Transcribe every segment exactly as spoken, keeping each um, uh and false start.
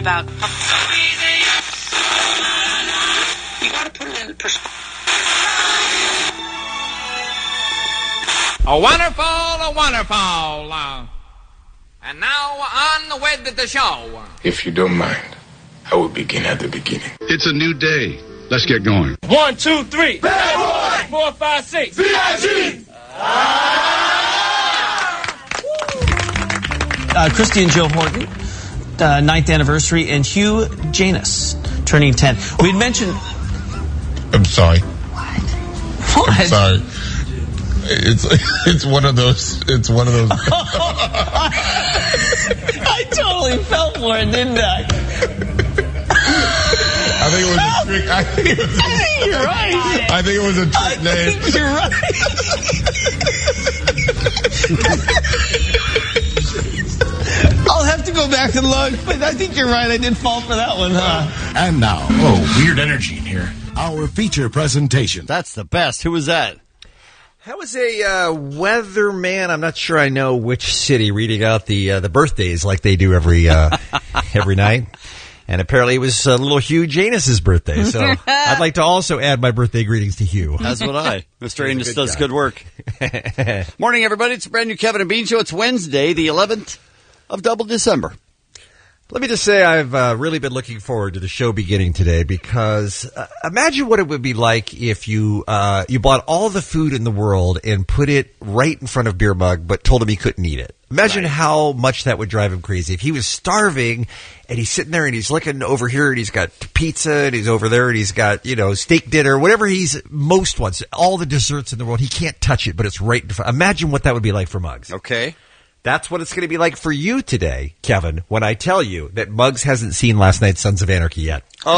about. You gotta put it in perspective. A wonderful, a wonderful. Uh, and now on with the show. If you don't mind, I will begin at the beginning. It's a new day. Let's get going. One, two, three. Bad boy. Four, five, six. V I G. Uh, Christy and Joe Horton, uh, ninth anniversary, and Hugh Janus, turning ten. We'd mentioned... I'm sorry. What? I'm sorry. It's it's one of those. It's one of those. I totally felt for it, didn't I? I think it was a trick. I think it was. A, I think you're right. I think it was a trick I name. think you're right. I'll have to go back and look, but I think you're right. I did fall for that one, huh? And now, oh, weird energy in here. Our feature presentation. That's the best. Who was that? That was a uh, weatherman. I'm not sure I know which city, reading out the uh, the birthdays like they do every uh, every night. And apparently it was uh, little Hugh Janus's birthday. So I'd like to also add my birthday greetings to Hugh. That's what I. Mister Janus good does guy. good work. Morning, everybody. It's a brand new Kevin and Bean Show. It's Wednesday, the eleventh of double December. Let me just say I've uh, really been looking forward to the show beginning today because uh, imagine what it would be like if you uh, you bought all the food in the world and put it right in front of Beer Mug but told him he couldn't eat it. Imagine right. how much that would drive him crazy. If he was starving and he's sitting there and he's looking over here and he's got pizza and he's over there and he's got, you know, steak dinner, whatever he's most wants, all the desserts in the world, he can't touch it, but it's right in front. Imagine what that would be like for Muggs. Okay. That's what it's going to be like for you today, Kevin, when I tell you that Muggs hasn't seen last night's Sons of Anarchy yet.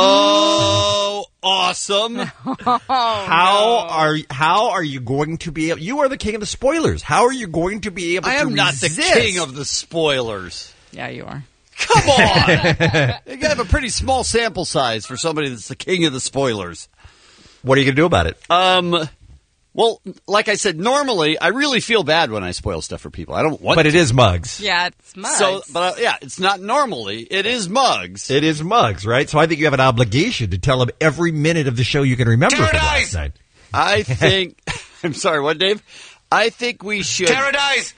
Oh, awesome. how no. are how are you going to be able... You are the king of the spoilers. How are you going to be able I to I am resist? not the king of the spoilers. Yeah, you are. Come on. You have a pretty small sample size for somebody that's the king of the spoilers. What are you going to do about it? Um... Well, like I said, normally I really feel bad when I spoil stuff for people. I don't want But to. it is Muggs. Yeah, it's Muggs. So, but uh, yeah, it's not normally. It is Muggs. It is Muggs, right? So I think you have an obligation to tell him every minute of the show you can remember from last night. I think, I'm sorry, what, Dave? I think we should. Paradise!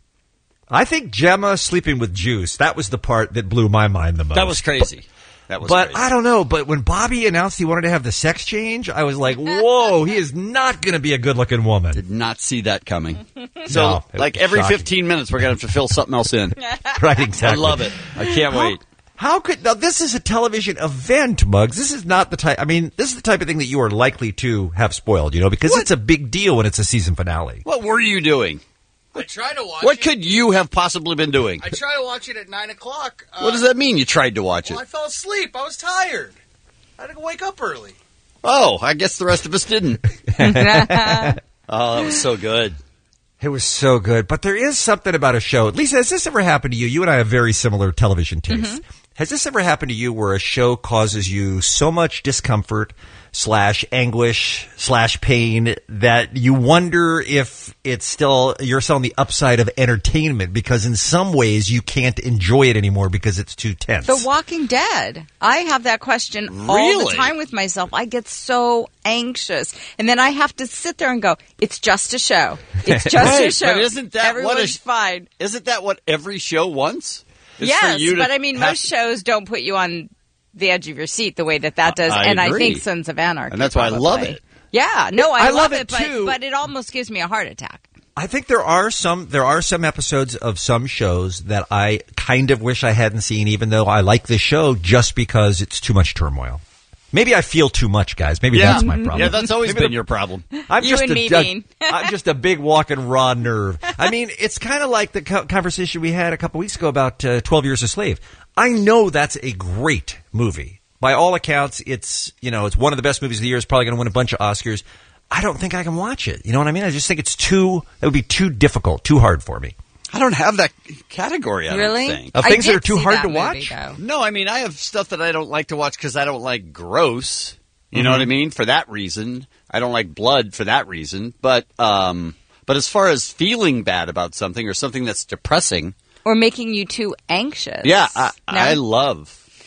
I think Gemma sleeping with Juice, that was the part that blew my mind the most. That was crazy. That was but crazy. I don't know. But when Bobby announced he wanted to have the sex change, I was like, whoa, he is not going to be a good-looking woman. Did not see that coming. So, no, like every shocking. fifteen minutes, we're going to have to fill something else in. Right, exactly. I love it. I can't how, wait. How could... Now, this is a television event, Muggs. This is not the type... I mean, this is the type of thing that you are likely to have spoiled, you know, because What? it's a big deal when it's a season finale. What were you doing? I tried to watch What it. could you have possibly been doing? I tried to watch it at nine o'clock. Uh, What does that mean, you tried to watch Well, it? I fell asleep. I was tired. I had to wake up early. Oh, I guess the rest of us didn't. Oh, that was so good. It was so good. But there is something about a show. Lisa, has this ever happened to you? You and I have very similar television tastes. Mm-hmm. Has this ever happened to you where a show causes you so much discomfort slash anguish slash pain that you wonder if it's still, you're still on the upside of entertainment because in some ways you can't enjoy it anymore because it's too tense? The Walking Dead. I have that question all Really? the time with myself. I get so anxious. And then I have to sit there and go, it's just a show. It's just Wait, a show. but isn't that Everyone's what a sh- fine. Isn't that what every show wants? It's Yes, for you to but I mean, have- most shows don't put you on the edge of your seat the way that that does. I and agree. I think Sons of Anarchy. And that's why I love probably. it. Yeah, no, I, I love, love it, it, but, too. but it almost gives me a heart attack. I think there are some there are some episodes of some shows that I kind of wish I hadn't seen, even though I like this show, just because it's too much turmoil. Maybe I feel too much, guys. Maybe Yeah. that's my problem. Yeah, that's always Maybe been the- your problem. I'm You just and a, me, a- Bean. I'm just a big walking raw nerve. I mean, it's kind of like the co- conversation we had a couple weeks ago about uh, twelve Years a Slave. I know that's a great movie. By all accounts, it's, you know, it's one of the best movies of the year. It's probably going to win a bunch of Oscars. I don't think I can watch it. You know what I mean? I just think it's too, that would be too difficult, too hard for me. I don't have that category, I Really? don't think. Of I things that did are too see hard that to movie, watch? though. No, I mean, I have stuff that I don't like to watch because I don't like gross. You know what I mean? For that reason. I don't like blood for that reason. But, um, but as far as feeling bad about something or something that's depressing. Or making you too anxious. Yeah, I, No? I love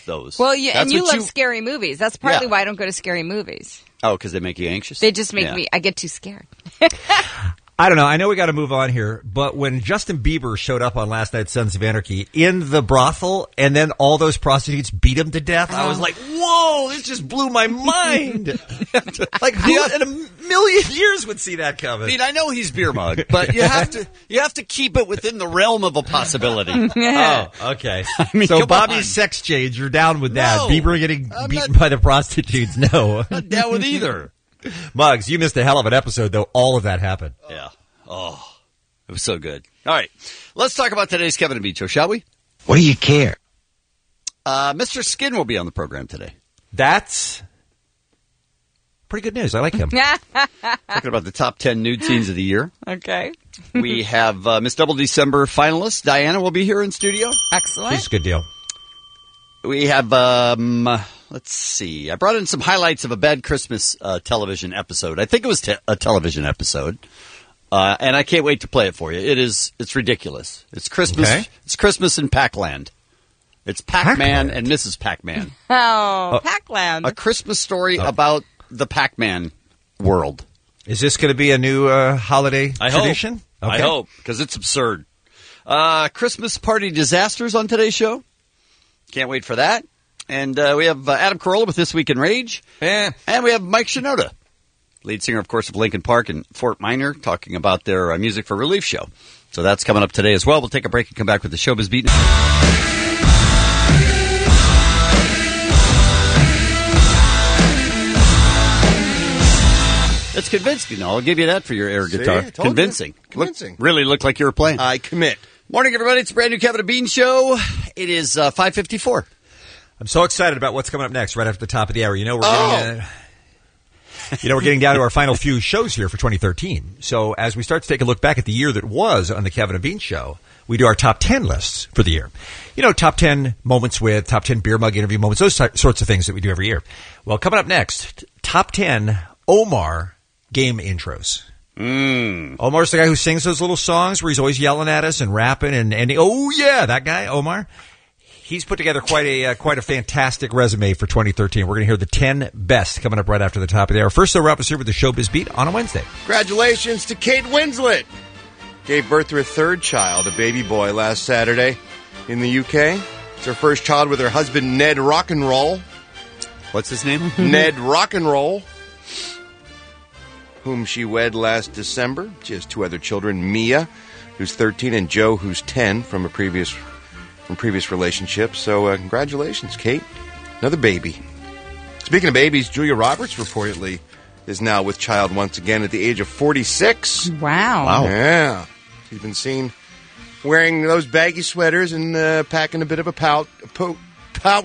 those. Well, you, That's and you what love scary movies. That's partly Yeah. why I don't go to scary movies. Oh, because they make you anxious? They just make Yeah. me, I get too scared. I don't know. I know we got to move on here, but when Justin Bieber showed up on last night's Sons of Anarchy in the brothel, and then all those prostitutes beat him to death, I was like, "Whoa! This just blew my mind." Like, who in a million years would see that I coming? mean, I know he's beer mug, but you have to you have to keep it within the realm of a possibility. Oh, okay. I mean, so come Bobby's on. sex change, you're down with that. No, Bieber getting I'm beaten not- by the prostitutes, no. Not down with either. Muggs, you missed a hell of an episode, though. All of that happened. Yeah. Oh, it was so good. All right, let's talk about today's Kevin and Bean Show, shall we? What do you care? Uh, Mister Skin will be on the program today. That's pretty good news. I like him. Talking about the top ten nude scenes of the year. Okay. We have uh, Miss Double December finalist Diana will be here in studio. Excellent. She's a good deal. We have, um, let's see, I brought in some highlights of a bad Christmas uh, television episode. I think it was te- a television episode, uh, and I can't wait to play it for you. It is, it's ridiculous. It's Christmas. Okay. It's Christmas in Pac-Land. It's Pac-Man Pac-Man? and Missus Pac-Man. Oh, Pac-Land. A Christmas story about the Pac-Man world. Is this going to be a new uh, holiday I tradition? hope. I hope, because it's absurd. Uh, Christmas party disasters on today's show. Can't wait for that. And uh, we have uh, Adam Carolla with This Week in Rage. Eh. And we have Mike Shinoda, lead singer, of course, of Linkin Park and Fort Minor, talking about their uh, Music for Relief show. So that's coming up today as well. We'll take a break and come back with the Showbiz Beat. It's convincing. I'll give you that for your air See? guitar. I told you. Convincing. Convincing. Look, really looked like you were playing. I commit. Morning, everybody. It's a brand new Kevin and Bean show. It is uh, five fifty-four. I'm so excited about what's coming up next, right after the top of the hour. You know, we're Oh. getting, uh, you know, we're getting down to our final few shows here for twenty thirteen. So as we start to take a look back at the year that was on the Kevin and Bean show, we do our top ten lists for the year. You know, top ten moments with, top ten beer mug interview moments, those ty- sorts of things that we do every year. Well, coming up next, top ten Omar game intros. Mm. Omar's the guy who sings those little songs where he's always yelling at us and rapping and, and oh yeah, that guy, Omar. He's put together quite a uh, quite a fantastic resume for twenty thirteen. We're going to hear the ten best coming up right after the top of the hour. First, though, wrap us here with the Showbiz Beat on a Wednesday. Congratulations to Kate Winslet. Gave birth to her third child, a baby boy, last Saturday in the U K. It's her first child with her husband, Ned Rock'n'Roll. What's his name? Ned Rock'n'Roll, whom she wed last December. She has two other children, Mia, who's thirteen, and Joe, who's ten, from a previous from previous relationships. So uh, congratulations, Kate. Another baby. Speaking of babies, Julia Roberts reportedly is now with child once again at the age of forty-six. Wow. Wow. Yeah. She's been seen wearing those baggy sweaters and uh, packing a bit of a pout. A po- pout.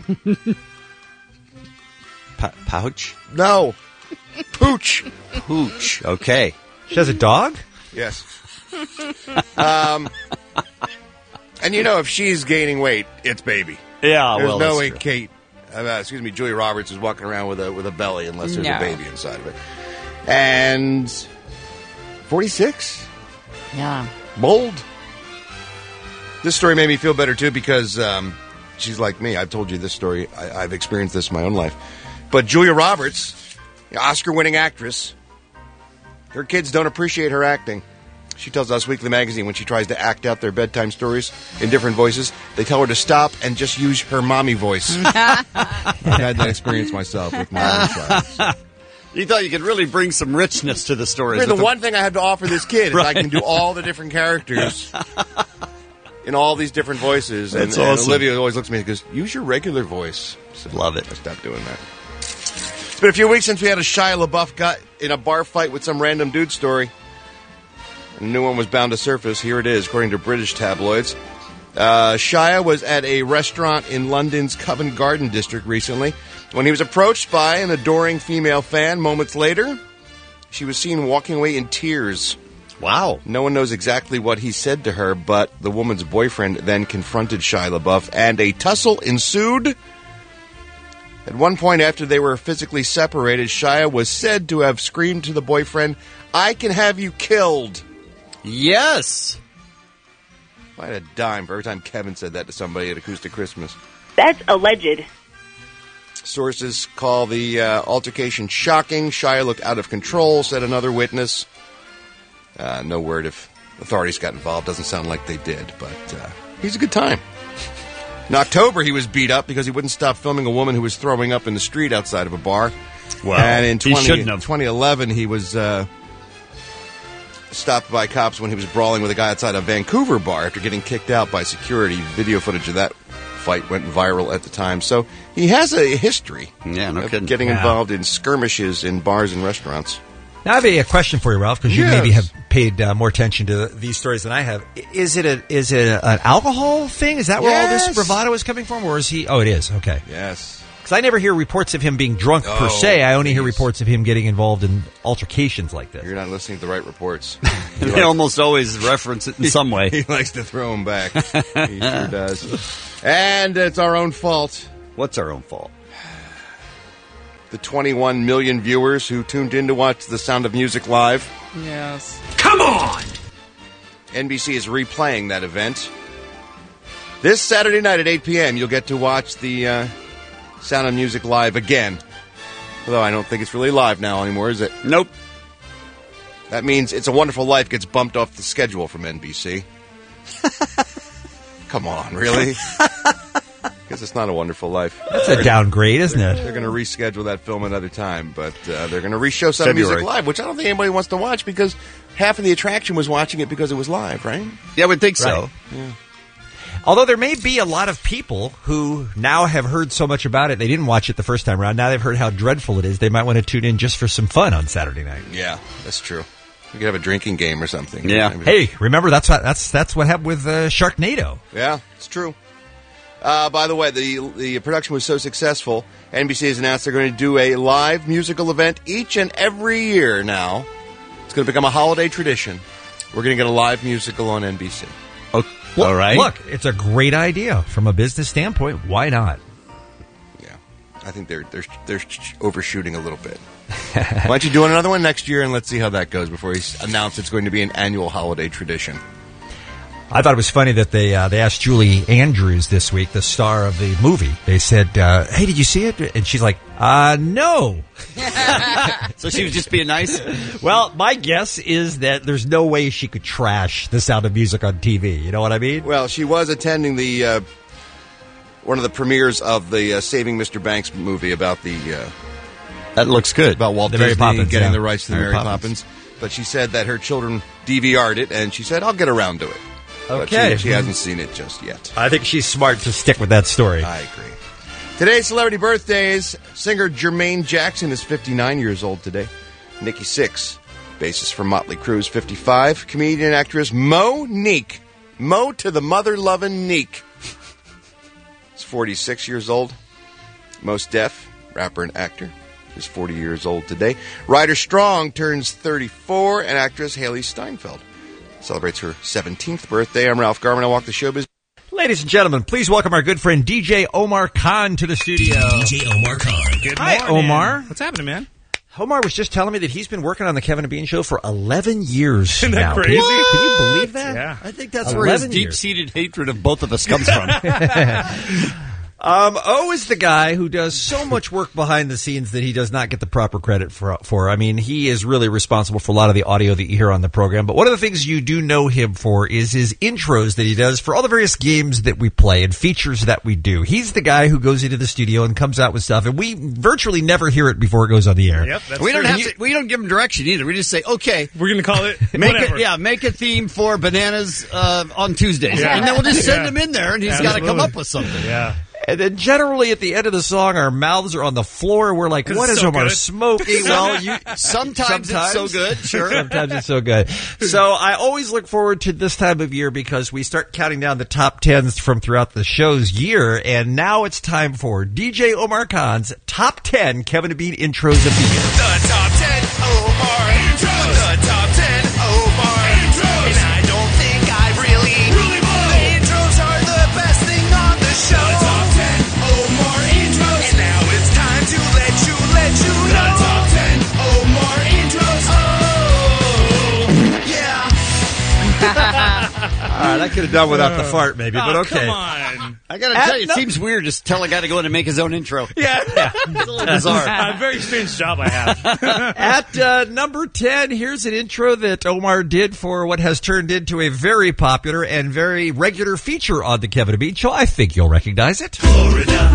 Pa- pouch? No. Pooch. Pooch. Okay. She has a dog? Yes. um, and you know, if she's gaining weight, it's baby. Yeah, There's well, no that's way true. Kate, uh, excuse me, Julia Roberts is walking around with a with a belly unless there's No. a baby inside of it. And forty-six, Yeah. bold. This story made me feel better too because um, she's like me. I've told you this story. I, I've experienced this in my own life. But Julia Roberts, the Oscar-winning actress, her kids don't appreciate her acting. She tells Us Weekly Magazine when she tries to act out their bedtime stories in different voices, they tell her to stop and just use her mommy voice. I've had that experience myself with my own child. So. You thought you could really bring some richness to the stories. Really, the with one thing I have to offer this kid is I can do all the different characters in all these different voices. And, That's and awesome. Olivia always looks at me and goes, use your regular voice. So Love it. I stopped doing that. It's been a few weeks since we had a Shia LaBeouf got in a bar fight with some random dude story. A new one was bound to surface. Here it is, according to British tabloids. Uh, Shia was at a restaurant in London's Covent Garden district recently when he was approached by an adoring female fan. Moments later, she was seen walking away in tears. Wow. No one knows exactly what he said to her, but the woman's boyfriend then confronted Shia LaBeouf, and a tussle ensued. At one point after they were physically separated, Shia was said to have screamed to the boyfriend, "I can have you killed." Yes. I had a dime for every time Kevin said that to somebody at Acoustic Christmas. That's alleged. Sources call the uh, altercation shocking. Shia looked out of control, said another witness. Uh, no word if authorities got involved. Doesn't sound like they did, but uh, he's a good time. In October, he was beat up because he wouldn't stop filming a woman who was throwing up in the street outside of a bar. Well, and in he shouldn't have. twenty eleven, he was uh, stopped by cops when he was brawling with a guy outside a Vancouver bar after getting kicked out by security. Video footage of that fight went viral at the time. So he has a history yeah, no of kidding. getting Yeah. involved in skirmishes in bars and restaurants. Now, I have a, a question for you, Ralph, because you Yes. maybe have paid uh, more attention to these stories than I have. I- Is it a is it a, an alcohol thing? Is that where all Yes. this bravado is coming from, or is he? Oh, it is. Okay. Yes. Because I never hear reports of him being drunk per Oh, se. I only hear please. reports of him getting involved in altercations like this. You're not listening to the right reports. They almost always reference it in some way. He likes to throw them back. He sure does. And it's our own fault. What's our own fault? The twenty-one million viewers who tuned in to watch The Sound of Music live. Yes. Come on! N B C is replaying that event. This Saturday night at eight p.m., you'll get to watch the uh, Sound of Music live again. Although I don't think it's really live now anymore, is it? Nope. That means It's a Wonderful Life gets bumped off the schedule from N B C. Come on, really? Because it's not A Wonderful Life. That's a downgrade, isn't it? They're going to reschedule that film another time, but uh, they're going to re-show Sound of February. Music live, which I don't think anybody wants to watch because half of the attraction was watching it because it was live, right? Yeah, I would think so. Right. Although there may be a lot of people who now have heard so much about it, they didn't watch it the first time around. Now they've heard how dreadful it is. They might want to tune in just for some fun on Saturday night. Yeah, that's true. We could have a drinking game or something. Yeah. Hey, remember that's what, that's that's what happened with uh, Sharknado. Yeah, it's true. Uh, by the way, the the production was so successful, N B C has announced they're going to do a live musical event each and every year now. It's going to become a holiday tradition. We're going to get a live musical on N B C. Okay. Well, All right. Look, it's a great idea from a business standpoint. Why not? Yeah, I think they're they're they're overshooting a little bit. Why don't you do another one next year and let's see how that goes before he announce it's going to be an annual holiday tradition. I thought it was funny that they uh, they asked Julie Andrews this week, the star of the movie. They said, uh, "Hey, did you see it?" And she's like, "Uh, no." So she was just being nice? Well, my guess is that there's no way she could trash The Sound of Music on T V. You know what I mean? Well, she was attending the uh, one of the premieres of the uh, Saving Mister Banks movie about the uh, That looks good. about Walt The Mary Disney Poppins, getting yeah. the rights to the Mary Mary Poppins. Poppins. But she said that her children D V R'd it, and she said, "I'll get around to it." But Okay. she, she hasn't seen it just yet. I think she's smart to stick with that story. I agree. Today's celebrity birthdays. Singer Jermaine Jackson is fifty-nine years old today. Nikki Sixx, bassist for Motley Crue, is fifty-five. Comedian and actress Monique. Mo to the mother-loving Neek. is forty-six years old. Mos Def, rapper and actor, is forty years old today. Ryder Strong turns thirty-four, and actress Haley Steinfeld celebrates her seventeenth birthday. I'm Ralph Garman. I walk the showbiz. Ladies and gentlemen, please welcome our good friend D J Omar Khan to the studio. D J Omar Khan. Good Hi, morning. Omar. What's happening, man? Omar was just telling me that he's been working on the Kevin and Bean Show for eleven years Isn't that now. crazy? Can you, can you believe that? Yeah. I think that's where his eleven years. deep-seated hatred of both of us comes from. Um, O is the guy who does so much work behind the scenes that he does not get the proper credit for, for. I mean, he is really responsible for a lot of the audio that you hear on the program. But one of the things you do know him for is his intros that he does for all the various games that we play and features that we do. He's the guy who goes into the studio and comes out with stuff, and we virtually never hear it before it goes on the air. Yep, that's we don't true. have to. We don't give him direction either. We just say, okay, We're going to call it make whatever. it. Yeah, make a theme for bananas uh, on Tuesdays, Yeah. and then we'll just send Yeah. him in there, and he's got to come Absolutely. up with something. Yeah. And then generally at the end of the song, our mouths are on the floor. We're like, 'Cause what it's is so Omar good. smoking? Well, you, sometimes, it's so good. Sure. Sometimes it's so good. So I always look forward to this time of year because we start counting down the top tens from throughout the show's year. And now it's time for D J Omar Khan's top ten Kevin and Bean intros of the year. The top ten Omar intros. The top ten Omar intros. And I don't think I really, really know. The intros are the best thing on the show. The top ten Omar intros. And now it's time to let you, let you know. The top ten Omar intros. Oh, yeah. All right, I could have done without the fart maybe, but Oh, okay. come on. I gotta tell you, it seems weird just tell a guy to go in and make his own intro. Yeah. yeah. It's a little bizarre. A very strange job I have. At uh, number ten, here's an intro that Omar did for what has turned into a very popular and very regular feature on the Kevin and Bean Show. I think you'll recognize it. Florida,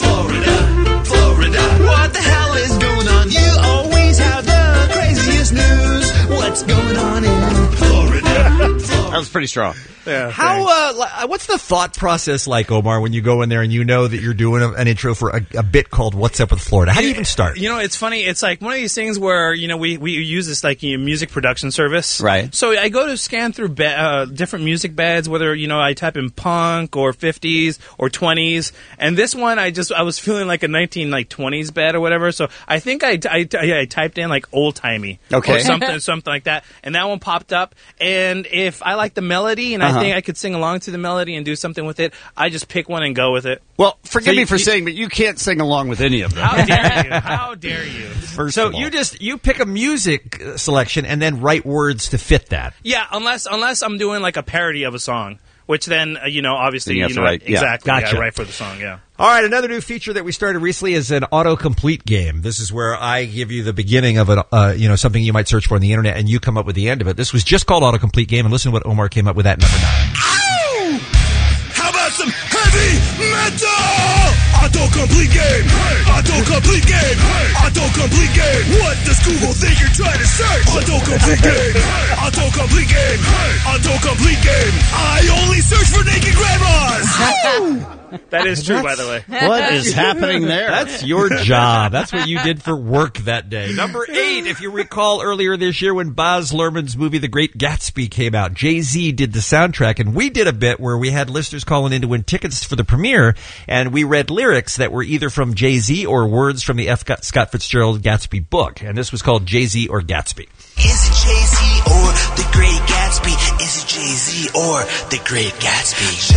Florida, Florida. What the hell is going on? You always have the craziest news. What's going on in Florida? That was pretty strong. Yeah, How? Uh, li- what's the thought process like, Omar, when you go in there and you know that you're doing a, an intro for a, a bit called "What's Up with Florida"? How do you even start? You know, it's funny. It's like one of these things where, you know, we, we use this like you know, music production service. Right. So I go to scan through be- uh, different music beds, whether, you know, I type in punk or fifties or twenties. And this one, I just, I was feeling like a nineteen like twenties bed or whatever. So I think I, I, I, I typed in like old timey. Okay. Or something, something like that. And that one popped up. And if I like the melody and Uh-huh. I think I could sing along to the melody and do something with it, I just pick one and go with it. Well, forgive So me you- for you- saying, but you can't sing along with any of them. How dare you? How dare you? First So of all. you just you pick a music uh, selection and then write words to fit that. Yeah, unless unless I'm doing like a parody of a song, which then uh, you know obviously Then you have you to know write- yeah. exactly Gotcha. yeah, right for the song. Yeah. All right, another new feature that we started recently is an autocomplete game. This is where I give you the beginning of an, uh, you know, something you might search for on the internet, and you come up with the end of it. This was just called autocomplete game, and listen to what Omar came up with at number nine. Ow! How about some heavy metal? Autocomplete game. Autocomplete game. Autocomplete game. What does Google think you're trying to search? Autocomplete game. Autocomplete game. Autocomplete game. I only search for naked grandmas. Ow! That is true, by the way. What is happening there? That's your job. That's what you did for work that day. Number eight, if you recall earlier this year when Baz Luhrmann's movie The Great Gatsby came out, Jay-Z did the soundtrack, and we did a bit where we had listeners calling in to win tickets for the premiere, and we read lyrics that were either from Jay-Z or words from the F. Scott Fitzgerald Gatsby book, and this was called Jay-Z or Gatsby. Is it Jay-Z or The Great Gatsby? Is it Jay-Z or The Great Gatsby?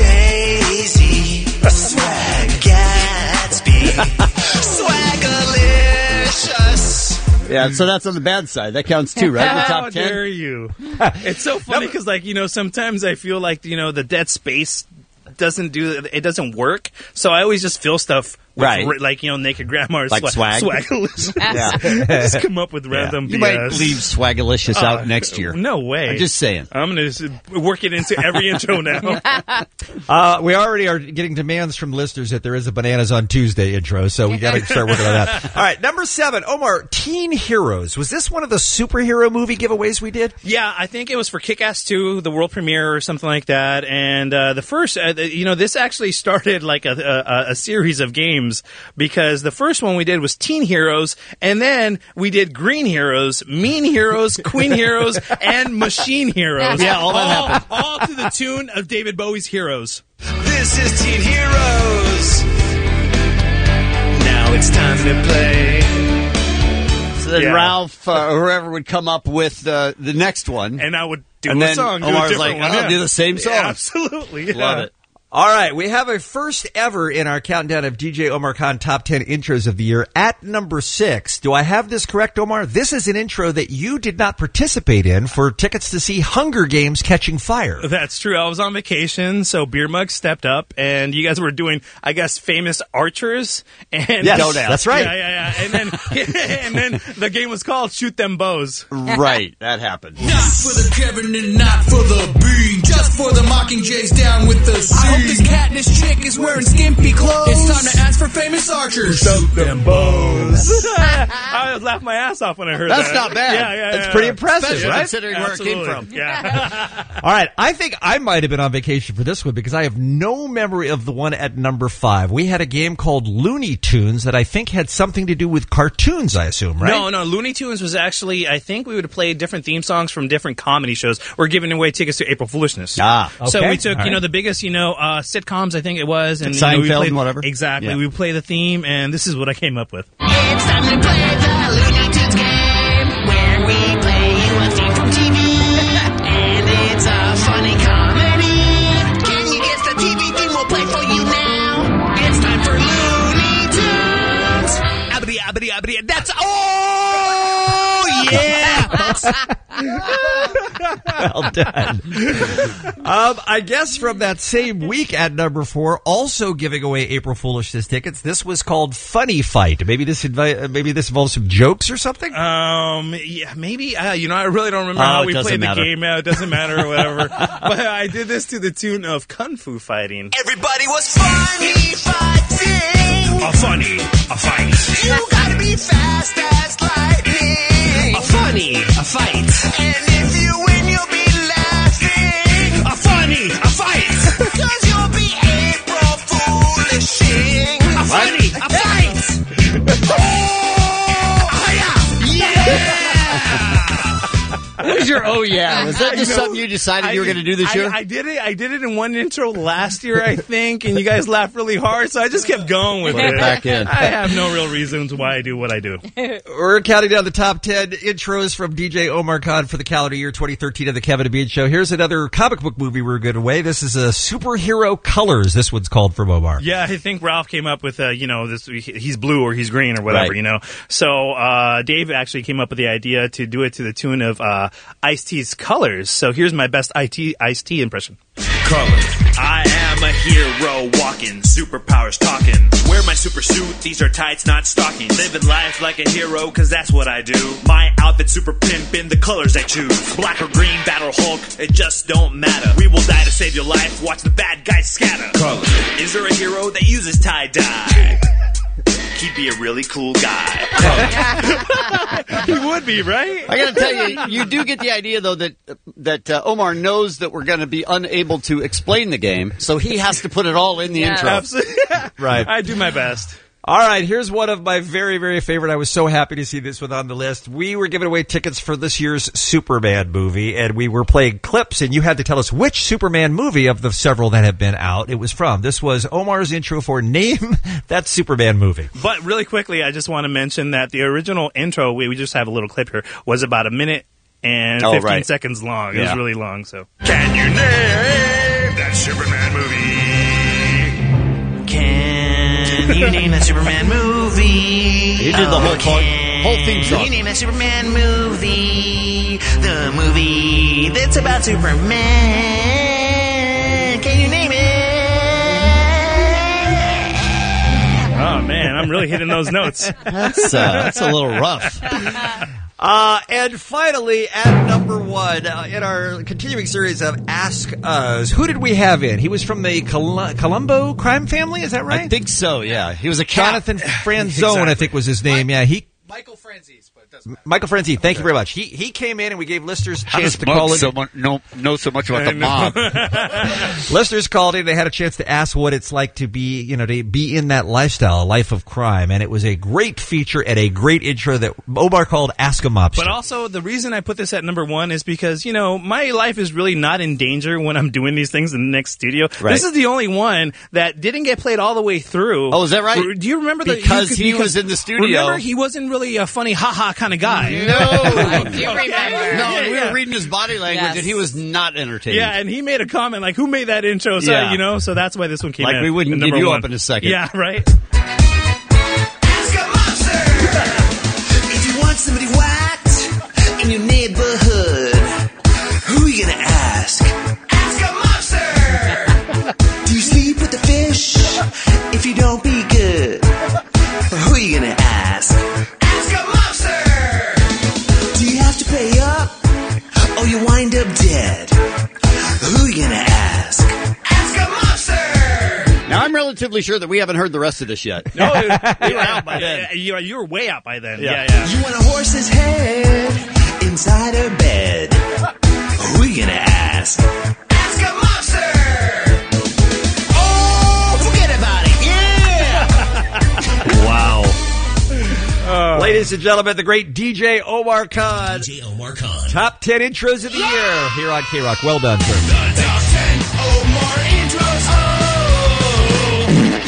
Jay-Z, swag Gatsby, swagalicious. Yeah, so that's on the bad side. That counts too, right? The How top ten. dare you? It's so funny because, like, you know, sometimes I feel like you know the dead space doesn't do it doesn't work, so I always just fill stuff. With, Right. like, you know, naked grandma or Like swag? Swagalicious. Yeah. Just come up with random You B might S. leave Swagalicious Uh, out next year. No way. I'm just saying. I'm going to work it into every intro now. Uh, we already are getting demands from listeners that there is a Bananas on Tuesday intro, so we got to start working on that. All right, number seven, Omar, Teen Heroes. Was this one of the superhero movie giveaways we did? Yeah, I think it was for Kick-Ass two, the world premiere or something like that. And uh, the first, uh, you know, this actually started like a, a, a series of games because the first one we did was Teen Heroes, and then we did Green Heroes, Mean Heroes, Queen Heroes, and Machine Heroes. Yeah, all that all, happened. all to the tune of David Bowie's Heroes. This is Teen Heroes. Now it's time to play. So then Yeah. Ralph, uh, or whoever would come up with uh, the next one. And I would do And a then song. Do Omar's a different like, one, I'll yeah. do the same song. Yeah, absolutely. Yeah. Love it. All right, we have a first ever in our countdown of D J Omar Khan top ten intros of the year. At number six, do I have this correct, Omar? This is an intro that you did not participate in for tickets to see Hunger Games Catching Fire. That's true. I was on vacation, so Beer Mug stepped up, and you guys were doing, I guess, famous archers. And Yes, that's right. Yeah, yeah, yeah. And then, and then the game was called Shoot Them Bows. Right, that happened. Not for the Kevin and not for the Bean. Just for the Mockingjays down with the C. I hope this Katniss chick is wearing skimpy clothes. It's time to ask for famous archers. Shoot them bows. I was laughing my ass off when I heard That's that. not bad. Yeah, yeah, That's yeah. pretty impressive, Especially right? considering where it came Absolutely. from. Yeah. All right, I think I might have been on vacation for this one because I have no memory of the one at number five. We had a game called Looney Tunes that I think had something to do with cartoons, I assume, right? No, no. Looney Tunes was actually, I think we would play different theme songs from different comedy shows. We're giving away tickets to April Foolishness. Ah, So okay. we took, All you know, right. the biggest, you know, uh, sitcoms, I think it was. And, Seinfeld you know, we played, and whatever. Exactly. Yeah. We play the theme, and this is what I came up with. It's time to play the Looney Tunes game, where we play you a theme from T V. And it's a funny comedy. Can you guess the T V theme we'll play for you now? It's time for Looney Tunes. Abity, abity, abity. That's, oh, yeah. Well done. Um, I guess from that same week at number four, also giving away April Foolishness tickets. This was called Funny Fight. Maybe this invi- maybe this involves some jokes or something. Um, yeah, maybe. Uh, you know, I really don't remember Oh, how it we doesn't played matter. the game. Uh, it doesn't matter or whatever. But I did this to the tune of Kung Fu fighting. Everybody was funny fighting. A funny, a fight. You gotta be fast as lightning. A funny, a fight. And if you win, you'll be laughing. A funny, a fight. Cause you'll be April Foolishing. A funny, a fight. Oh, yeah. What was your oh yeah? Was that just You know, something you decided you were going to do this I, year? I did it. I did it in one intro last year, I think, and you guys laughed really hard, so I just kept going with Put it. it back in. I have no real reasons why I do what I do. We're counting down the top ten intros from D J Omar Khan for the calendar year twenty thirteen of the Kevin and Bean Show. Here's another comic book movie we're giving away. This is a Superhero Colors. This one's called from Omar. Yeah, I think Ralph came up with, uh, you know, this. He's blue or he's green or whatever, Right. you know. So uh, Dave actually came up with the idea to do it to the tune of uh, Ice-T's Colors. So here's my best I T Ice-T impression. Colors. I am a hero walking, superpowers talking. Wear my super suit, these are tights, not stockings. Living life like a hero, cause that's what I do. My outfit super pimpin', the colors I choose. Black or green, battle Hulk, it just don't matter. We will die to save your life, watch the bad guys scatter. Colors. Is there a hero that uses tie-dye? He'd be a really cool guy. He would be, right? I got to tell you, you do get the idea though that that uh, Omar knows that we're going to be unable to explain the game, so he has to put it all in the Yeah. intro. Absolutely. Right. I do my best. All right, here's one of my very, very favorite. I was so happy to see this one on the list. We were giving away tickets for this year's Superman movie, and we were playing clips, and you had to tell us which Superman movie of the several that have been out it was from. This was Omar's intro for Name That Superman Movie. But really quickly, I just want to mention that the original intro, we, we just have a little clip here, was about a minute and Oh, fifteen right. seconds long. It Yeah. was really long, so. Can you name that Superman movie? Can you name that Superman movie? He did the whole Oh, part- can whole theme song. You name that Superman movie? The movie that's about Superman. Can you name it? Oh, man, I'm really hitting those notes. That's uh, that's a little rough. Uh, and finally, at number one, uh, in our continuing series of Ask Us, who did we have in? He was from the Col- Colombo crime family, is that right? I think so. Yeah, he was a cat. Jonathan Franzone, I think was his name. Yeah, he. Michael Franzese, but it doesn't matter. Michael Franzese, thank you very much. He he came in and we gave listeners a How chance does to call Mug in. so much, know, know so much about the mob? Listeners called in. They had a chance to ask what it's like to be, you know, to be in that lifestyle, a life of crime. And it was a great feature and a great intro that Omar called Ask a Mobster. But also, the reason I put this at number one is because, you know, my life is really not in danger when I'm doing these things in the next studio. Right. This is the only one that didn't get played all the way through. Oh, is that right? Do you remember the Because you- he was in the studio. Remember, he wasn't really a funny ha-ha kind of guy. No, I do remember. no, Yeah, we yeah. were reading his body language, Yes. and he was not entertaining. Yeah, and he made a comment like, "Who made that intro?" So Yeah. you know, so that's why this one came Like in. we wouldn't at give number you one. up in a second. Yeah, right. Ask a monster. If you want somebody whacked in your neighborhood, who you gonna ask? Ask a monster. Do you sleep with the fish? If you don't, be good. Who you gonna ask? Ask a monster. Do you have to pay up, or you wind up dead? Who you gonna ask? Ask a monster. Now I'm relatively sure that we haven't heard the rest of this yet. No, you were out by then. You, you were way out by then. Yeah. Yeah, yeah. You want a horse's head inside her bed? Who you gonna ask? Ask a monster. Oh, forget about it. Yeah. Wow. Ladies and gentlemen, the great D J Omar Khan. D J Omar Khan. Top ten intros of the year here on K-Rock. Well done, sir. The top ten Omar intros. Oh,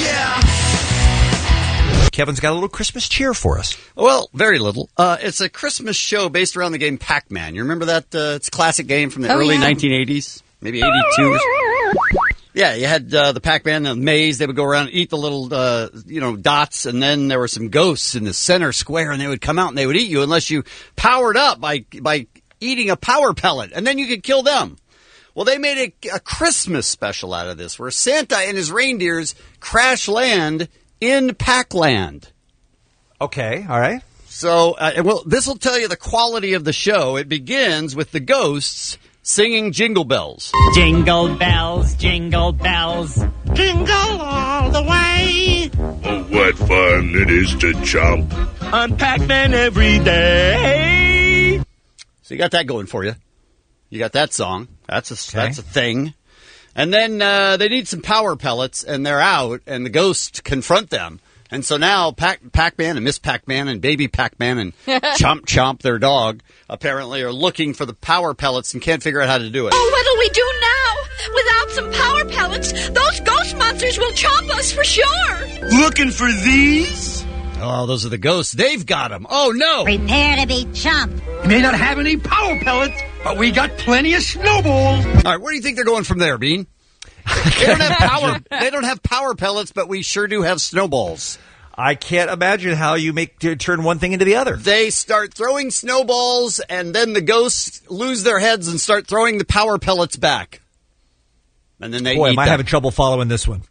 yeah. Kevin's got a little Christmas cheer for us. Well, very little. Uh, it's a Christmas show based around the game Pac-Man. You remember that? Uh, it's a classic game from the Oh, early yeah. nineteen eighties, maybe eighty-two. Yeah, you had uh, the Pac-Man, the maze. They would go around and eat the little, uh, you know, dots, and then there were some ghosts in the center square, and they would come out and they would eat you unless you powered up by by eating a power pellet, and then you could kill them. Well, they made a, a Christmas special out of this, where Santa and his reindeers crash land in Pac-Land. Okay, all right. So, uh, well, this will tell you the quality of the show. It begins with the ghosts singing Jingle Bells. Jingle bells, jingle bells, jingle all the way. Oh, what fun it is to chomp on Pac-Man every day. So you got that going for you. You got that song. That's a okay. that's a thing. And then uh, they need some power pellets, and they're out, and the ghosts confront them. And so now Pac- Pac-Man and Miss Pac-Man and Baby Pac-Man and Chomp Chomp, their dog, apparently are looking for the power pellets and can't figure out how to do it. Oh, what'll we do now? Without some power pellets, those ghost monsters will chomp us for sure. Looking for these? Oh, those are the ghosts. They've got them. Oh, no. Prepare to be chomped. You may not have any power pellets, but we got plenty of snowballs. All right, where do you think they're going from there, Bean? They don't have power. They don't have power pellets, but we sure do have snowballs. I can't imagine how you make to turn one thing into the other. They start throwing snowballs, and then the ghosts lose their heads and start throwing the power pellets back. And then they Boy, eat am I them. having trouble following this one.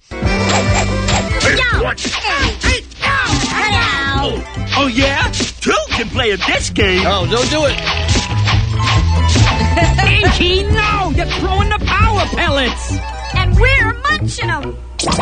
Oh, oh yeah? Two can play at this game. Oh, don't do it. Pinky, no! You're throwing the power pellets! And we're munching them.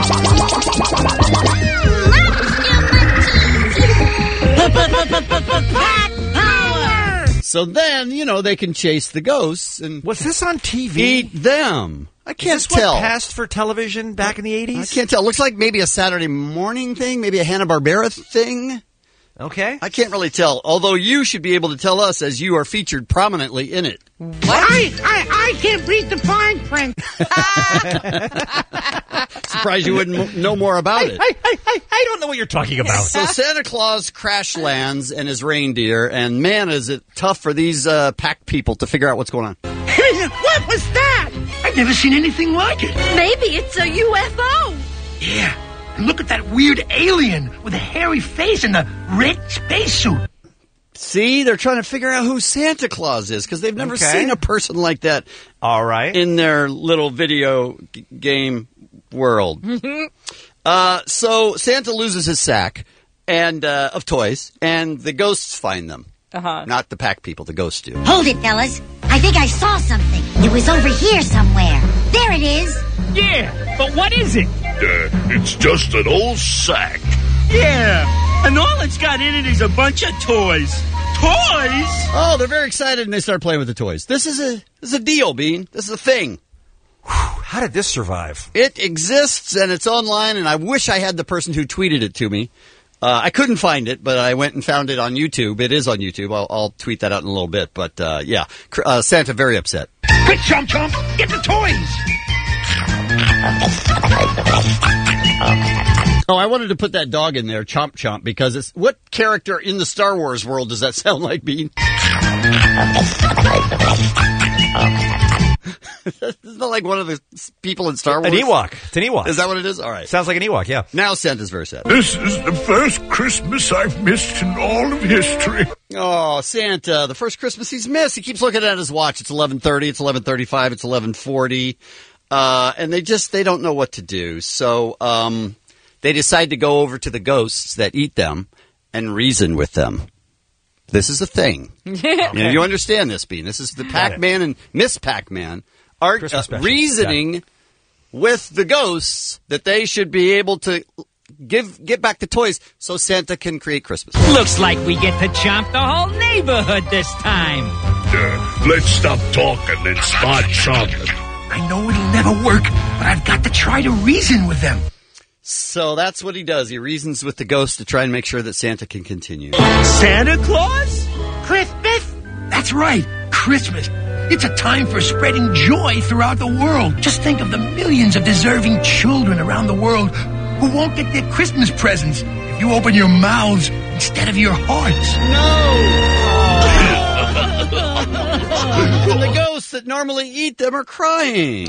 Power! So then, you know, they can chase the ghosts and was this on T V? Eat them. I can't Is this tell. What passed for television back in the eighties? I can't tell. It looks like maybe a Saturday morning thing, maybe a Hanna-Barbera thing. Okay. I can't really tell, although you should be able to tell us as you are featured prominently in it. What? I, I, I can't read the fine print. Surprised you wouldn't m- know more about I, it. I, I, I, I don't know what you're talking about. So Santa Claus crash lands and his reindeer, and man, is it tough for these uh, pack people to figure out what's going on. What was that? I've never seen anything like it. Maybe it's a U F O. Yeah. And look at that weird alien with a hairy face and the red spacesuit. See, they're trying to figure out who Santa Claus is because they've never Okay. seen a person like that. All right. In their little video g- game world. uh, so Santa loses his sack and uh, of toys, and the ghosts find them. Uh-huh. Not the pack people, the ghosts do. Hold it, fellas. I think I saw something. It was over here somewhere. There it is. Yeah, but what is it? Uh, it's just an old sack. Yeah, and all it's got in it is a bunch of toys. Toys? Oh, they're very excited, and they start playing with the toys. This is a this is a deal, Bean. This is a thing. How did this survive? It exists, and it's online, and I wish I had the person who tweeted it to me. Uh, I couldn't find it, but I went and found it on YouTube. It is on YouTube. I'll, I'll tweet that out in a little bit. But, uh, yeah, uh, Santa very upset. Quick, Chomp Chomp, get the toys! Oh, I wanted to put that dog in there, Chomp Chomp, because it's what character in the Star Wars world does that sound like, Bean? Isn't that like one of the people in Star Wars? An Ewok. It's an Ewok. Is that what it is? All right. Sounds like an Ewok, yeah. Now Santa's very sad. This is the first Christmas I've missed in all of history. Oh, Santa, the first Christmas he's missed. He keeps looking at his watch. It's eleven thirty, it's eleven thirty-five, it's eleven forty. Uh, and they just, they don't know what to do. So, um, they decide to go over to the ghosts that eat them and reason with them. This is a thing. Okay. You know, you understand this, Bean. This is the Pac-Man and Miss Pac-Man are uh, reasoning with the ghosts that they should be able to give get back the toys so Santa can create Christmas. Looks like we get to chomp the whole neighborhood this time. Uh, let's stop talking and start chomping. I know it'll never work, but I've got to try to reason with them. So that's what he does. He reasons with the ghosts to try and make sure that Santa can continue. Santa Claus? Christmas? That's right, Christmas. It's a time for spreading joy throughout the world. Just think of the millions of deserving children around the world who won't get their Christmas presents if you open your mouths instead of your hearts. No! And the ghosts that normally eat them are crying.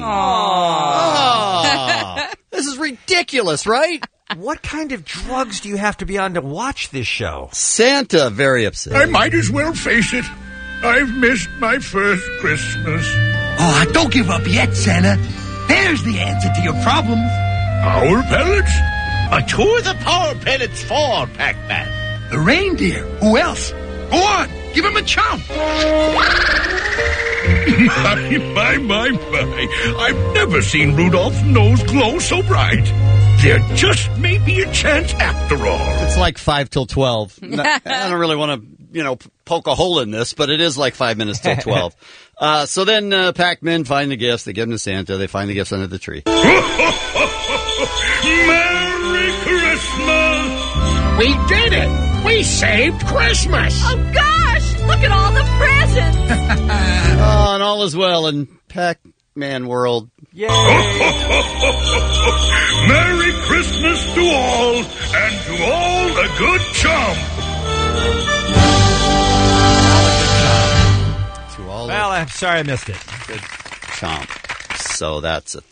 Aww. This is ridiculous, right? What kind of drugs do you have to be on to watch this show? Santa, very upset. I might as well face it. I've missed my first Christmas. Oh, don't give up yet, Santa. There's the answer to your problem. Power pellets? A tour the power pellets for, Pac-Man. The reindeer. Who else? Go on, give him a chomp. My, my, my, my. I've never seen Rudolph's nose glow so bright. There just may be a chance after all. It's like five till twelve. I don't really want to, you know, poke a hole in this, but it is like five minutes till twelve. Uh, so then uh, Pac-Men find the gifts. They give them to Santa. They find the gifts under the tree. Merry Christmas! We did it! We saved Christmas! Oh, gosh! Look at all the presents! Oh, and all is well in Pac-Man world. Yay! Merry Christmas to all, and to all a good chomp! To all Well, I'm sorry I missed it. good chomp. So that's a thing.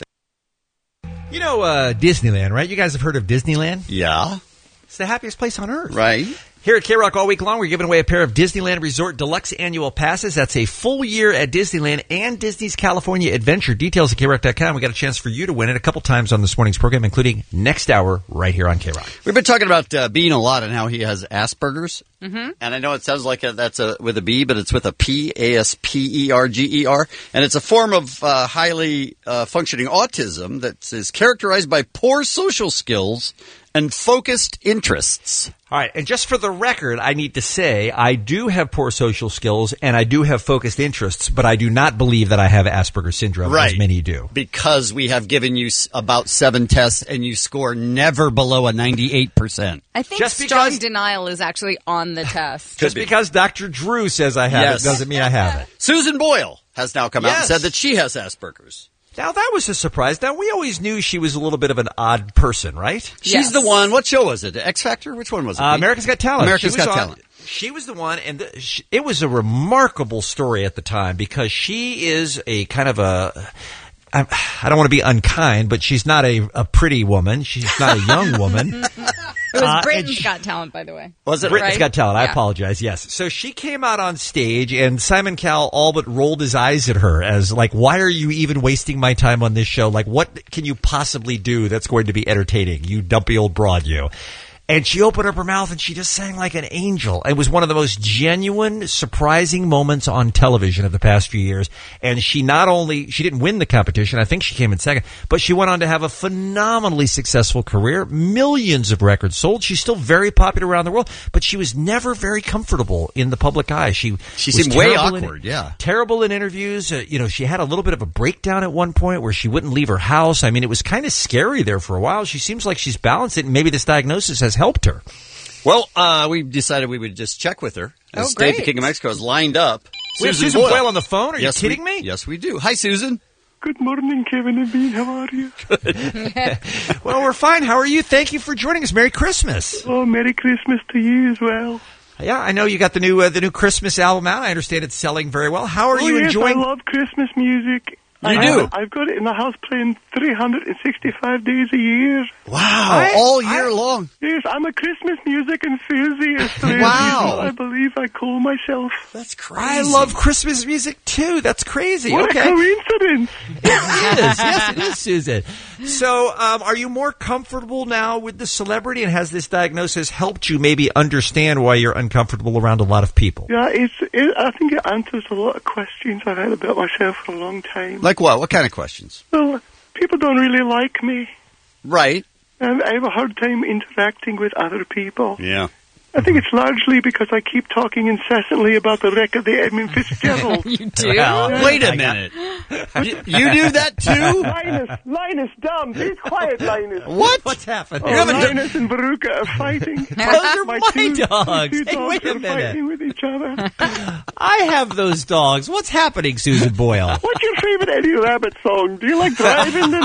You know uh, Disneyland, right? You guys have heard of Disneyland? Yeah. It's the happiest place on earth. Right. Here at K-Rock all week long, we're giving away a pair of Disneyland Resort Deluxe Annual Passes. That's a full year at Disneyland and Disney's California Adventure. Details at K Rock dot com. We got a chance for you to win it a couple times on this morning's program, including next hour right here on K-Rock. We've been talking about uh, Bean a lot and how he has Asperger's. Mm-hmm. And I know it sounds like a, that's a, with a B, but it's with a P, A S P E R G E R. And it's a form of uh, highly uh, functioning autism that is characterized by poor social skills and focused interests. All right, and just for the record, I need to say I do have poor social skills and I do have focused interests, but I do not believe that I have Asperger's syndrome, Right. as many do. Because we have given you s- about seven tests and you score never below a ninety-eight percent. I think Just strong because- denial is actually on the test. Just because Doctor Drew says I have Yes. it doesn't mean I have it. Susan Boyle has now come out and Yes. said that she has Asperger's. Now, that was a surprise. Now, we always knew she was a little bit of an odd person, right? She's Yes. the one. What show was it? X Factor? Which one was it? Uh, America's Got Talent. America's She was Got on- Talent. She was the one, and the, she, it was a remarkable story at the time because she is a kind of a. I, I don't want to be unkind, but she's not a, a pretty woman. She's not a young woman. It was Uh, Britain's and she- Got Talent, by the way. Was it? Britain's right? Got Talent. I Yeah. apologize. Yes. So she came out on stage, and Simon Cowell all but rolled his eyes at her as like, "Why are you even wasting my time on this show? Like, what can you possibly do that's going to be entertaining? You dumpy old broad, you." And she opened up her mouth and she just sang like an angel. It was one of the most genuine, surprising moments on television of the past few years. And she not only, she didn't win the competition, I think she came in second, but she went on to have a phenomenally successful career, millions of records sold. She's still very popular around the world, but she was never very comfortable in the public eye. She, She was seemed way terrible in- awkward, yeah. Terrible in interviews. Uh, you know, she had a little bit of a breakdown at one point where she wouldn't leave her house. I mean, it was kind of scary there for a while. She seems like she's balanced it, and maybe this diagnosis has helped her. Well, uh, we decided we would just check with her. As Oh, Dave the great. King of Mexico is lined up. We have Susan Boyle on the phone? Are you Yes, kidding we- me? Yes, we do. Hi, Susan. Good morning, Kevin and Bean. How are you? Well, we're fine. How are you? Thank you for joining us. Merry Christmas. Oh, Merry Christmas to you as well. Yeah, I know you got the new uh, the new Christmas album out. I understand it's selling very well. How are oh, you yes, enjoying? I love Christmas music. You I do? have it- I've got it in the house playing three hundred sixty-five days a year. Wow, I- all year long. Yes, I'm a Christmas music enthusiast. Wow. I believe I call myself. That's crazy. I love Christmas music too. That's crazy. What okay. a coincidence. It is. Yes, it is, Susan. So, um, are you more comfortable now with the celebrity, and has this diagnosis helped you maybe understand why you're uncomfortable around a lot of people? Yeah, it's. It, I think it answers a lot of questions I've had about myself for a long time. Like what? What kind of questions? Well, people don't really like me. Right. And I have a hard time interacting with other people. Yeah. I think it's largely because I keep talking incessantly about the wreck of the Edmund Fitzgerald. You do? Well, Wait a minute. you, you do that too? Linus, Linus, dumb. Be quiet, Linus. What? What's happening? Oh, Linus and Veruca are fighting. Those are my my two, dogs. Two Hey, dogs wait a are minute. fighting with each other. I have those dogs. What's happening, Susan Boyle? What's your favorite Eddie Rabbit song? Do you like driving them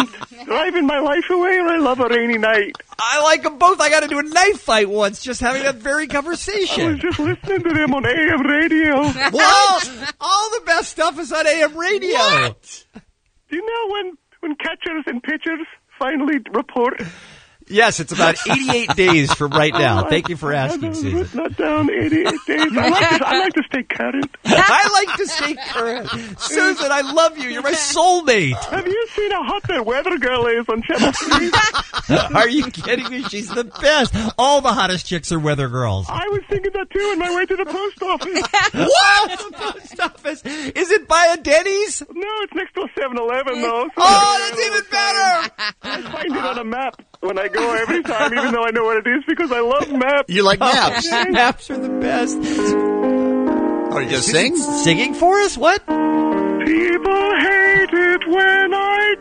driving my life away, or I love a rainy night. I like them both. I got to do a knife fight once, just having that very I conversation. was just listening to them on A M radio. What? All the best stuff is on A M radio. What? Do you know when, when catchers and pitchers finally report? Yes, it's about eighty-eight days from right now. Thank you for asking, Susan. Not down eighty-eight days. I like, to, I like to stay current. I like to stay current. Susan, I love you. You're my soulmate. Have you seen how hot that weather girl is on Channel three? Are you kidding me? She's the best. All the hottest chicks are weather girls. I was thinking that too on my way to the post office. What? The post office? Is it by a Denny's? No, it's next to a seven eleven though. So oh, that's even better. I find it on a map when I go every time, even though I know what it is, because I love maps. You like maps? Oh, maps are the best. Are you going to sing? Singing for us? What? People hate it when I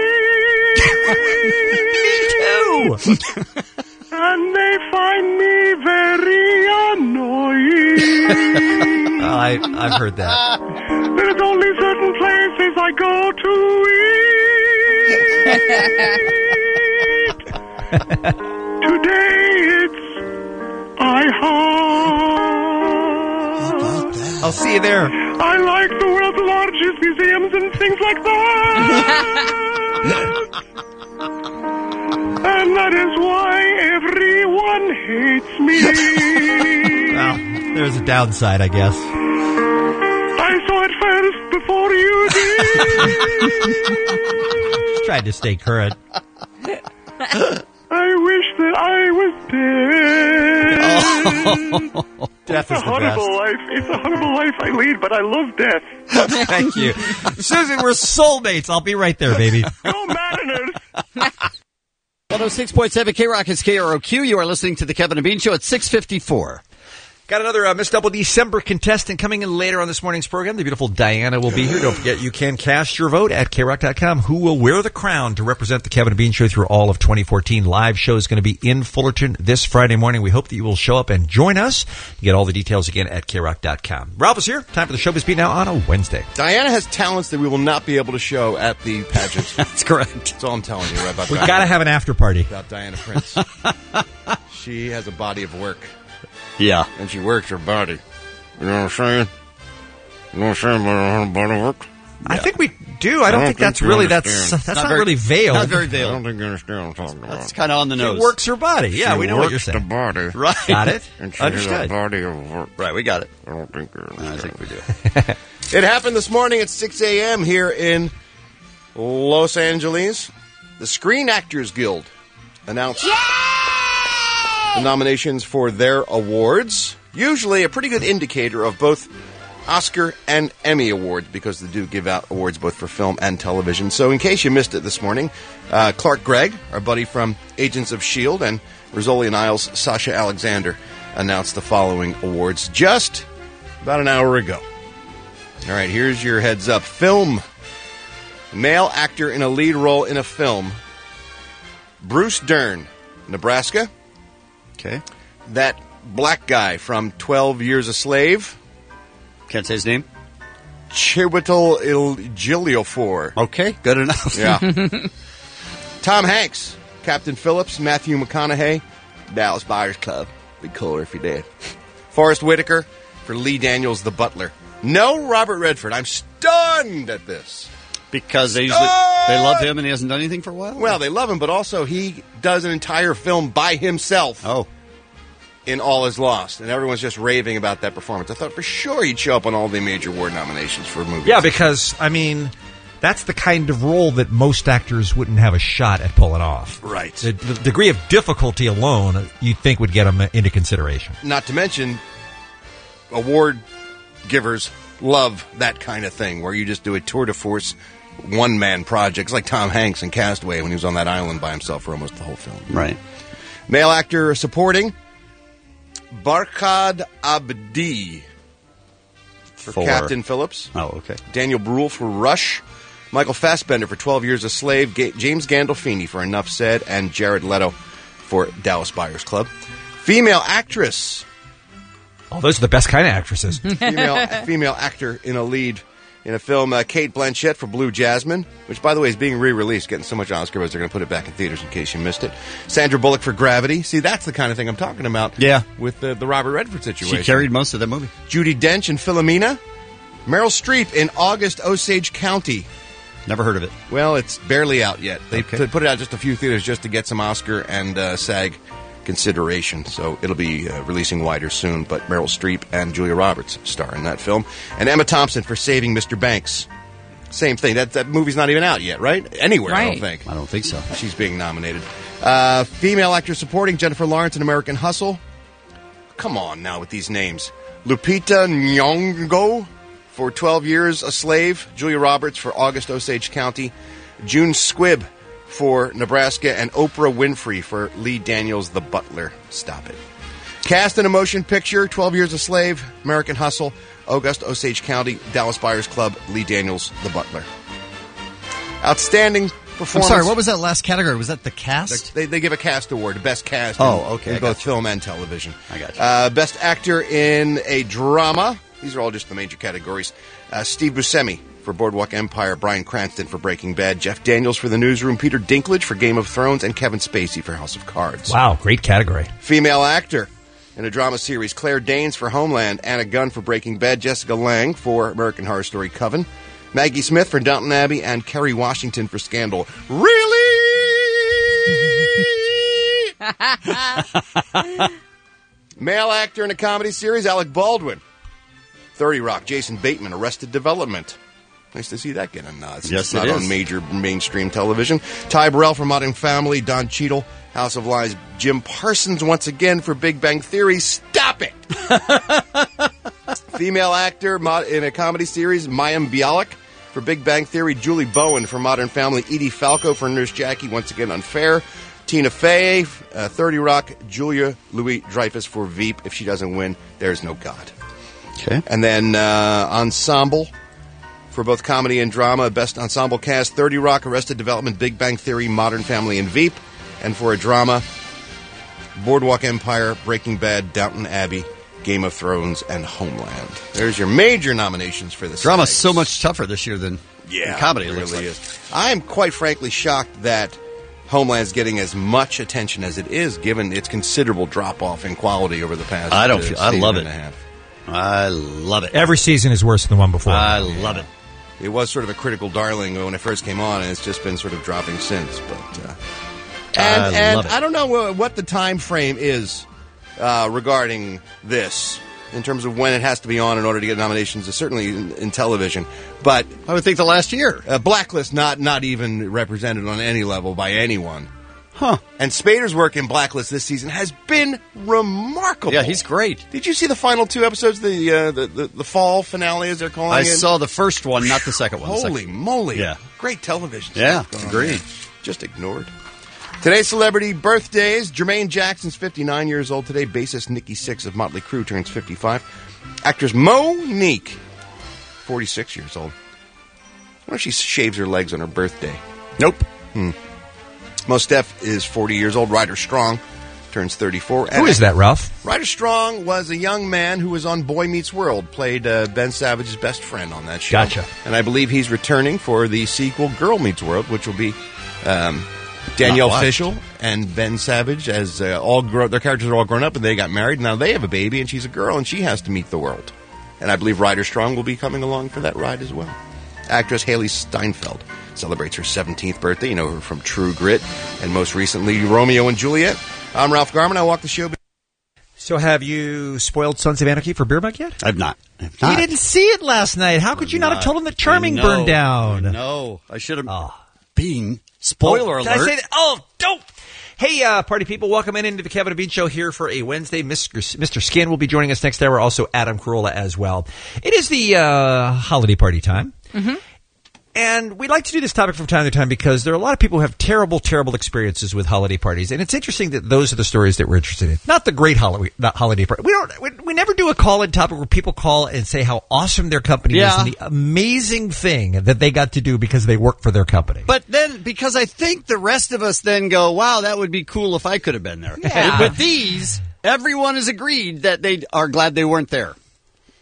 tweet. Me too. And they find me very annoying. Oh, I, I've heard that. There's only certain places I go to eat. Today it's IHOP. I'll see you there. I like the world's largest museums and things like that. And that is why everyone hates me. Well, there's a downside, I guess. I saw it first before you did. Tried to stay current. I wish that I was dead. Oh, death it's is a the horrible best. life. It's a horrible life I lead, but I love death. Thank you. Susan, we're soulmates. I'll be right there, baby. Go Mariners! one oh six point seven K-Rock is K R O Q. You are listening to the Kevin and Bean Show at six fifty-four. Got another uh, Miss Double December contestant coming in later on this morning's program. The beautiful Diana will be here. Don't forget, you can cast your vote at K rock dot com. Who will wear the crown to represent the Kevin and Bean Show through all of twenty fourteen? Live show is going to be in Fullerton this Friday morning. We hope that you will show up and join us. You get all the details again at K rock dot com. Ralph is here. Time for the Showbiz Beat now on a Wednesday. Diana has talents that we will not be able to show at the pageant. That's correct. That's all I'm telling you right about We've Diana. got to have an after party. About Diana Prince. She has a body of work. Yeah. And she works her body. You know what I'm saying? You know what I'm saying about her body of work? I think we do. I don't, think, that's you really, that's understand. that's Not not, very- really veiled. not very I veiled. don't think you understand what I'm talking about. That's kind of on the She nose. works her body. Yeah, She we know what you're works saying. the body. Right. Got it? And she has a Understood. body of work. Right, we got it. I don't think you understand. I think we do. It happened this morning at six a.m. here in Los Angeles. The Screen Actors Guild announced the nominations for their awards. Usually a pretty good indicator of both Oscar and Emmy awards, because they do give out awards both for film and television. So in case you missed it this morning, uh, Clark Gregg, our buddy from Agents of S H I E L D, and Rizzoli and Isles' Sasha Alexander announced the following awards just about an hour ago. All right, here's your heads up. Film. Male actor in a lead role in a film. Bruce Dern, Nebraska. Okay. That black guy from twelve Years a Slave. Can't say his name. Chiwetel Ejiofor. Okay, good enough. Yeah. Tom Hanks, Captain Phillips, Matthew McConaughey, Dallas Buyers Club. Be cooler if you did. Forrest Whitaker for Lee Daniels, the Butler. No Robert Redford. I'm stunned at this. Because they usually they love him and he hasn't done anything for a while? Well, they love him, but also he does an entire film by himself. Oh. In All Is Lost, and everyone's just raving about that performance. I thought for sure he'd show up on all the major award nominations for movies. Yeah, because, I mean, that's the kind of role that most actors wouldn't have a shot at pulling off. Right. The, the degree of difficulty alone, you'd think would get them into consideration. Not to mention, award givers love that kind of thing, where you just do a tour de force, one-man project. It's like Tom Hanks in Castaway when he was on that island by himself for almost the whole film. Right. Male actor supporting, Barkhad Abdi for, For- Captain Phillips. Oh, okay. Daniel Bruhl for Rush. Michael Fassbender for twelve Years a Slave. Ga- James Gandolfini for Enough Said. And Jared Leto for Dallas Buyers Club. Female actress. Oh, those are the best kind of actresses. Female, female actor in a lead In a film, uh, Kate Blanchett for Blue Jasmine, which, by the way, is being re-released, getting so much Oscar buzz, they're going to put it back in theaters in case you missed it. Sandra Bullock for Gravity. See, that's the kind of thing I'm talking about. Yeah. With the, the Robert Redford situation. She carried most of that movie. Judi Dench in Philomena. Meryl Streep in August Osage County. Never heard of it. Well, it's barely out yet. They Okay. put it out just a few theaters just to get some Oscar and uh, SAG consideration. So it'll be uh, releasing wider soon. But Meryl Streep and Julia Roberts star in that film. And Emma Thompson for Saving Mister Banks. Same thing. That that movie's not even out yet, right? Anywhere, I don't Right. think. I don't think so. She's being nominated. Uh, female actor supporting Jennifer Lawrence in American Hustle. Come on now with these names. Lupita Nyong'o for twelve years a Slave. Julia Roberts for August Osage County. June Squibb for Nebraska. And Oprah Winfrey for Lee Daniels, The Butler. Stop it. Cast in a motion picture, twelve years a Slave, American Hustle, August Osage County, Dallas Buyers Club, Lee Daniels, The Butler. Outstanding I'm performance. sorry, what was that last category? Was that the cast? They, they give a cast award, the best cast Oh, in, okay, in I both got film and television. I got you. Uh, best actor in a drama. These are all just the major categories. Uh, Steve Buscemi for Boardwalk Empire, Bryan Cranston for Breaking Bad, Jeff Daniels for The Newsroom, Peter Dinklage for Game of Thrones, and Kevin Spacey for House of Cards. Wow, great category. Female actor in a drama series, Claire Danes for Homeland, Anna Gunn for Breaking Bad, Jessica Lange for American Horror Story Coven, Maggie Smith for Downton Abbey, and Kerry Washington for Scandal. Really? Male actor in a comedy series, Alec Baldwin. thirty Rock, Jason Bateman, Arrested Development. Nice to see that get a nod. Since Yes, it's not it on is. major mainstream television. Ty Burrell for Modern Family, Don Cheadle, House of Lies, Jim Parsons once again for Big Bang Theory. Stop it! Female actor mo- in a comedy series, Mayim Bialik for Big Bang Theory, Julie Bowen for Modern Family, Edie Falco for Nurse Jackie, once again Unfair, Tina Fey, uh, thirty Rock, Julia Louis-Dreyfus for Veep. If she doesn't win, there's no God. Okay. And then uh, Ensemble for both comedy and drama. Best Ensemble Cast, thirty Rock, Arrested Development, Big Bang Theory, Modern Family, and Veep. And for a drama, Boardwalk Empire, Breaking Bad, Downton Abbey, Game of Thrones, and Homeland. There's your major nominations for this. Drama's so much tougher this year than Yeah, than comedy. it It looks really like. is. I am quite frankly shocked that Homeland's getting as much attention as it is, given its considerable drop-off in quality over the past I don't uh, feel- I season love and it. a half. I love it. Every season is worse than the one before. I love it. It was sort of a critical darling when it first came on, and it's just been sort of dropping since. But uh, and I and love it. I don't know uh, what the time frame is uh, regarding this in terms of when it has to be on in order to get nominations. Certainly in, in television, but I would think the last year. uh, Blacklist not not even represented on any level by anyone. Huh. And Spader's work in Blacklist this season has been remarkable. Yeah, he's great. Did you see the final two episodes, the uh, the, the the fall finale, as they're calling I it? saw the first one, not the second one. The Holy second- moly! Yeah. Great television. Yeah, stuff going on agreed. there. Just ignored. Today's celebrity birthdays: Jermaine Jackson's fifty-nine years old today. Bassist Nikki Sixx of Motley Crue turns fifty-five. Actress Monique, forty-six years old. I wonder if she shaves her legs on her birthday. Nope. Hmm. Mos Def is forty years old. Ryder Strong turns thirty-four. Who is that, Ralph? Ryder Strong was a young man who was on Boy Meets World, played uh, Ben Savage's best friend on that show. Gotcha. And I believe he's returning for the sequel, Girl Meets World, which will be um, Danielle Not watched. Fishel and Ben Savage as uh, all grow- their characters are all grown up and they got married. Now they have a baby and she's a girl and she has to meet the world. And I believe Ryder Strong will be coming along for that ride as well. Actress Haley Steinfeld celebrates her seventeenth birthday. You know her from True Grit and most recently Romeo and Juliet. I'm Ralph Garman. I walk the show. So have you spoiled Sons of Anarchy for Beer Mug yet? I've not. I've You not. didn't see it last night. How could you not, have told him that Charming I know. burned down? No, I should have been. Spoiler Oh, alert. did I say that? Oh, don't. Hey, uh, party people, welcome in into the Kevin and Bean Show here for a Wednesday. Mister S- Mister Skin will be joining us next hour. Also, Adam Carolla as well. It is the uh, holiday party time. Mm-hmm. And we like to do this topic from time to time because there are a lot of people who have terrible, terrible experiences with holiday parties. And it's interesting that those are the stories that we're interested in. Not the great holiday, not holiday party. We don't, we, we never do a call-in topic where people call and say how awesome their company Yeah. is and the amazing thing that they got to do because they work for their company. But then, because I think the rest of us then go, wow, that would be cool if I could have been there. Yeah. With these, everyone has agreed that they are glad they weren't there.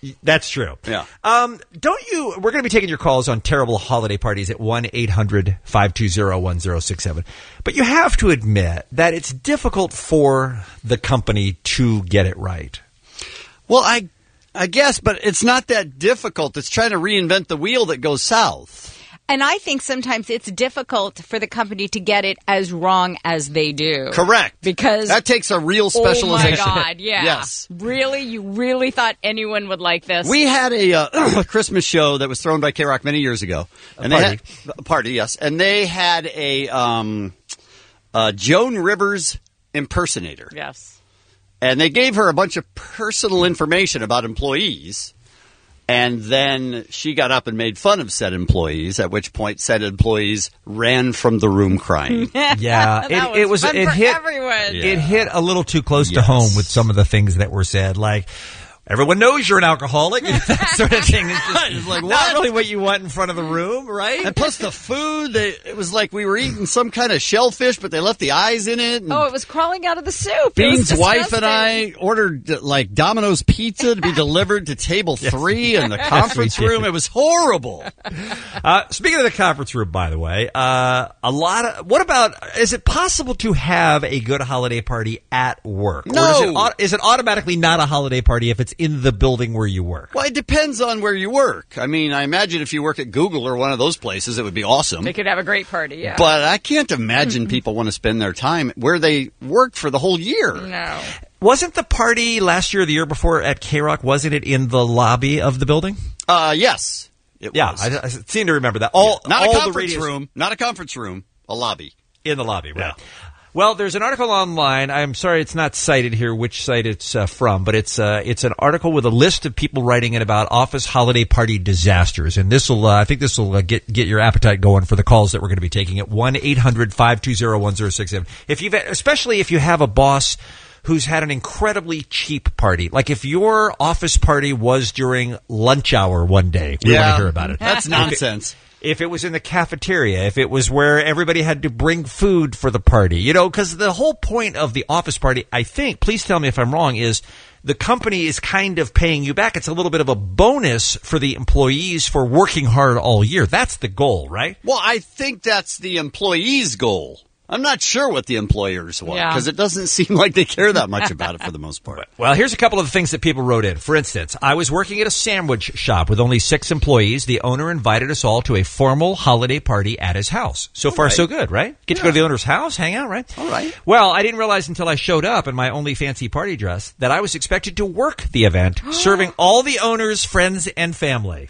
That's true. Yeah. Um, don't you, we're going to be taking your calls on terrible holiday parties at one eight hundred five two zero one zero six seven. But you have to admit that it's difficult for the company to get it right. Well, I, I guess, but it's not that difficult. It's trying to reinvent the wheel that goes south. And I think sometimes it's difficult for the company to get it as wrong as they do. Correct. Because that takes a real specialization. Oh, my God, yeah. Yes. Really? You really thought anyone would like this? We had a, uh, a Christmas show that was thrown by K-Rock many years ago. A and party. They had, a party, yes. And they had a um, uh, Joan Rivers impersonator. Yes. And they gave her a bunch of personal information about employees. And then she got up and made fun of said employees, at which point said employees ran from the room crying. Yeah, That it, it was fun it for hit everyone. it hit a little too close to Yes. home with some of the things that were said, like everyone knows you're an alcoholic, that sort of thing. It's just It's like, not what? really what you want in front of the room, right? And plus the food, they, it was like we were eating some kind of shellfish, but they left the eyes in it. And Oh, it was crawling out of the soup. It was Bean's wife and disgusting. I ordered uh, like Domino's pizza to be delivered to table three in the Yes, conference we did. room. It was horrible. Uh, speaking of the conference room, by the way, uh, a lot of what about? Is it possible to have a good holiday party at work? No. Or is it, au- is it automatically not a holiday party if it's in the building where you work? Well, it depends on where you work. I mean, I imagine if you work at Google or one of those places, it would be awesome. They could have a great party, yeah. But I can't imagine people want to spend their time where they worked for the whole year. No. Wasn't the party last year or the year before at K-Rock, wasn't it in the lobby of the building? Uh, yes. It Yeah, was. I, I seem to remember that. All, Not all a the conference radios- room. Not a conference room. A lobby. In the lobby, right. Well, there's an article online. I'm sorry it's not cited here which site it's uh, from, but it's uh, it's an article with a list of people writing in about office holiday party disasters. And this will, uh, I think this will uh, get get your appetite going for the calls that we're going to be taking at one eight hundred five two zero one zero six seven. If you've, especially if you have a boss who's had an incredibly cheap party. Like if your office party was during lunch hour one day, we want to hear about it. That's nonsense. If it was in the cafeteria, if it was where everybody had to bring food for the party, you know, because the whole point of the office party, I think, please tell me if I'm wrong, is the company is kind of paying you back. It's a little bit of a bonus for the employees for working hard all year. That's the goal, right? Well, I think that's the employee's goal. I'm not sure what the employers want Yeah. because it doesn't seem like they care that much about it for the most part. Well, here's a couple of the things that people wrote in. For instance, I was working at a sandwich shop with only six employees. The owner invited us all to a formal holiday party at his house. So far, right. so good, right? Get to go to the owner's house, hang out, right? All right. Well, I didn't realize until I showed up in my only fancy party dress that I was expected to work the event, serving all the owner's friends and family.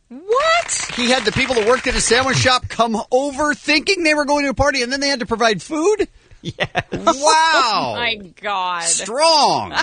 What? He had the people that worked at his sandwich shop come over thinking they were going to a party, and then they had to provide food? Yes. Wow. Oh, my God. Strong.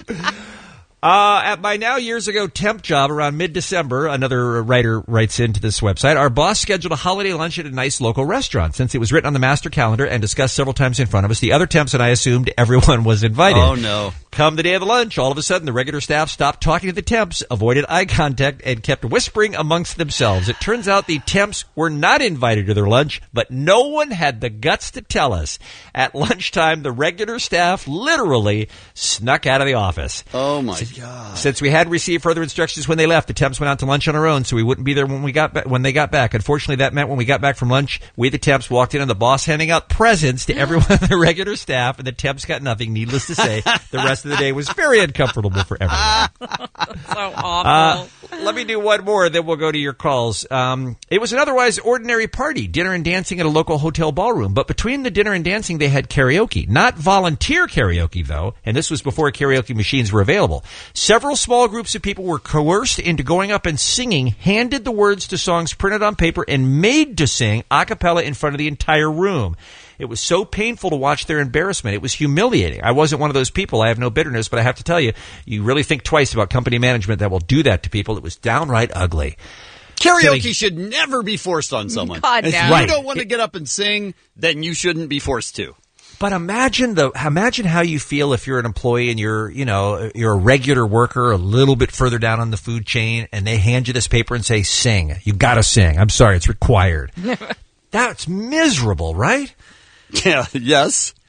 Uh, at my now years ago temp job around mid-December, another writer writes into this website, our boss scheduled a holiday lunch at a nice local restaurant. Since it was written on the master calendar and discussed several times in front of us, the other temps and I assumed everyone was invited. Oh, no. Come the day of the lunch, all of a sudden the regular staff stopped talking to the temps, avoided eye contact, and kept whispering amongst themselves. It turns out the temps were not invited to their lunch, but no one had the guts to tell us. At lunchtime, the regular staff literally snuck out of the office. Oh, my God. Since we had received further instructions when they left, the temps went out to lunch on our own, so we wouldn't be there when we got ba- when they got back. Unfortunately, that meant when we got back from lunch, we the temps walked in and the boss handing out presents to everyone on the regular staff, and the temps got nothing. Needless to say, the rest of the day was very uncomfortable for everyone. So awful. Uh, let me do one more, then we'll go to your calls. Um, it was an otherwise ordinary party, dinner and dancing at a local hotel ballroom. But between the dinner and dancing, they had karaoke. Not volunteer karaoke, though, and this was before karaoke machines were available. Several small groups of people were coerced into going up and singing, handed the words to songs printed on paper, and made to sing a cappella in front of the entire room. It was so painful to watch their embarrassment. It was humiliating. I wasn't one of those people. I have no bitterness, but I have to tell you, you really think twice about company management that will do that to people. It was downright ugly. Karaoke So they- should never be forced on someone. God, if no. you Right. don't want to get up and sing, then you shouldn't be forced to. But imagine the imagine how you feel if you're an employee and you're, you know, you're a regular worker a little bit further down on the food chain, and they hand you this paper and say, sing. You got to sing. I'm sorry, it's required. That's miserable, right? Yeah, yes.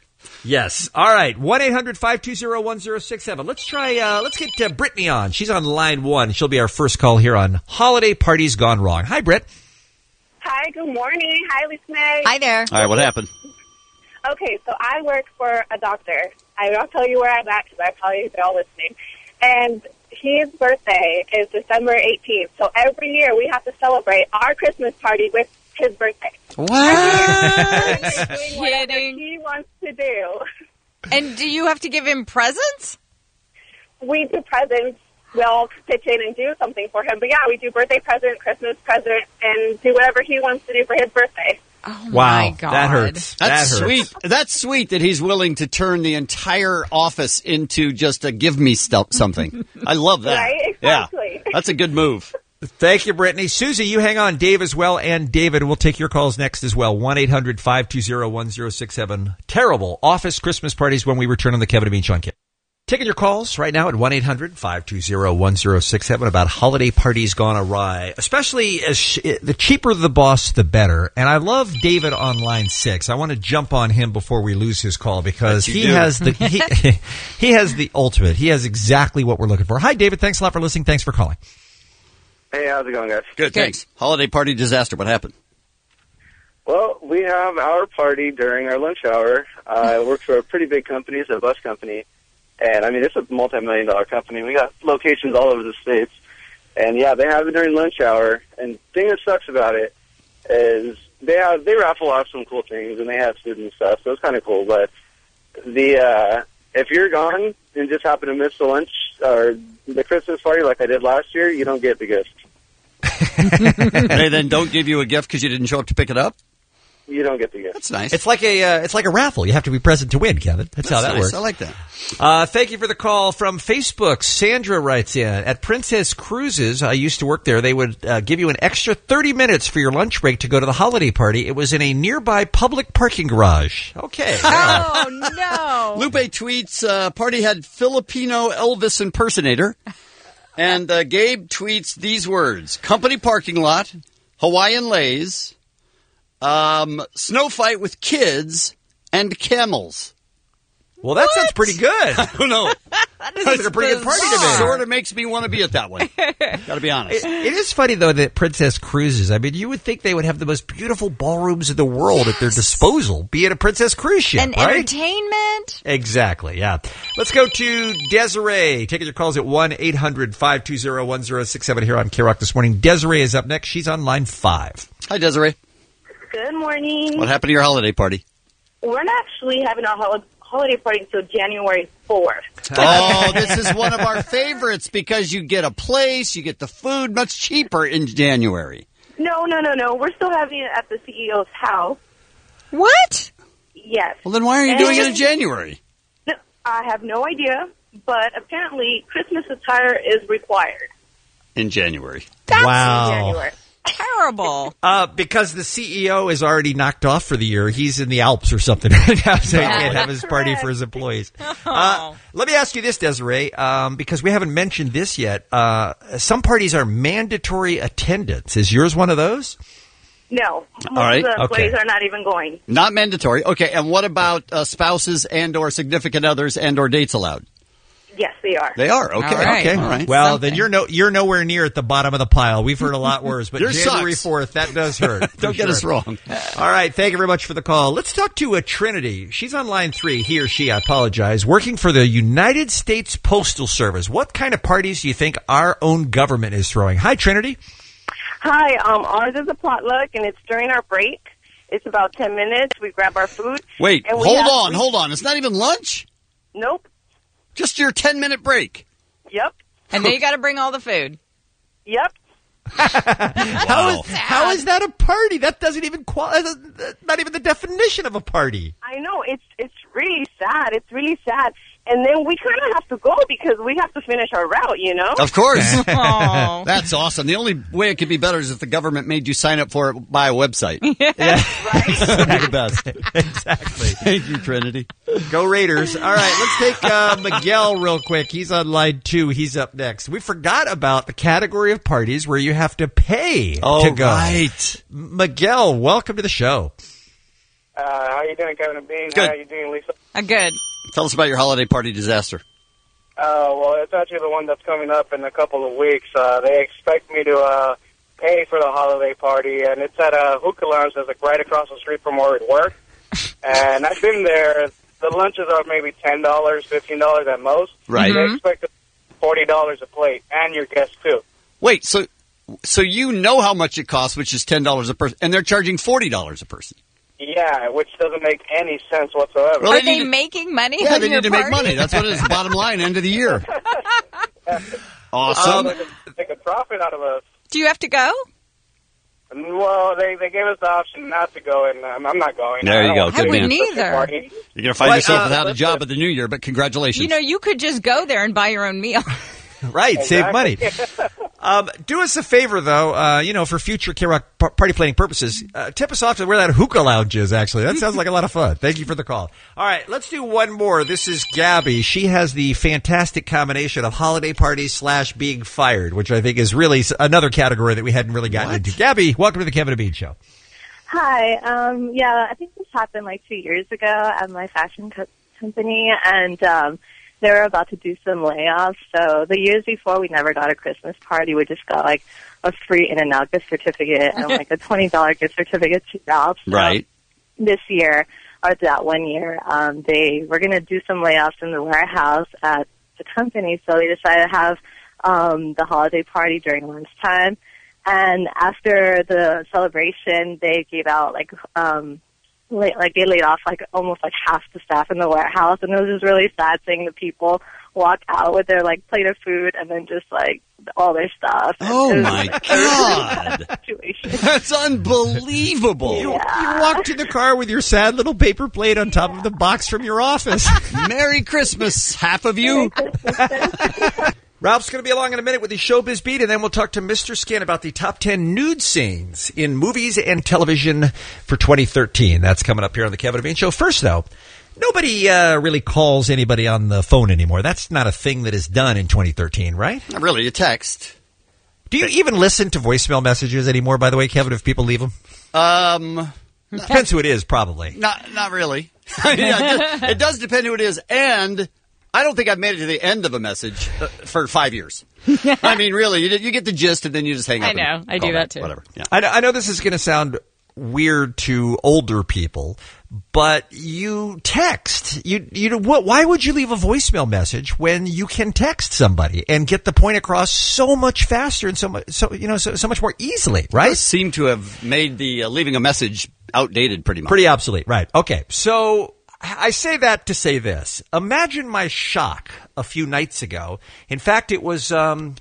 Yes. All right. one eight hundred five two zero one zero six seven. Let's try, uh, let's get uh, Brittany on. She's on line one. She'll be our first call here on Holiday Parties Gone Wrong. Hi, Britt. Hi, good morning. Hi, Lisa May. Hi there. All right, what happened? Okay, so I work for a doctor. I won't tell you where I'm at because I probably they're all listening. And his birthday is December eighteenth. So every year we have to celebrate our Christmas party with his birthday. What? Doing whatever he wants to do. And do you have to give him presents? We do presents. We'll pitch in and do something for him. But yeah, we do birthday present, Christmas present, and do whatever he wants to do for his birthday. Oh, Wow, my God. that hurts. That's that hurts. sweet. That's sweet that he's willing to turn the entire office into just a give me stuff something. I love that. Right? Exactly. Yeah, that's a good move. Thank you, Brittany. Susie, you hang on. Dave as well, and David. We'll take your calls next as well. one eight hundred five two zero one zero six seven. Terrible office Christmas parties when we return on the Kevin and Bean Show on K. Taking your calls right now at one eight hundred five two zero one zero six seven about holiday parties gone awry. Especially as sh- the cheaper the boss, the better. And I love David on line six. I want to jump on him before we lose his call because Bet you he do. has the he, he has the ultimate. He has exactly what we're looking for. Hi, David. Thanks a lot for listening. Thanks for calling. Hey, how's it going, guys? Good, thanks. Holiday party disaster. What happened? Well, we have our party during our lunch hour. Uh, I work for a pretty big company. It's a bus company. And, I mean, it's a multi-million dollar company. We got locations all over the states. And, yeah, they have it during lunch hour. And the thing that sucks about it is they have they raffle off some cool things, and they have food and stuff, so it's kind of cool. But the uh, if you're gone and just happen to miss the lunch or the Christmas party like I did last year, you don't get the gift. They then don't give you a gift because you didn't show up to pick it up? You don't get the gift. That's nice. It's like a uh, it's like a raffle. You have to be present to win, Kevin. That's, That's how that nice. works. I like that. Uh, thank you for the call from Facebook. Sandra writes in, at Princess Cruises, I used to work there, they would uh, give you an extra thirty minutes for your lunch break to go to the holiday party. It was in a nearby public parking garage. Okay. Oh, no. Lupe tweets, uh, party had Filipino Elvis impersonator. And uh, Gabe tweets these words, company parking lot, Hawaiian Lays, um, snow fight with kids, and camels. Well, that sounds pretty good. I don't know. That Sounds like a pretty good party to me. Sort of makes me want to be at that one. Got to be honest. It, it is funny, though, that Princess Cruises, I mean, you would think they would have the most beautiful ballrooms in the world at their disposal, be it a Princess Cruise ship, And right? entertainment. Exactly, yeah. Let's go to Desiree. Taking your calls at one eight hundred five two zero one zero six seven here on K-Rock this morning. Desiree is up next. She's on line five. Hi, Desiree. Good morning. What happened to your holiday party? We're not actually having a hol- holiday party until January fourth. Oh, this is one of our favorites because you get a place, you get the food much cheaper in January. No, no, no, no. We're still having it at the C E O's house. What? Yes. Well, then why are you And doing it in just- January? No, I have no idea, but apparently Christmas attire is required. In January. That's Wow. In January. terrible. Uh, because the C E O is already knocked off for the year. He's in the Alps or something right now, so he Yeah, can't have that's his party correct. for his employees. Oh. Uh, let me ask you this, Desiree, um, because we haven't mentioned this yet. Uh, some parties are mandatory attendance. Is yours one of those? No. Most All right. of the employees Okay. are not even going. Not mandatory. Okay, and what about uh, spouses and or significant others and or dates allowed? Yes, they are. They are. Okay. All right. Okay. All right. Well, Something. then you're no you're nowhere near at the bottom of the pile. We've heard a lot worse, but Yours January sucks. fourth, that does hurt. for Don't get sure. us wrong. All right. Thank you very much for the call. Let's talk to a Trinity. She's on line three. He or she, I apologize, working for the United States Postal Service. What kind of parties do you think our own government is throwing? Hi, Trinity. Hi, um, ours is a potluck, and it's during our break. It's about ten minutes. We grab our food. Wait, and we hold have- on, we- hold on. It's not even lunch? Nope. Just your ten-minute break. Yep. And then you got to bring all the food. Yep. How is how is that a party? That doesn't even qual- that's not even the definition of a party. I know. It's it's really sad. It's really sad. And then we kind of have to go because we have to finish our route, you know? Of course. Oh. That's awesome. The only way it could be better is if the government made you sign up for it by a website. Yeah, That'd be the best. exactly. Thank you, Trinity. Go Raiders. All right, let's take uh, Miguel real quick. He's on line two. He's up next. We forgot about the category of parties where you have to pay Oh, to go. right. Miguel, welcome to the show. Uh, how you doing, Kevin and Bean? Good. How you doing, Lisa? Uh, good. Tell us about your holiday party disaster. Uh, well, it's actually the one that's coming up in a couple of weeks. Uh, they expect me to uh, pay for the holiday party, and it's at a hookah lounge that's like right across the street from where we work. And I've been there. The lunches are maybe ten dollars, fifteen dollars at most. Right. They expect forty dollars a plate, and your guests too. Wait, so so you know how much it costs, which is ten dollars a person, and they're charging forty dollars a person. Yeah, which doesn't make any sense whatsoever. Well, Are they they, need to- making money? Yeah, on they your need to make party? money. That's what it is. Bottom line, end of the year. Awesome. Um, take a profit out of us. Do you have to go? Well, they, they gave us the option not to go, and um, I'm not going. There you I go. don't Good want to man. miss the Neither. party. You're going to find Well, yourself uh, without a job at the new year, but congratulations. You know, you could just go there and buy your own meal. Right, save money. Um, do us a favor, though, uh, you know, for future K-Rock p- party planning purposes, uh, tip us off to where that hookah lounge is, actually. That sounds like a lot of fun. Thank you for the call. All right, let's do one more. This is Gabby. She has the fantastic combination of holiday parties slash being fired, which I think is really s- another category that we hadn't really gotten into. Gabby, welcome to the Kevin and Bean Show. Hi. Um, yeah, I think this happened like two years ago at my fashion co- company, and um, they were about to do some layoffs. So the years before, we never got a Christmas party. We just got like a free In-N-Out gift certificate and like a twenty dollars gift certificate to Ralph. So Right. this year, or that one year, um, they were going to do some layoffs in the warehouse at the company. So they decided to have um, the holiday party during lunchtime. And after the celebration, they gave out like, um, la- like they laid off like almost like half the staff in the warehouse, and it was just really sad seeing the people walk out with their like plate of food and then just like all their stuff. Oh It was my a God. situation. That's unbelievable. You, you walk to the car with your sad little paper plate on top of the box from your office. Merry Christmas, half of you. Ralph's going to be along in a minute with the Showbiz Beat, and then we'll talk to Mister Skin about the top ten nude scenes in movies and television for twenty thirteen. That's coming up here on the Kevin and Bean Show. First, though, nobody uh, really calls anybody on the phone anymore. That's not a thing that is done in twenty thirteen, right? Not really, a text. Do you even listen to voicemail messages anymore, by the way, Kevin, if people leave them? Um, Depends who it is, probably. Not not really. Yeah, it, does, it does depend who it is, and I don't think I've made it to the end of a message uh, for five years. I mean, really, you, you get the gist, and then you just hang up. I know. and I call do back, that too. Whatever. Yeah. I know, I know this is going to sound weird to older people, but you text. You you what? Why would you leave a voicemail message when you can text somebody and get the point across so much faster and so much so you know so, so much more easily, right? Does seem to have made the uh, leaving a message outdated pretty much. Pretty obsolete, right? Okay, so I say that to say this. Imagine my shock a few nights ago. In fact, it was um,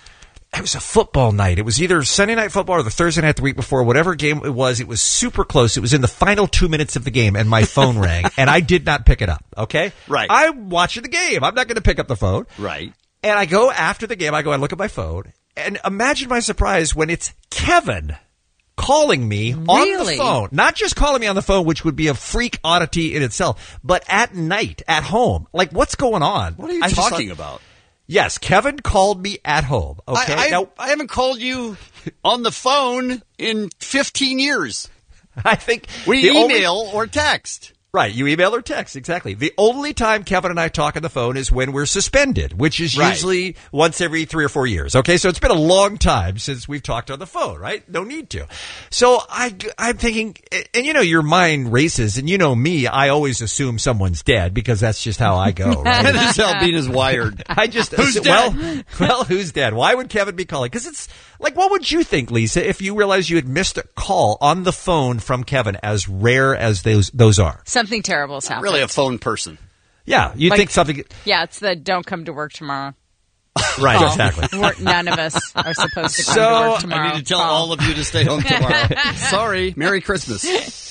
it was a football night. It was either Sunday Night Football or the Thursday night the week before, whatever game it was. It was super close. It was in the final two minutes of the game, and my phone rang, and I did not pick it up. Okay, Right. I'm watching the game. I'm not going to pick up the phone. Right. And I go after the game. I go and look at my phone, and imagine my surprise when it's Kevin calling me on Really? the phone. Not just calling me on the phone, which would be a freak oddity in itself, but at night, at home. Like, what's going on? What are you I just talking thought- about? Yes, Kevin called me at home. Okay, I, I, now I haven't called you on the phone in fifteen years. I think We the only- email or text. Right, you email or text, exactly. The only time Kevin and I talk on the phone is when we're suspended, which is Right. usually once every three or four years. Okay, so it's been a long time since we've talked on the phone, right? No need to. So I, I'm thinking, and you know, your mind races, and you know me, I always assume someone's dead because that's just how I go, right? That is how Bean is wired. I just Who's assume- dead? Well, well, who's dead? Why would Kevin be calling? Because it's like, what would you think, Lisa, if you realized you had missed a call on the phone from Kevin, as rare as those those are? Something terrible has happened. Really a phone person. Yeah, you Like- think something? Yeah, it's the don't come to work tomorrow. Right, call. exactly. We're, none of us are supposed to come So- to work tomorrow. I need to tell Call. all of you to stay home tomorrow. Sorry. Merry Christmas.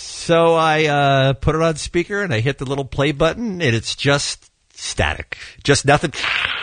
So I uh, put it on speaker and I hit the little play button, and it's just static, just nothing.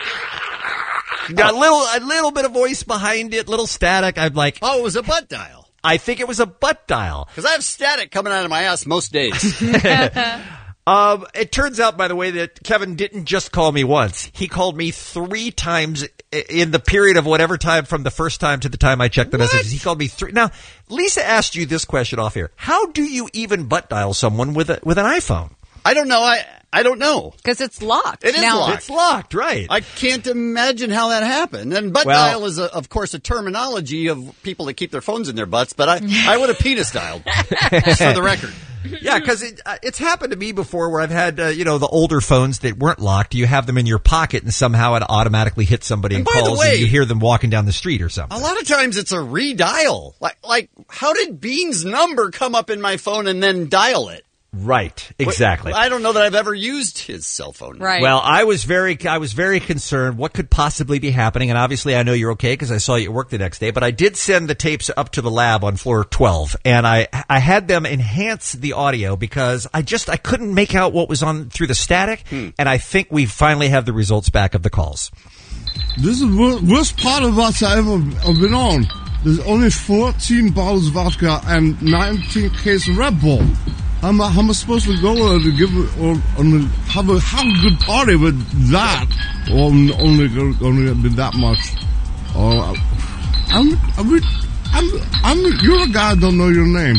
Got a little, a little bit of voice behind it, little static. I'm like, Oh, it was a butt dial. I think it was a butt dial. Because I have static coming out of my ass most days. Um, it turns out, by the way, that Kevin didn't just call me once. He called me three times in the period of whatever time from the first time to the time I checked the what? messages. He called me three. Now, Lisa asked you this question off here. How do you even butt dial someone with a, with an iPhone? I don't know. I I don't know. Because it's locked. It is now, locked. It's locked, right. I can't imagine how that happened. And butt Well- dial is, a, of course, a terminology of people that keep their phones in their butts, but I, I would have penis dialed, just for the record. Yeah, because it, uh, it's happened to me before where I've had, uh, you know, the older phones that weren't locked. You have them in your pocket and somehow it automatically hits somebody and, And by the calls way- and you hear them walking down the street or something. A lot of times it's a redial. Like, like, how did Bean's number come up in my phone and then dial it? Right, exactly. I don't know that I've ever used his cell phone. Right. Well, I was very, I was very concerned. What could possibly be happening? And obviously, I know you're okay because I saw you at work the next day. But I did send the tapes up to the lab on floor twelve, and I, I had them enhance the audio because I just, I couldn't make out what was on through the static. Hmm. And I think we finally have the results back of the calls. This is the wor- worst part of us I ever I've been on. There's only fourteen bottles of vodka and nineteen cases of Red Bull. How am, I, how am I supposed to go uh, to give or, or have a have a good party with that? Or only only be that much? Or I'm I'm I'm, I'm you're a guy I don't know your name.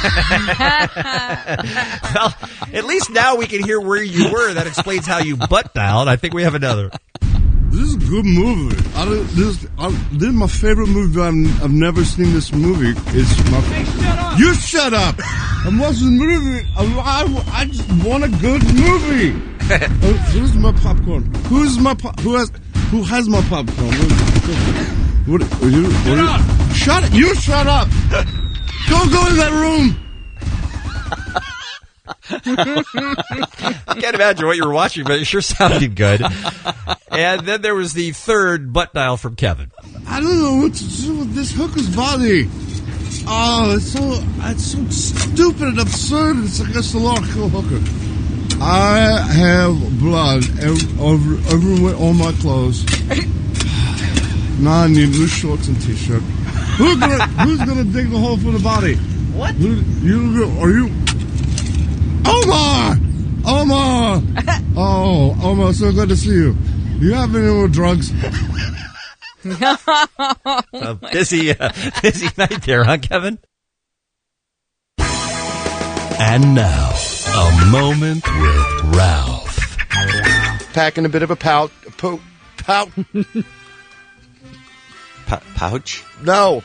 Well, at least now we can hear where you were. That explains how you butt dialed. I think we have another. This is a good movie. I don't, this, I, this is my favorite movie. I've, I've never seen this movie. It's my. Hey, shut up! You shut up! I'm watching the movie. I, I, I just want a good movie. uh, where's my popcorn? Who's my pop? Who has? Who has my popcorn? What? what, are you, what Shut are, up! Shut it! You shut up! Don't go in that room. I can't imagine what you were watching, but it sure sounded good. And then there was the third butt dial from Kevin. I don't know what to do with this hooker's body. Oh, it's so it's so stupid and absurd. It's against the law to kill a hooker. I have blood ev- over everywhere on my clothes. Now I need new shorts and t-shirt. Who's gonna Who's gonna dig the hole for the body? What? Who, you are you? Omar! Omar! Oh, Omar, so good to see you. Do you have any more drugs? A busy, uh, busy night there, huh, Kevin? And now, a moment with Ralph. Packing a bit of a pout. Po- pout. P- pouch? No.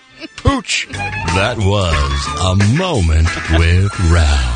Pooch. That was a moment with Ralph.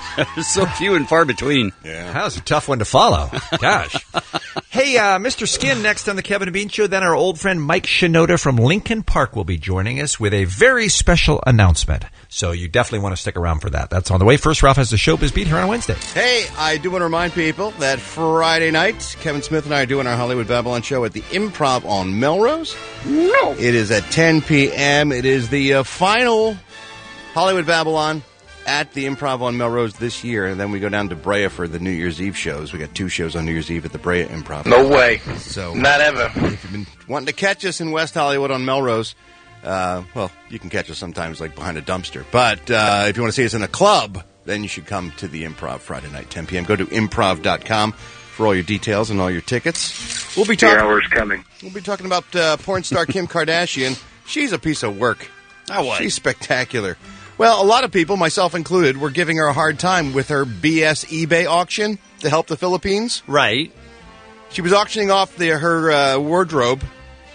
So few and far between. Yeah, that was a tough one to follow. Gosh. Hey, uh, Mister Skin, next on the Kevin and Bean Show. Then our old friend Mike Shinoda from Lincoln Park will be joining us with a very special announcement. So you definitely want to stick around for that. That's on the way. First, Ralph has the Showbiz Beat here on Wednesday. Hey, I do want to remind people that Friday night, Kevin Smith and I are doing our Hollywood Babylon show at the Improv on Melrose. No. It is at ten p.m. It is the uh, final Hollywood Babylon at the Improv on Melrose this year, and then we go down to Brea for the New Year's Eve shows. We got two shows on New Year's Eve at the Brea Improv. No way. So Not ever. If you've been wanting to catch us in West Hollywood on Melrose, uh, well, you can catch us sometimes like behind a dumpster. But uh, if you want to see us in a club, then you should come to the Improv Friday night, ten p.m. Go to improv dot com for all your details and all your tickets. We'll be talking. The hour's coming. We'll be talking about uh, porn star Kim Kardashian. She's a piece of work. Oh, what? She's spectacular. Well, a lot of people, myself included, were giving her a hard time with her B S eBay auction to help the Philippines. Right. She was auctioning off the, her uh, wardrobe,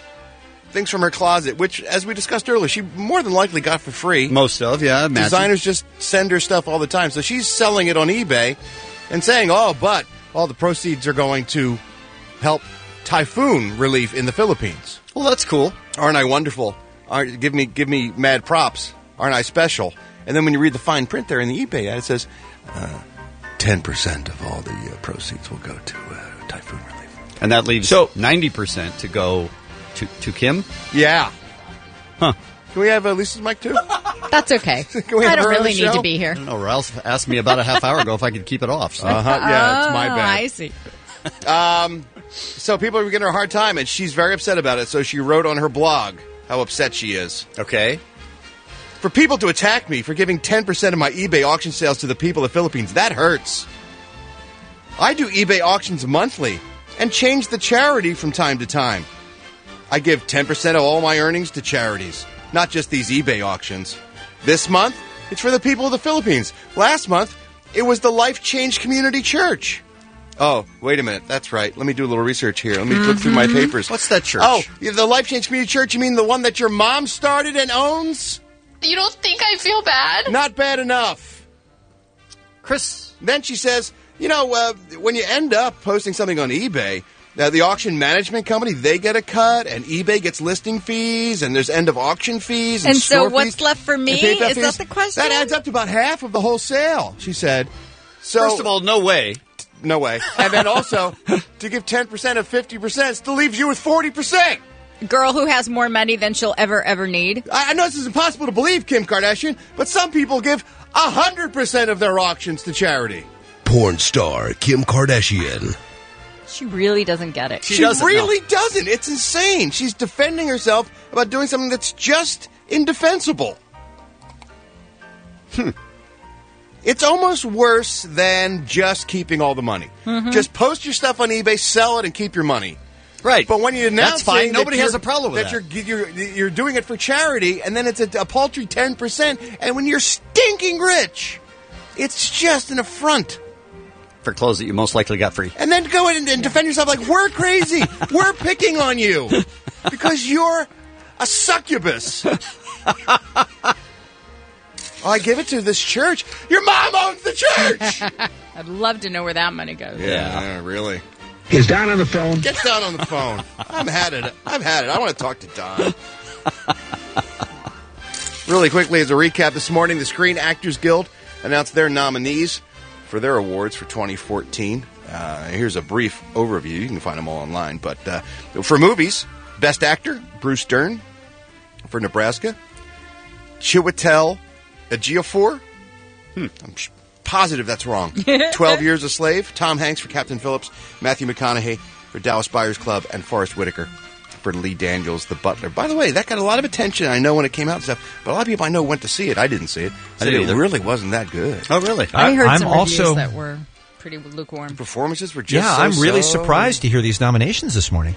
things from her closet, which, as we discussed earlier, she more than likely got for free. Most of, yeah. Imagine. Designers just send her stuff all the time. So she's selling it on eBay and saying, oh, but all the proceeds are going to help typhoon relief in the Philippines. Well, that's cool. Aren't I wonderful? Aren't, give me give me mad props. Aren't I special? And then when you read the fine print there in the eBay ad, it says uh, ten percent of all the uh, proceeds will go to uh, typhoon relief. And that leaves so ninety percent to go to, to Kim? Yeah. Huh. Can we have uh, Lisa's mic, too? That's okay. Can we I have don't her on really the need show? to be here. I don't know. Ralph asked me about a half hour ago if I could keep it off. So. Uh-huh. Yeah, it's my Oh, bad. I see. Um, so people are giving her a hard time, and she's very upset about it. So she wrote on her blog how upset she is. Okay. For people to attack me for giving ten percent of my eBay auction sales to the people of the Philippines, that hurts. I do eBay auctions monthly and change the charity from time to time. I give ten percent of all my earnings to charities, not just these eBay auctions. This month, it's for the people of the Philippines. Last month, it was the Life Change Community Church. Oh, wait a minute. That's right. Let me do a little research here. Let me mm-hmm. look through my papers. What's that church? Oh, the Life Change Community Church, you mean the one that your mom started and owns? You don't think I feel bad? Not bad enough. Chris. Then she says, you know, uh, when you end up posting something on eBay, uh, the auction management company, they get a cut, and eBay gets listing fees, and there's end of auction fees. And, and so store what's fees left for me? Is fees. that the question? That adds up to about half of the whole sale, she said. So, first of all, no way. No way. And then also, to give ten percent of fifty percent still leaves you with forty percent. Girl who has more money than she'll ever, ever need. I, I know this is impossible to believe, Kim Kardashian, but some people give one hundred percent of their auctions to charity. Porn star Kim Kardashian. She really doesn't get it. She, she doesn't, really no. doesn't. It's insane. She's defending herself about doing something that's just indefensible. Hmm. It's almost worse than just keeping all the money. Mm-hmm. Just post your stuff on eBay, sell it, and keep your money. Right. But when you announce that's fine. Nobody has a problem with that, that. You're, you're, you're doing it for charity, and then it's a, a paltry ten percent, and when you're stinking rich, it's just an affront. For clothes that you most likely got free. And then go in and, and defend yourself like, we're crazy. We're picking on you. Because you're a succubus. Oh, I give it to this church. Your mom owns the church. I'd love to know where that money goes. Yeah, yeah, really. He's down on the phone. Get down on the phone. I've had it. I've had it. I want to talk to Don. Really quickly, as a recap, this morning, the Screen Actors Guild announced their nominees for their awards for twenty fourteen. Uh, here's a brief overview. You can find them all online. But uh, for movies, Best Actor, Bruce Dern for Nebraska. Chiwetel Ejiofor. Hmm. I'm positive that's wrong. twelve Years a Slave. Tom Hanks for Captain Phillips. Matthew McConaughey for Dallas Buyers Club. And Forrest Whitaker for Lee Daniels, The Butler. By the way, that got a lot of attention, I know, when it came out and stuff. But a lot of people I know went to see it. I didn't see it. I didn't either. It really wasn't that good. Oh, really? I heard I'm some also, reviews that were pretty lukewarm. The performances were just Yeah, so, I'm really so... surprised to hear these nominations this morning.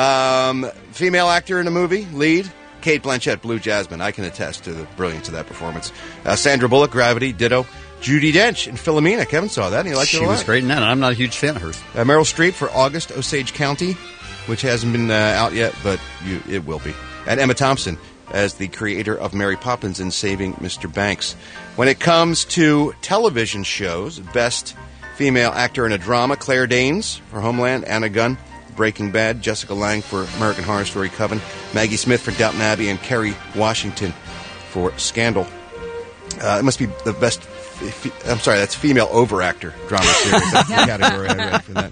Um, female actor in a movie, lead, Cate Blanchett, Blue Jasmine. I can attest to the brilliance of that performance. Uh, Sandra Bullock, Gravity, ditto. Judi Dench in Philomena. Kevin saw that, and he liked she it a lot. She was great in that, and I'm not a huge fan of hers. Uh, Meryl Streep for August, Osage County, which hasn't been uh, out yet, but you, it will be. And Emma Thompson as the creator of Mary Poppins and Saving Mister Banks. When it comes to television shows, Best Female Actor in a Drama, Claire Danes for Homeland, Anna Gunn, Breaking Bad, Jessica Lange for American Horror Story Coven, Maggie Smith for Downton Abbey, and Kerry Washington for Scandal. Uh, it must be the best... I'm sorry, that's female over-actor drama series. That's the category I read for that.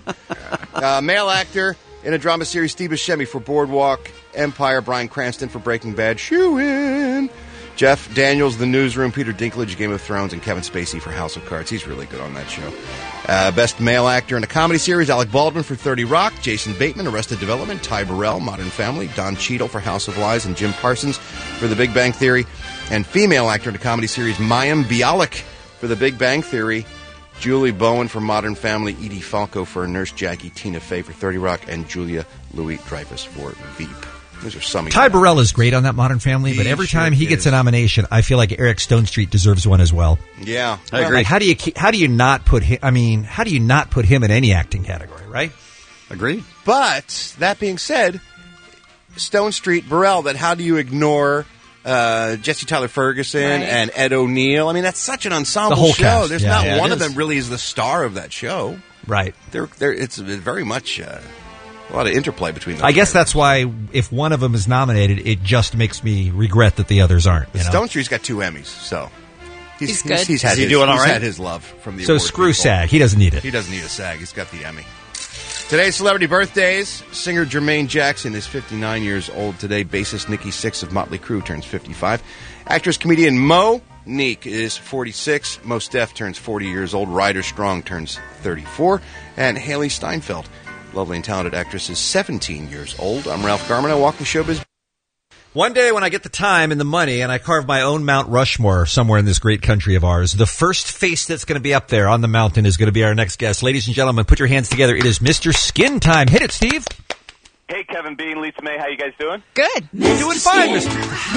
Uh, male actor in a drama series, Steve Buscemi for Boardwalk Empire, Bryan Cranston for Breaking Bad, Shoo-in. Jeff Daniels, The Newsroom, Peter Dinklage, Game of Thrones, and Kevin Spacey for House of Cards. He's really good on that show. Uh, best male actor in a comedy series, Alec Baldwin for thirty Rock, Jason Bateman, Arrested Development, Ty Burrell, Modern Family, Don Cheadle for House of Lies, and Jim Parsons for The Big Bang Theory. And female actor in a comedy series, Mayim Bialik for The Big Bang Theory, Julie Bowen for Modern Family, Edie Falco for Nurse Jackie, Tina Fey for thirty Rock, and Julia Louis-Dreyfus for Veep. Those are some. Ty Burrell is great on that Modern Family, but every time he gets a nomination, I feel like Eric Stonestreet deserves one as well. Yeah, I agree. Like, how do you how do you not put him? I mean, how do you not put him in any acting category? Right? Agreed. But that being said, Stonestreet, Burrell. That how do you ignore uh, Jesse Tyler Ferguson right. and Ed O'Neill? I mean, that's such an ensemble the whole show. Cast. There's yeah, not yeah, one of them really is the star of that show. Right. They're, they're, it's very much. Uh, A lot of interplay between them. I guess that's why if one of them is nominated, it just makes me regret that the others aren't. You know? Stonestreet's got two Emmys, so he's, he's good. He's, he's had is he his, doing all he's right? had his love from the so award screw people. SAG. He doesn't need it. He doesn't need a SAG. He's got the Emmy. Today's celebrity birthdays: singer Jermaine Jackson is fifty-nine years old today. Bassist Nikki Sixx of Motley Crue turns fifty-five. Actress comedian Monique is forty-six. Mos Def turns forty years old. Ryder Strong turns thirty-four, and Haley Steinfeld, lovely and talented actress, is seventeen years old. I'm Ralph Garman. I walk the showbiz. One day when I get the time and the money and I carve my own Mount Rushmore somewhere in this great country of ours, the first face that's going to be up there on the mountain is going to be our next guest. Ladies and gentlemen, put your hands together. It is Mister Skin time. Hit it, Steve. Hey, Kevin Bean, Lisa May, how you guys doing? Good. Doing fine, Mister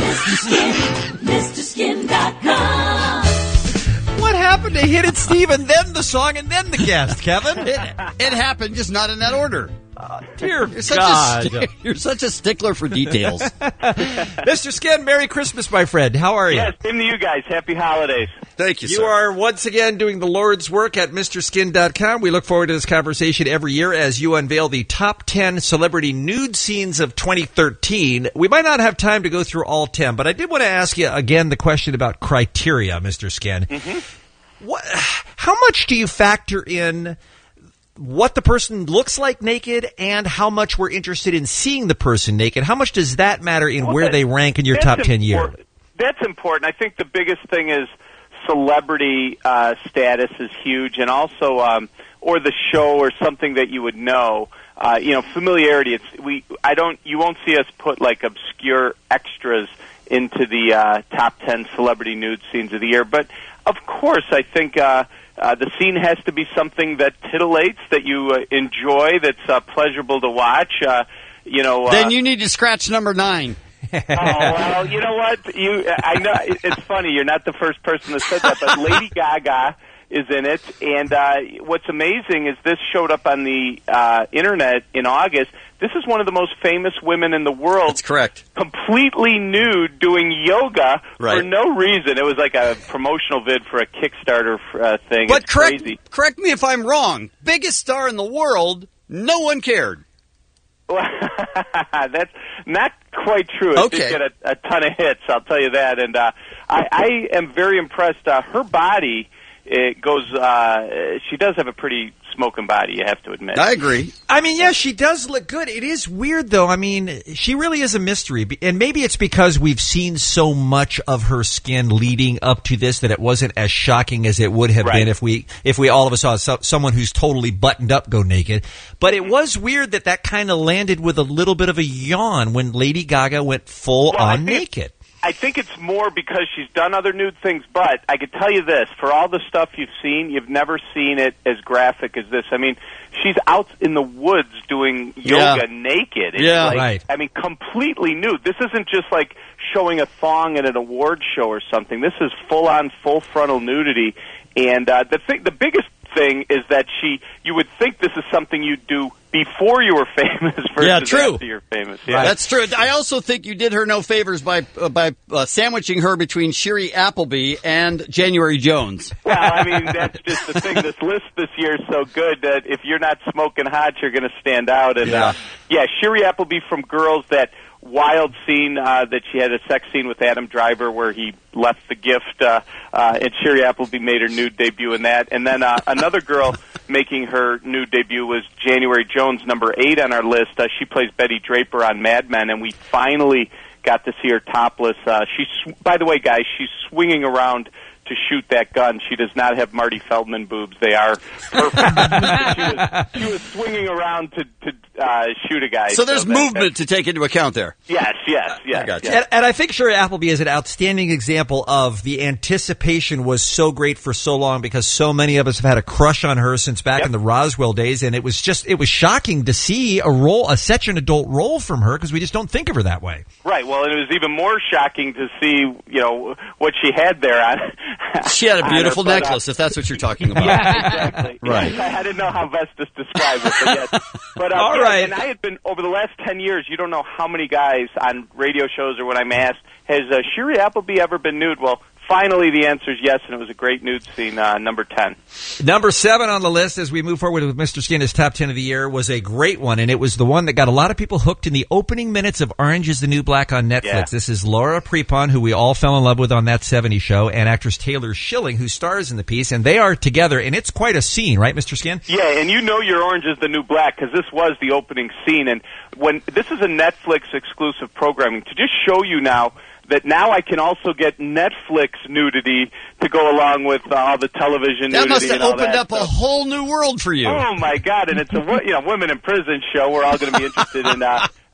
Mister Skin dot com. What happened to Hit It, Steve, and then the song, and then the guest, Kevin? It, it happened, just not in that order. Uh, dear you're such God. A st- you're such a stickler for details. Mister Skin, Merry Christmas, my friend. How are you? Yes, same to you guys. Happy holidays. Thank you, You sir. are once again doing the Lord's work at Mister Skin dot com. We look forward to this conversation every year as you unveil the top ten celebrity nude scenes of twenty thirteen. We might not have time to go through all ten, but I did want to ask you again the question about criteria, Mister Skin. Mm-hmm. What, how much do you factor in what the person looks like naked and how much we're interested in seeing the person naked? How much does that matter in Well, where that- they rank in your that's top ten year? important. That's important. I think the biggest thing is celebrity uh, status is huge, and also um, or the show or something that you would know. Uh, you know, familiarity. It's we. I don't. You won't see us put like obscure extras into the uh, top ten celebrity nude scenes of the year. But of course, I think uh, uh, the scene has to be something that titillates, that you uh, enjoy, that's uh, pleasurable to watch. Uh, you know. Uh, Then you need to scratch number nine. oh well, you know what? You, I know it's funny. You're not the first person that said that, but Lady Gaga is in it. And uh, what's amazing is this showed up on the uh, internet in August. This is one of the most famous women in the world. That's correct. Completely nude, doing yoga Right. for no reason. It was like a promotional vid for a Kickstarter uh, thing. But it's correct, crazy. correct me if I'm wrong. Biggest star in the world, no one cared. That's not quite true. It Okay. did get a, a ton of hits, I'll tell you that. And uh, I, I am very impressed. Uh, her body, it goes. Uh, she does have a pretty smoking body, you have to admit. I agree. I mean, yeah, she does look good. It is weird, though. I mean, she really is a mystery. And maybe it's because we've seen so much of her skin leading up to this that it wasn't as shocking as it would have Right. been if we if we all of us saw so, someone who's totally buttoned up go naked. But it was weird that that kind of landed with a little bit of a yawn when Lady Gaga went full Well, I on think- naked. I think it's more because she's done other nude things, but I could tell you this, for all the stuff you've seen, you've never seen it as graphic as this. I mean, she's out in the woods doing yoga Yeah. naked. It's Yeah. like, Right. I mean, completely nude. This isn't just like showing a thong at an award show or something. This is full-on, full frontal nudity. And uh, the thing, the biggest thing is that she, you would think this is something you'd do before you were famous versus Yeah, true. after you're famous. Yeah. That's true. I also think you did her no favors by uh, by uh, sandwiching her between Shiri Appleby and January Jones. Well, I mean, that's just the thing. This list this year is so good that if you're not smoking hot, you're going to stand out. And Yeah. uh, yeah, Shiri Appleby from Girls, that wild scene uh, that she had a sex scene with Adam Driver where he left the gift, uh, uh, and Shiri Appleby made her nude debut in that. And then uh, another girl making her nude debut was January Jones, number eight on our list. Uh, she plays Betty Draper on Mad Men, and we finally got to see her topless. Uh, she's, by the way, guys, she's swinging around to shoot that gun. She does not have Marty Feldman boobs. They are perfect. she, was, she was swinging around to, to uh, shoot a guy. So there's that- movement to take into account there. Yes, yes, yes. got you. yes. And, and I think Shirley Appleby is an outstanding example of the anticipation was so great for so long because so many of us have had a crush on her since back Yep. in the Roswell days, and it was just it was shocking to see a role, a such an adult role from her because we just don't think of her that way. Right. Well, it was even more shocking to see, you know, what she had there on. She had a on her, beautiful but, uh, necklace, if that's what you're talking about. Yeah, exactly. Right. Yes, I didn't know how best to describe it, but yes. But, uh, All yeah, right. And I had been, over the last ten years, you don't know how many guys on radio shows or when I'm asked, has uh, Shiri Appleby ever been nude? Well, finally the answer is yes, and it was a great nude scene, uh, number ten. Number seven on the list as we move forward with Mister Skin, his top ten of the year, was a great one, and it was the one that got a lot of people hooked in the opening minutes of Orange is the New Black on Netflix. Yeah. This is Laura Prepon, who we all fell in love with on That seventies Show, and actress Taylor Schilling, who stars in the piece, and they are together, and it's quite a scene, right, Mister Skin? Yeah, and you know your Orange is the New Black because this was the opening scene, and when this is a Netflix exclusive programming, to just show you now that now I can also get Netflix nudity to go along with uh, all the television That nudity must have and all opened that. up a whole new world for you. Oh my God! And it's a wo- you know women in prison show. We're all going to be interested in uh,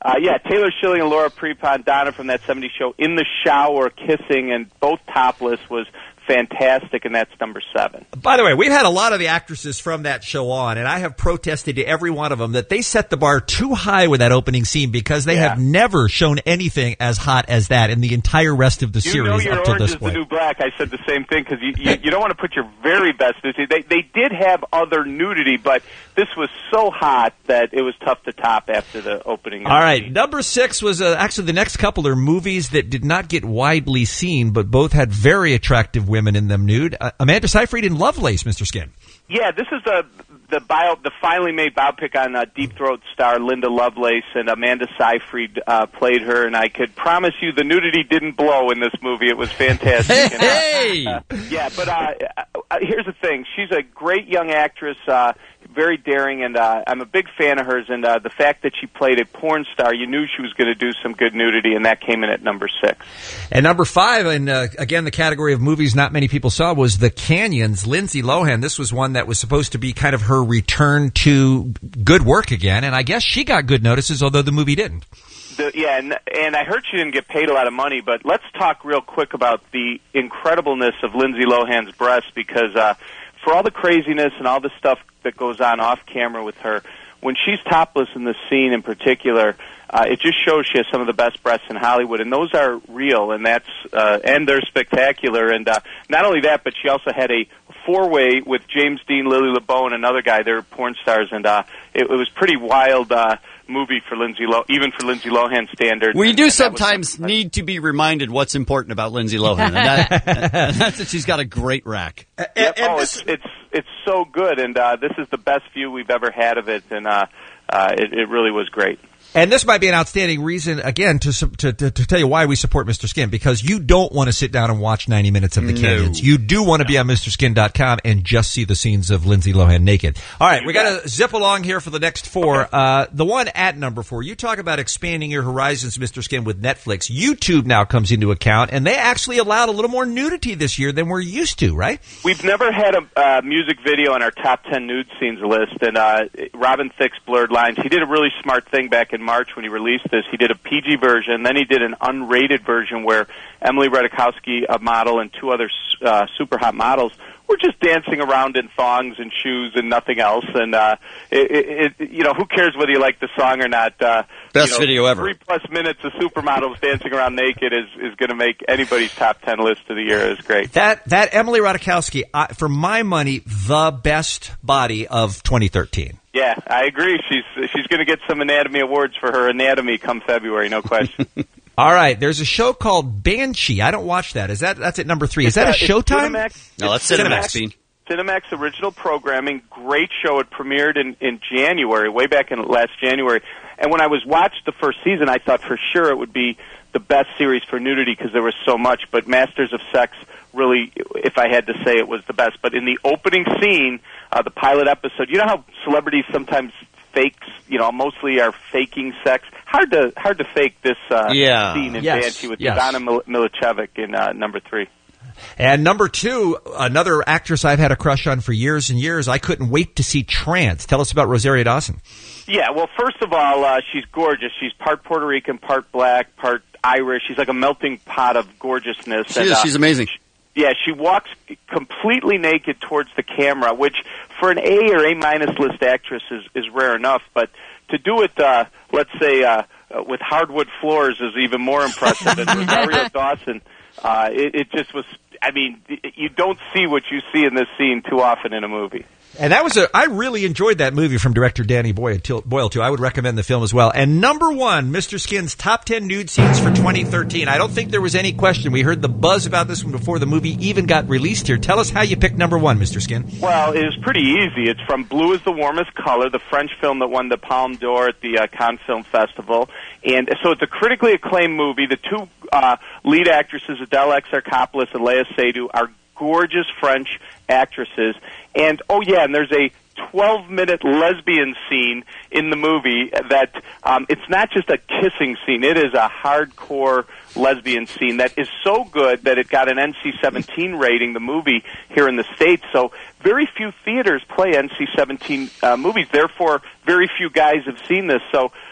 Uh, yeah, Taylor Schilling and Laura Prepon, Donna from that seventies show, in the shower kissing and both topless was fantastic, and that's number seven. By the way, we've had a lot of the actresses from that show on, and I have protested to every one of them that they set the bar too high with that opening scene because they Yeah. have never shown anything as hot as that in the entire rest of the You series know your up to orange this is the point. new black. I said the same thing because you, you, you don't want to put your very best nudity. They, they did have other nudity, but this was so hot that it was tough to top after the opening. All right, number six was uh, actually the next couple are movies that did not get widely seen, but both had very attractive women in them nude. Uh, Amanda Seyfried in Lovelace, Mister Skin. Yeah, this is the the bio, the finally made biopic on uh, Deep Throat star Linda Lovelace, and Amanda Seyfried uh, played her. And I could promise you, the nudity didn't blow in this movie. It was fantastic. Hey! And, uh, uh, yeah, but uh, uh, here's the thing: she's a great young actress, uh, very daring, and uh, I'm a big fan of hers. And uh, the fact that she played a porn star, you knew she was going to do some good nudity, and that came in at number six. And number five, and uh, again, the category of movies not many people saw was The Canyons. Lindsay Lohan. This was one that was supposed to be kind of her return to good work again, and I guess she got good notices, although the movie didn't. The, yeah, and, and I heard she didn't get paid a lot of money, but let's talk real quick about the incredibleness of Lindsay Lohan's breasts, because uh, for all the craziness and all the stuff that goes on off camera with her, when she's topless in this scene in particular, uh, it just shows she has some of the best breasts in Hollywood, and those are real, and that's uh, and they're spectacular. And uh, not only that, but she also had a four-way with James Dean, Lily LeBeau, and another guy. They're porn stars, and uh, it, it was pretty wild uh, movie for Lindsay Lo- even for Lindsay Lohan standards. We and, do and that was- sometimes need to be reminded what's important about Lindsay Lohan, and, that, and that's that she's got a great rack. Yep. Oh, it's it's it's so good, and uh, this is the best view we've ever had of it, and uh, uh, it, it really was great. And this might be an outstanding reason, again, to, su- to to to tell you why we support Mister Skin, because you don't want to sit down and watch ninety minutes of The No. Canyons. You do want to be on Mr Skin dot com and just see the scenes of Lindsay Lohan naked. All right, we got to zip along here for the next four. Uh, the one at number four, you talk about expanding your horizons, Mister Skin, with Netflix. YouTube now comes into account, and they actually allowed a little more nudity this year than we're used to, right? We've never had a uh, music video on our top ten nude scenes list, and uh, Robin Thicke's Blurred Lines, he did a really smart thing back in March when he released this. He did a P G version, then he did an unrated version where Emily Ratajkowski, a model, and two other uh, super hot models were just dancing around in thongs and shoes and nothing else. And uh, it, it, it, you know, who cares whether you like the song or not? Uh, Best you know, video ever. Three plus minutes of supermodels dancing around naked is is going to make anybody's top ten list of the year. Is great. That that Emily Ratajkowski, uh, for my money, the best body of twenty thirteen. Yeah, I agree. She's she's going to get some Anatomy Awards for her anatomy come February, no question. All right, there's a show called Banshee. I don't watch that. Is that that's at number three? Is that a It's, uh, Showtime? It's Cinemax. No, that's It's Cinemax, Bean. Cinemax original programming, great show. It premiered in, in January, way back in last January. And when I was watched the first season, I thought for sure it would be the best series for nudity because there was so much. But Masters of Sex really, if I had to say, it was the best. But in the opening scene, uh, the pilot episode, you know how celebrities sometimes fakes, you know, mostly are faking sex. Hard to hard to fake this uh, Yeah. scene in Yes, Banshee with yes. Donna Mil- Milicevic in uh, number three. And number two, another actress I've had a crush on for years and years. I couldn't wait to see Trance. Tell us about Rosario Dawson. Yeah, well, first of all, uh, she's gorgeous. She's part Puerto Rican, part black, part Irish. She's like a melting pot of gorgeousness. She and, is. uh, She's amazing. Yeah, she walks completely naked towards the camera, which for an A or A minus list actress is, is rare enough. But to do it, uh, let's say, uh, uh, with hardwood floors is even more impressive. And Rosario Dawson, uh, it, it just was. I mean, you don't see what you see in this scene too often in a movie. And that was a, I really enjoyed that movie from director Danny Boyle, Boyle too. I would recommend the film as well. And number one, Mister Skin's top ten nude scenes for twenty thirteen. I don't think there was any question. We heard the buzz about this one before the movie even got released here. Tell us how you picked number one, Mister Skin. Well, it was pretty easy. It's from Blue is the Warmest Color, the French film that won the Palme d'Or at the uh, Cannes Film Festival. And so it's a critically acclaimed movie. The two uh, lead actresses, Adele Exarchopoulos and Léa Seydoux, are gorgeous French actresses. And, oh, yeah, and there's a twelve-minute lesbian scene in the movie that um, it's not just a kissing scene. It is a hardcore lesbian scene that is so good that it got an N C seventeen rating, the movie, here in the States. So very few theaters play N C seventeen uh, movies. Therefore, very few guys have seen this. So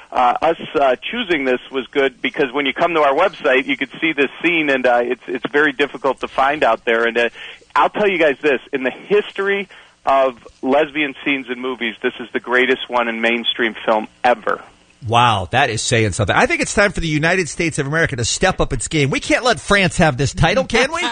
uh, us uh, choosing this was good because when you come to our website, you could see this scene, and uh, it's it's very difficult to find out there. And uh, I'll tell you guys this: in the history of lesbian scenes in movies, this is the greatest one in mainstream film ever. Wow, that is saying something. I think it's time for the United States of America to step up its game. We can't let France have this title, can we? No,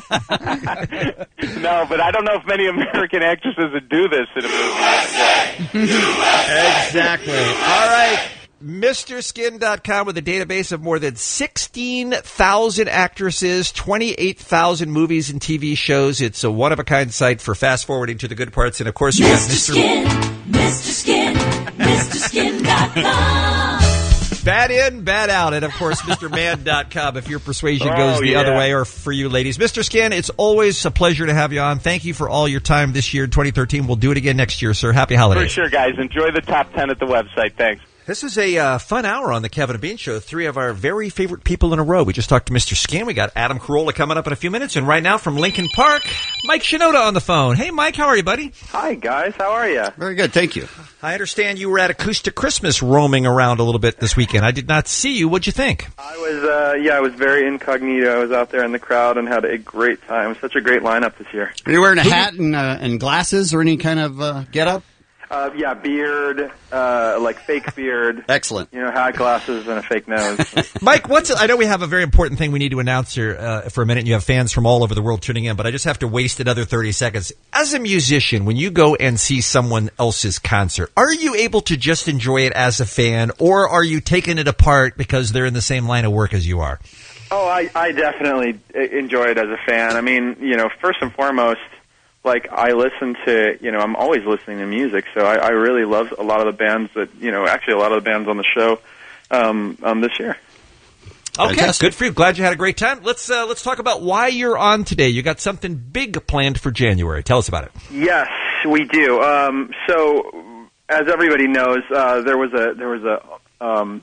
but I don't know if many American actresses would do this in a movie. Exactly. All right. Mister Skin dot com with a database of more than sixteen thousand actresses, twenty-eight thousand movies and T V shows. It's a one-of-a-kind site for fast-forwarding to the good parts. And, of course, you got Mister Skin, Mister Skin, Mister Skin dot com. Bad in, bad out. And, of course, Mister Man dot com if your persuasion goes Oh, the yeah. other way, or for you ladies. Mister Skin, it's always a pleasure to have you on. Thank you for all your time this year, twenty thirteen. We'll do it again next year, sir. Happy holidays. For sure, guys. Enjoy the top ten at the website. Thanks. This is a uh, fun hour on the Kevin and Bean Show. Three of our very favorite people in a row. We just talked to Mister Skin. We got Adam Carolla coming up in a few minutes. And right now from Lincoln Park, Mike Shinoda on the phone. Hey, Mike, how are you, buddy? Hi, guys. How are you? Very good, thank you. I understand you were at Acoustic Christmas roaming around a little bit this weekend. I did not see you. What'd you think? I was, uh, yeah, I was very incognito. I was out there in the crowd and had a great time. Such a great lineup this year. Are you wearing a hat and, uh, and glasses or any kind of uh, get-up? Uh, yeah, beard, uh, like fake beard. Excellent. You know, hat glasses and a fake nose. Mike, what's I know we have a very important thing we need to announce here uh, for a minute. You have fans from all over the world tuning in, but I just have to waste another thirty seconds. As a musician, when you go and see someone else's concert, are you able to just enjoy it as a fan, or are you taking it apart because they're in the same line of work as you are? Oh, I, I definitely enjoy it as a fan. I mean, you know, first and foremost, like, I listen to, you know, I'm always listening to music, so I, I really love a lot of the bands that, you know, actually a lot of the bands on the show um, um, this year. Okay, Fantastic. good for you. Glad you had a great time. Let's uh, let's talk about why you're on today. You got something big planned for January. Tell us about it. Yes, we do. Um, so, as everybody knows, uh, there was a there was a um,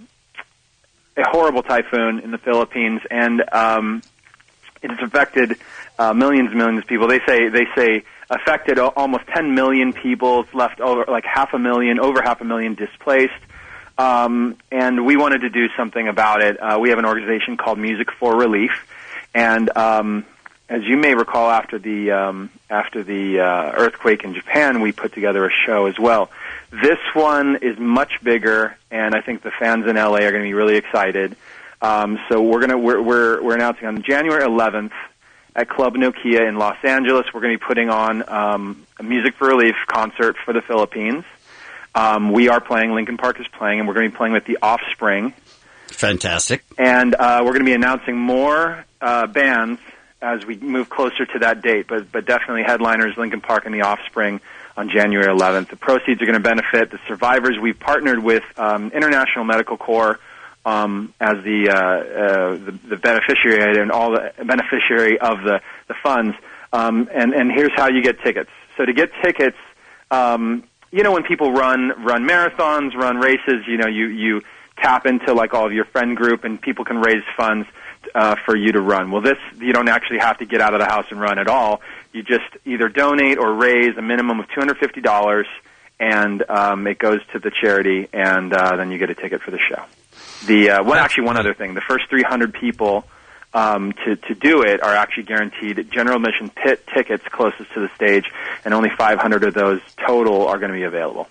a horrible typhoon in the Philippines, and um, it has affected uh, millions and millions of people. They say they say affected almost ten million people. It's left over like half a million, over half a million displaced. Um, and we wanted to do something about it. Uh, we have an organization called Music for Relief, and um, as you may recall, after the um, after the uh, earthquake in Japan, we put together a show as well. This one is much bigger, and I think the fans in L A are going to be really excited. Um, so we're gonna we're, we're we're announcing on January eleventh at Club Nokia in Los Angeles. We're going to be putting on um, a Music for Relief concert for the Philippines. Um, we are playing, Lincoln Park is playing, and we're going to be playing with The Offspring. Fantastic. And uh, we're going to be announcing more uh, bands as we move closer to that date, but but definitely headliners, Lincoln Park and The Offspring on January eleventh. The proceeds are going to benefit the survivors. We've partnered with um, International Medical Corps um, as the, uh, uh, the the beneficiary and all the beneficiary of the the funds. Um, and and here's how you get tickets. So to get tickets. Um, You know, when people run run marathons, run races, you know, you, you tap into, like, all of your friend group, and people can raise funds uh, for you to run. Well, this, you don't actually have to get out of the house and run at all. You just either donate or raise a minimum of two hundred fifty dollars, and um, it goes to the charity, and uh, then you get a ticket for the show. The uh, one, actually, one other thing. The first three hundred people Um, to, to do it are actually guaranteed general admission pit tickets closest to the stage, and only five hundred of those total are going to be available.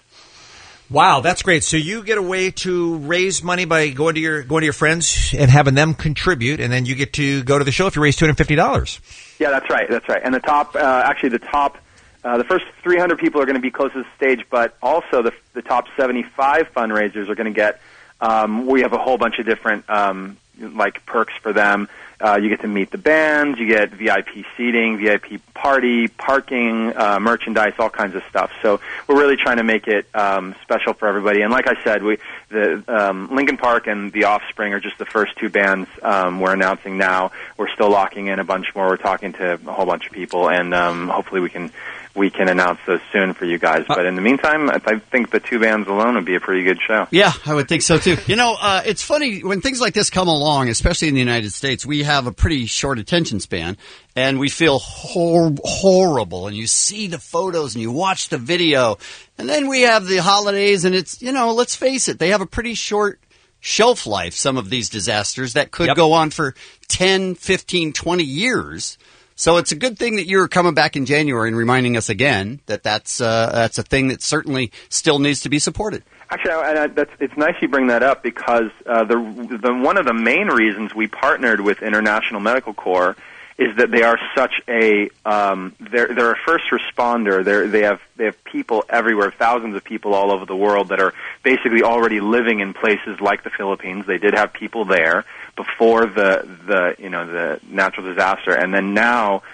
Wow, that's great. So you get a way to raise money by going to your going to your friends and having them contribute, and then you get to go to the show if you raise two hundred fifty dollars. Yeah, that's right. That's right. And the top, uh, actually the top, uh, the first three hundred people are going to be closest to the stage, but also the, the top seventy-five fundraisers are going to get, um, we have a whole bunch of different um, like perks for them. Uh, you get to meet the bands, you get V I P seating, V I P party, parking, uh, merchandise, all kinds of stuff. So we're really trying to make it um, special for everybody. And like I said, we the um, Lincoln Park and The Offspring are just the first two bands um, we're announcing now. We're still locking in a bunch more. We're talking to a whole bunch of people, and um, hopefully we can we can announce those soon for you guys. But in the meantime, I I think the two bands alone would be a pretty good show. Yeah, I would think so too. You know, uh, it's funny when things like this come along, especially in the United States, we have a pretty short attention span and we feel hor- horrible. And you see the photos and you watch the video and then we have the holidays and it's, you know, let's face it, they have a pretty short shelf life, some of these disasters that could Yep. go on for ten, fifteen, twenty years. So it's a good thing that you're coming back in January and reminding us again that that's, uh, that's a thing that certainly still needs to be supported. Actually, I, I, that's, it's nice you bring that up because uh, the, the one of the main reasons we partnered with International Medical Corps is that they are such a um, they're they're a first responder. They they have they have people everywhere, thousands of people all over the world that are basically already living in places like the Philippines. They did have people there before the the you know the natural disaster, and then now,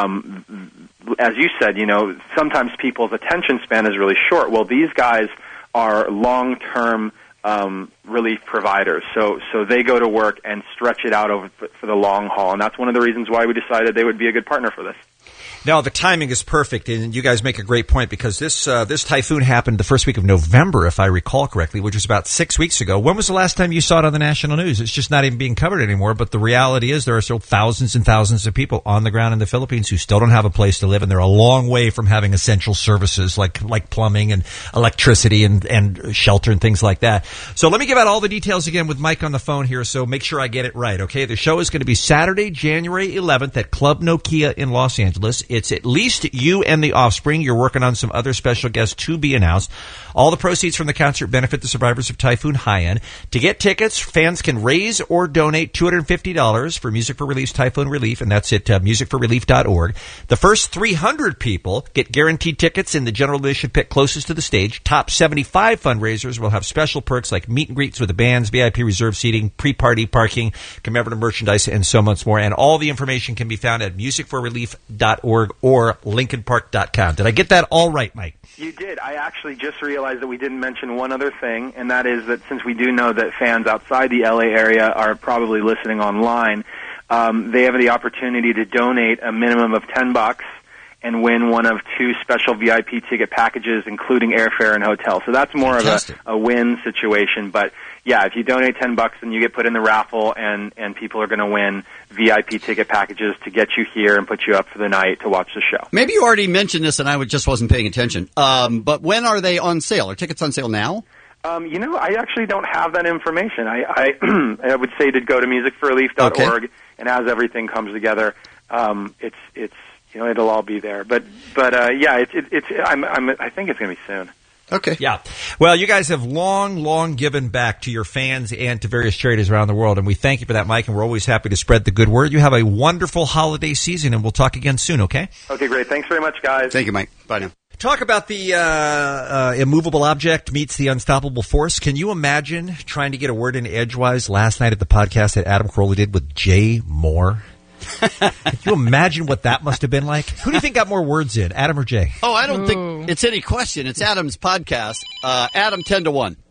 um, as you said, you know sometimes people's attention span is really short. Well, these guys are long term um, relief providers, so so they go to work and stretch it out over for, for the long haul, and that's one of the reasons why we decided they would be a good partner for this. No, the timing is perfect, and you guys make a great point because this uh, this typhoon happened the first week of November, if I recall correctly, which was about six weeks ago. When was the last time you saw it on the national news? It's just not even being covered anymore, but the reality is there are still thousands and thousands of people on the ground in the Philippines who still don't have a place to live, and they're a long way from having essential services like like plumbing and electricity and, and shelter and things like that. So let me give out all the details again with Mike on the phone here, so make sure I get it right, okay? The show is going to be Saturday, January eleventh at Club Nokia in Los Angeles. It's at least you and the Offspring. You're working on some other special guests to be announced. All the proceeds from the concert benefit the survivors of Typhoon Haiyan. To get tickets, fans can raise or donate two hundred fifty dollars for Music for Relief's Typhoon Relief, and that's at uh, music for relief dot org. The first three hundred people get guaranteed tickets in the general admission pit closest to the stage. Top seventy-five fundraisers will have special perks like meet and greets with the bands, V I P reserve seating, pre-party parking, commemorative merchandise, and so much more. And all the information can be found at music for relief dot org or lincoln park dot com. Did I get that all right, Mike? You did. I actually just realized that we didn't mention one other thing, and that is that since we do know that fans outside the L A area are probably listening online, um, they have the opportunity to donate a minimum of ten bucks and win one of two special V I P ticket packages, including airfare and hotel. So that's more Fantastic. of a, a win situation. But yeah, if you donate ten bucks, then you get put in the raffle, and and people are going to win V I P ticket packages to get you here and put you up for the night to watch the show. Maybe you already mentioned this, and I just wasn't paying attention. Um, but when are they on sale? Are tickets on sale now? Um, you know, I actually don't have that information. I I, I would say to go to music for relief dot org, okay. And as everything comes together, um, it's it's you know it'll all be there. But but uh, yeah, it's it, it's I'm, I'm I think it's going to be soon. Okay. Yeah. Well, you guys have long, long given back to your fans and to various charities around the world, and we thank you for that, Mike, and we're always happy to spread the good word. You have a wonderful holiday season, and we'll talk again soon, okay? Okay, great. Thanks very much, guys. Thank you, Mike. Bye now. Talk about the uh, uh, immovable object meets the unstoppable force. Can you imagine trying to get a word in edgewise last night at the podcast that Adam Carolla did with Jay Moore? Can you imagine what that must have been like? Who do you think got more words in, Adam or Jay? Oh, I don't think it's any question. It's Adam's podcast. Uh, Adam, ten to one.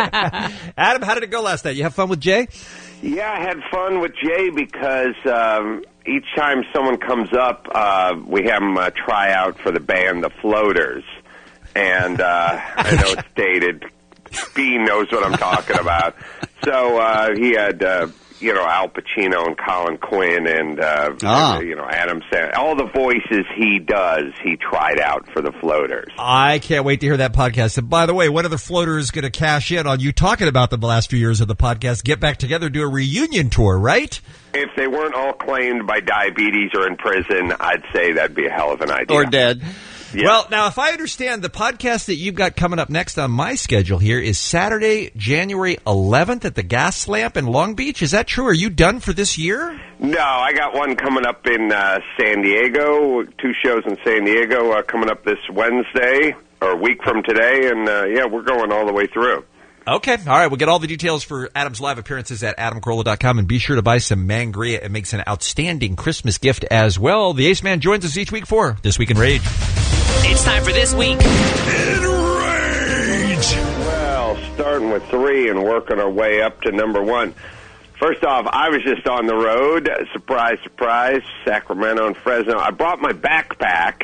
Adam, how did it go last night? You have fun with Jay? Yeah, I had fun with Jay because um, each time someone comes up, uh, we have them uh, try out for the band The Floaters. And uh, I know it's dated. Bean knows what I'm talking about. So uh, he had... Uh, you know, Al Pacino and Colin Quinn and, uh, ah. and, you know, Adam Sandler. All the voices he does, he tried out for the Floaters. I can't wait to hear that podcast. And by the way, when are the Floaters going to cash in on you talking about them the last few years of the podcast? Get back together, do a reunion tour, right? If they weren't all claimed by diabetes or in prison, I'd say that'd be a hell of an idea. Or dead. Yeah. Well, now, if I understand, the podcast that you've got coming up next on my schedule here is Saturday, January eleventh at the Gas Lamp in Long Beach. Is that true? Are you done for this year? No, I got one coming up in uh, San Diego, two shows in San Diego uh, coming up this Wednesday, or a week from today, and, uh, yeah, we're going all the way through. Okay. All right. We'll get all the details for Adam's live appearances at adam carolla dot com, and be sure to buy some Mangria. It makes an outstanding Christmas gift as well. The Ace Man joins us each week for This Week in Rage. It's time for This Week in Rage. Well, starting with three and working our way up to number one. First off, I was just on the road. Surprise, surprise, Sacramento and Fresno. I brought my backpack,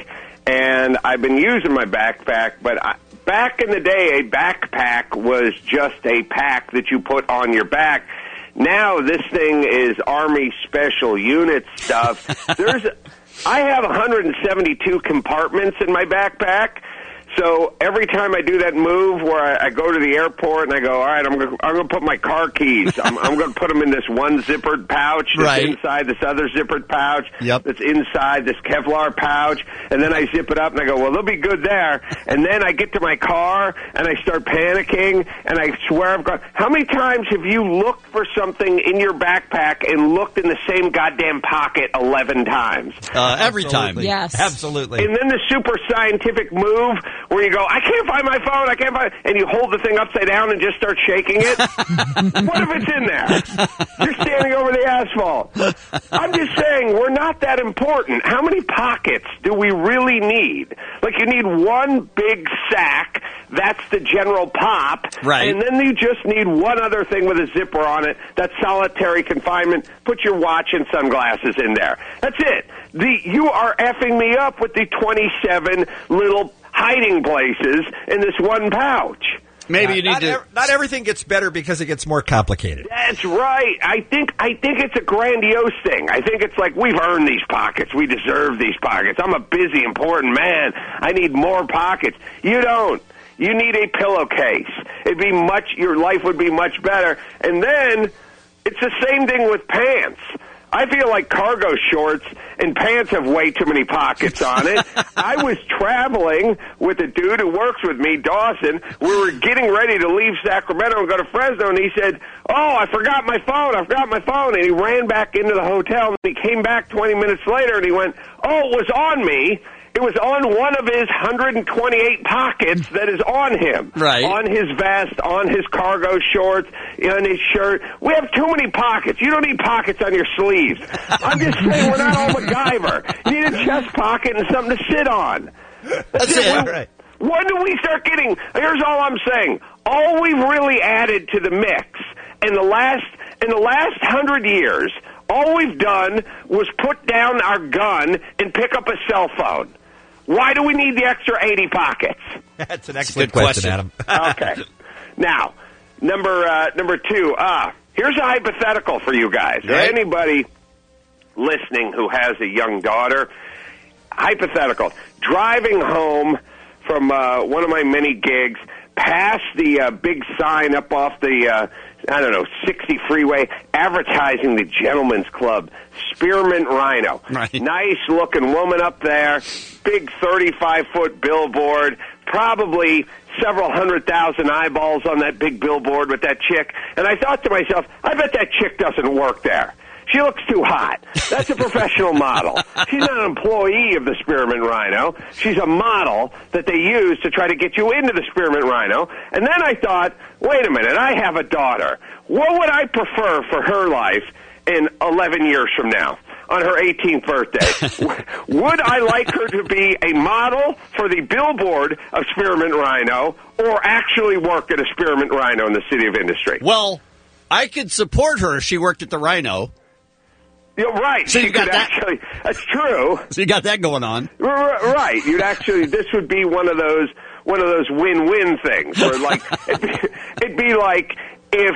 and I've been using my backpack, but I, back in the day, a backpack was just a pack that you put on your back. Now this thing is Army Special Unit stuff. There's, I have one hundred seventy-two compartments in my backpack. So every time I do that move where I, I go to the airport and I go, all right, I'm going I'm to put my car keys. I'm, I'm going to put them in this one zippered pouch that's Right. inside this other zippered pouch Yep. that's inside this Kevlar pouch. And then I zip it up and I go, well, they'll be good there. And then I get to my car and I start panicking and I swear I've got... How many times have you looked for something in your backpack and looked in the same goddamn pocket eleven times? Uh, every time. Absolutely. Yes. Absolutely. And then the super scientific move where you go, I can't find my phone, I can't find, and you hold the thing upside down and just start shaking it. What if it's in there? You're standing over the asphalt. I'm just saying, we're not that important. How many pockets do we really need? Like, you need one big sack, that's the general pop, Right. and then you just need one other thing with a zipper on it, that's solitary confinement. Put your watch and sunglasses in there. That's it. The You are effing me up with the twenty-seven little hiding places in this one pouch. Maybe Uh, you need not, to. ev- not everything gets better because it gets more complicated. That's right. I think I think it's a grandiose thing. I think it's like, we've earned these pockets. We deserve these pockets. I'm a busy, important man. I need more pockets. You don't. You need a pillowcase. It'd be much. Your life would be much better. And then it's the same thing with pants. I feel like cargo shorts and pants have way too many pockets on it. I was traveling with a dude who works with me, Dawson. We were getting ready to leave Sacramento and go to Fresno, and he said, oh, I forgot my phone, I forgot my phone. And he ran back into the hotel, and he came back twenty minutes later, and he went, oh, it was on me. It was on one of his one hundred twenty-eight pockets that is on him. Right. On his vest, on his cargo shorts, on his shirt. We have too many pockets. You don't need pockets on your sleeves. I'm just saying, we're not all MacGyver. You need a chest pocket and something to sit on. That's it. When, Right. when do we start getting... Here's all I'm saying. All we've really added to the mix in the last in the last hundred years, all we've done was put down our gun and pick up a cell phone. Why do we need the extra eighty pockets? That's an Good excellent question. question, Adam. Okay. Now, number uh, number two. Uh, here's a hypothetical for you guys. Or Right. anybody listening who has a young daughter. Hypothetical. Driving home from uh, one of my many gigs, past the uh, big sign up off the, uh, I don't know, sixty freeway, advertising the Gentleman's Club, Spearmint Rhino. Right. Nice looking woman up there, big thirty-five foot billboard, probably several hundred thousand eyeballs on that big billboard with that chick. And I thought to myself, I bet that chick doesn't work there. She looks too hot. That's a professional model. She's not an employee of the Spearmint Rhino. She's a model that they use to try to get you into the Spearmint Rhino. And then I thought, wait a minute, I have a daughter. What would I prefer for her life in eleven years from now? On her eighteenth birthday. Would I like her to be a model for the billboard of Spearmint Rhino or actually work at a Spearmint Rhino in the City of Industry? Well, I could support her if she worked at the Rhino. You're right. So you She got could that- actually, that's true. So you got that going on. R- r- Right. You'd actually, this would be one of those, one of those win-win things where like, it'd be, it'd be like if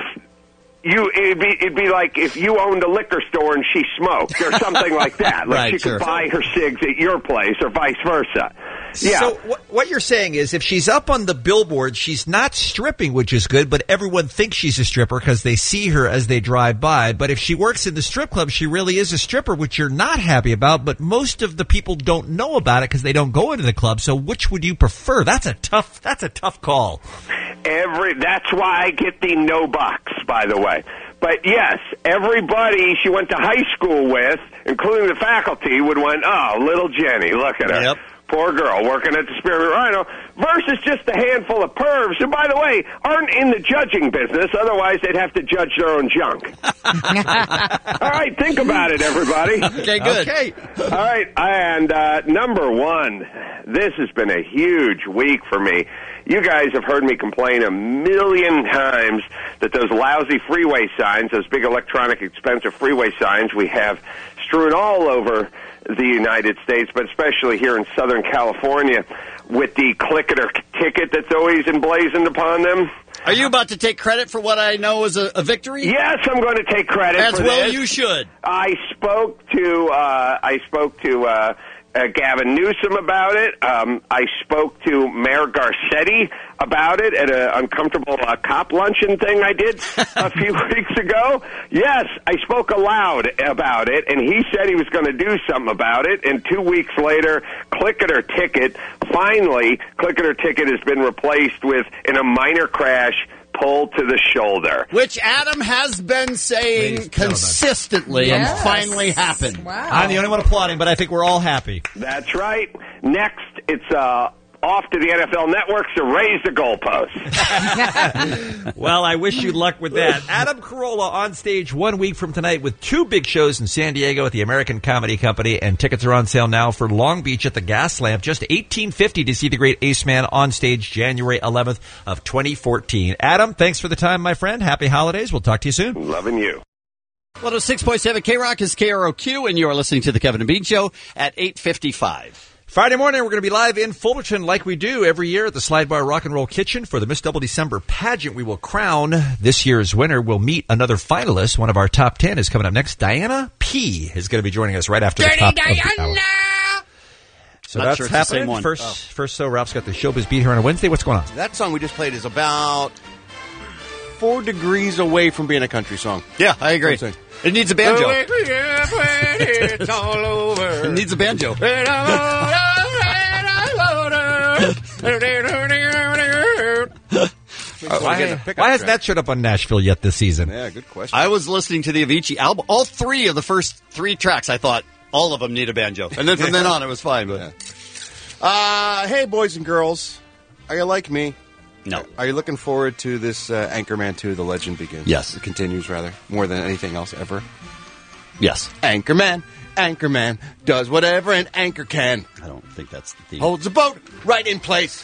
you, it'd be, it'd be like if you owned a liquor store and she smoked or something like that. Like Right, she sure. could buy her cigs at your place or vice versa. Yeah. So what, what you're saying is if she's up on the billboard, she's not stripping, which is good, but everyone thinks she's a stripper because they see her as they drive by. But if she works in the strip club, she really is a stripper, which you're not happy about. But most of the people don't know about it because they don't go into the club. So which would you prefer? That's a tough, that's a tough call. Every that's why I get the no box, by the way. But yes, everybody she went to high school with, including the faculty, would went, oh, little Jenny, look at her. Yep. Poor girl working at the Spearmint Rhino, versus just a handful of pervs who, by the way, aren't in the judging business. Otherwise, they'd have to judge their own junk. All right, think about it, everybody. Okay, good. Okay. All right, and uh, number one, this has been a huge week for me. You guys have heard me complain a million times that those lousy freeway signs, those big electronic expensive freeway signs we have strewn all over the United States, but especially here in Southern California, with the click it or ticket that's always emblazoned upon them. Are you about to take credit for what I know is a, a victory? Yes, I'm going to take credit As for well this. you should. I spoke to uh, I spoke to uh, uh, Gavin Newsom about it. Um, I spoke to Mayor Garcetti about it at an uncomfortable uh, cop luncheon thing I did a few weeks ago. Yes, I spoke aloud about it, and he said he was going to do something about it. And two weeks later, Click It or Ticket, finally, Click It or Ticket has been replaced with, in a minor crash, pull to the shoulder. Which Adam has been saying consistently Yes. and finally happened. I'm the only one applauding, but I think we're all happy. That's right. Next, it's uh, off to the N F L Network to raise the goalposts. Well, I wish you luck with that. Adam Carolla on stage one week from tonight with two big shows in San Diego at the American Comedy Company, and tickets are on sale now for Long Beach at the Gas Lamp. Just eighteen fifty to see the great Ace Man on stage January eleventh of twenty fourteen. Adam, thanks for the time, my friend. Happy holidays. We'll talk to you soon. Loving you. one oh six point seven K-Rock is K R O Q, and you are listening to the Kevin and Bean Show at eight fifty-five. Friday morning, we're going to be live in Fullerton like we do every year at the Slide Bar Rock and Roll Kitchen for the Miss Double December pageant. We will crown this year's winner. We'll meet another finalist. One of our top ten is coming up next. Diana P. is going to be joining us right after Dirty the top Diana! of the hour. So Not that's sure it's the happening. same one. First, Oh. first, so Ralph's got the Showbiz Beat here on a Wednesday. What's going on? That song we just played is about four degrees away from being a country song. Yeah, I agree. That's what I'm saying. It needs a banjo. It's all over. It needs a banjo. Uh, why why hasn't that showed up on Nashville yet this season? Yeah, good question. I was listening to the Avicii album. All three of the first three tracks, I thought all of them need a banjo. And then from then on, it was fine. But Uh, hey, boys and girls. Are you like me? No. Are you looking forward to this uh, Anchorman two, The Legend Begins? Yes. It continues, rather, more than anything else ever. Yes. Anchorman, Anchorman, does whatever an anchor can. I don't think that's the theme. Holds a boat right in place.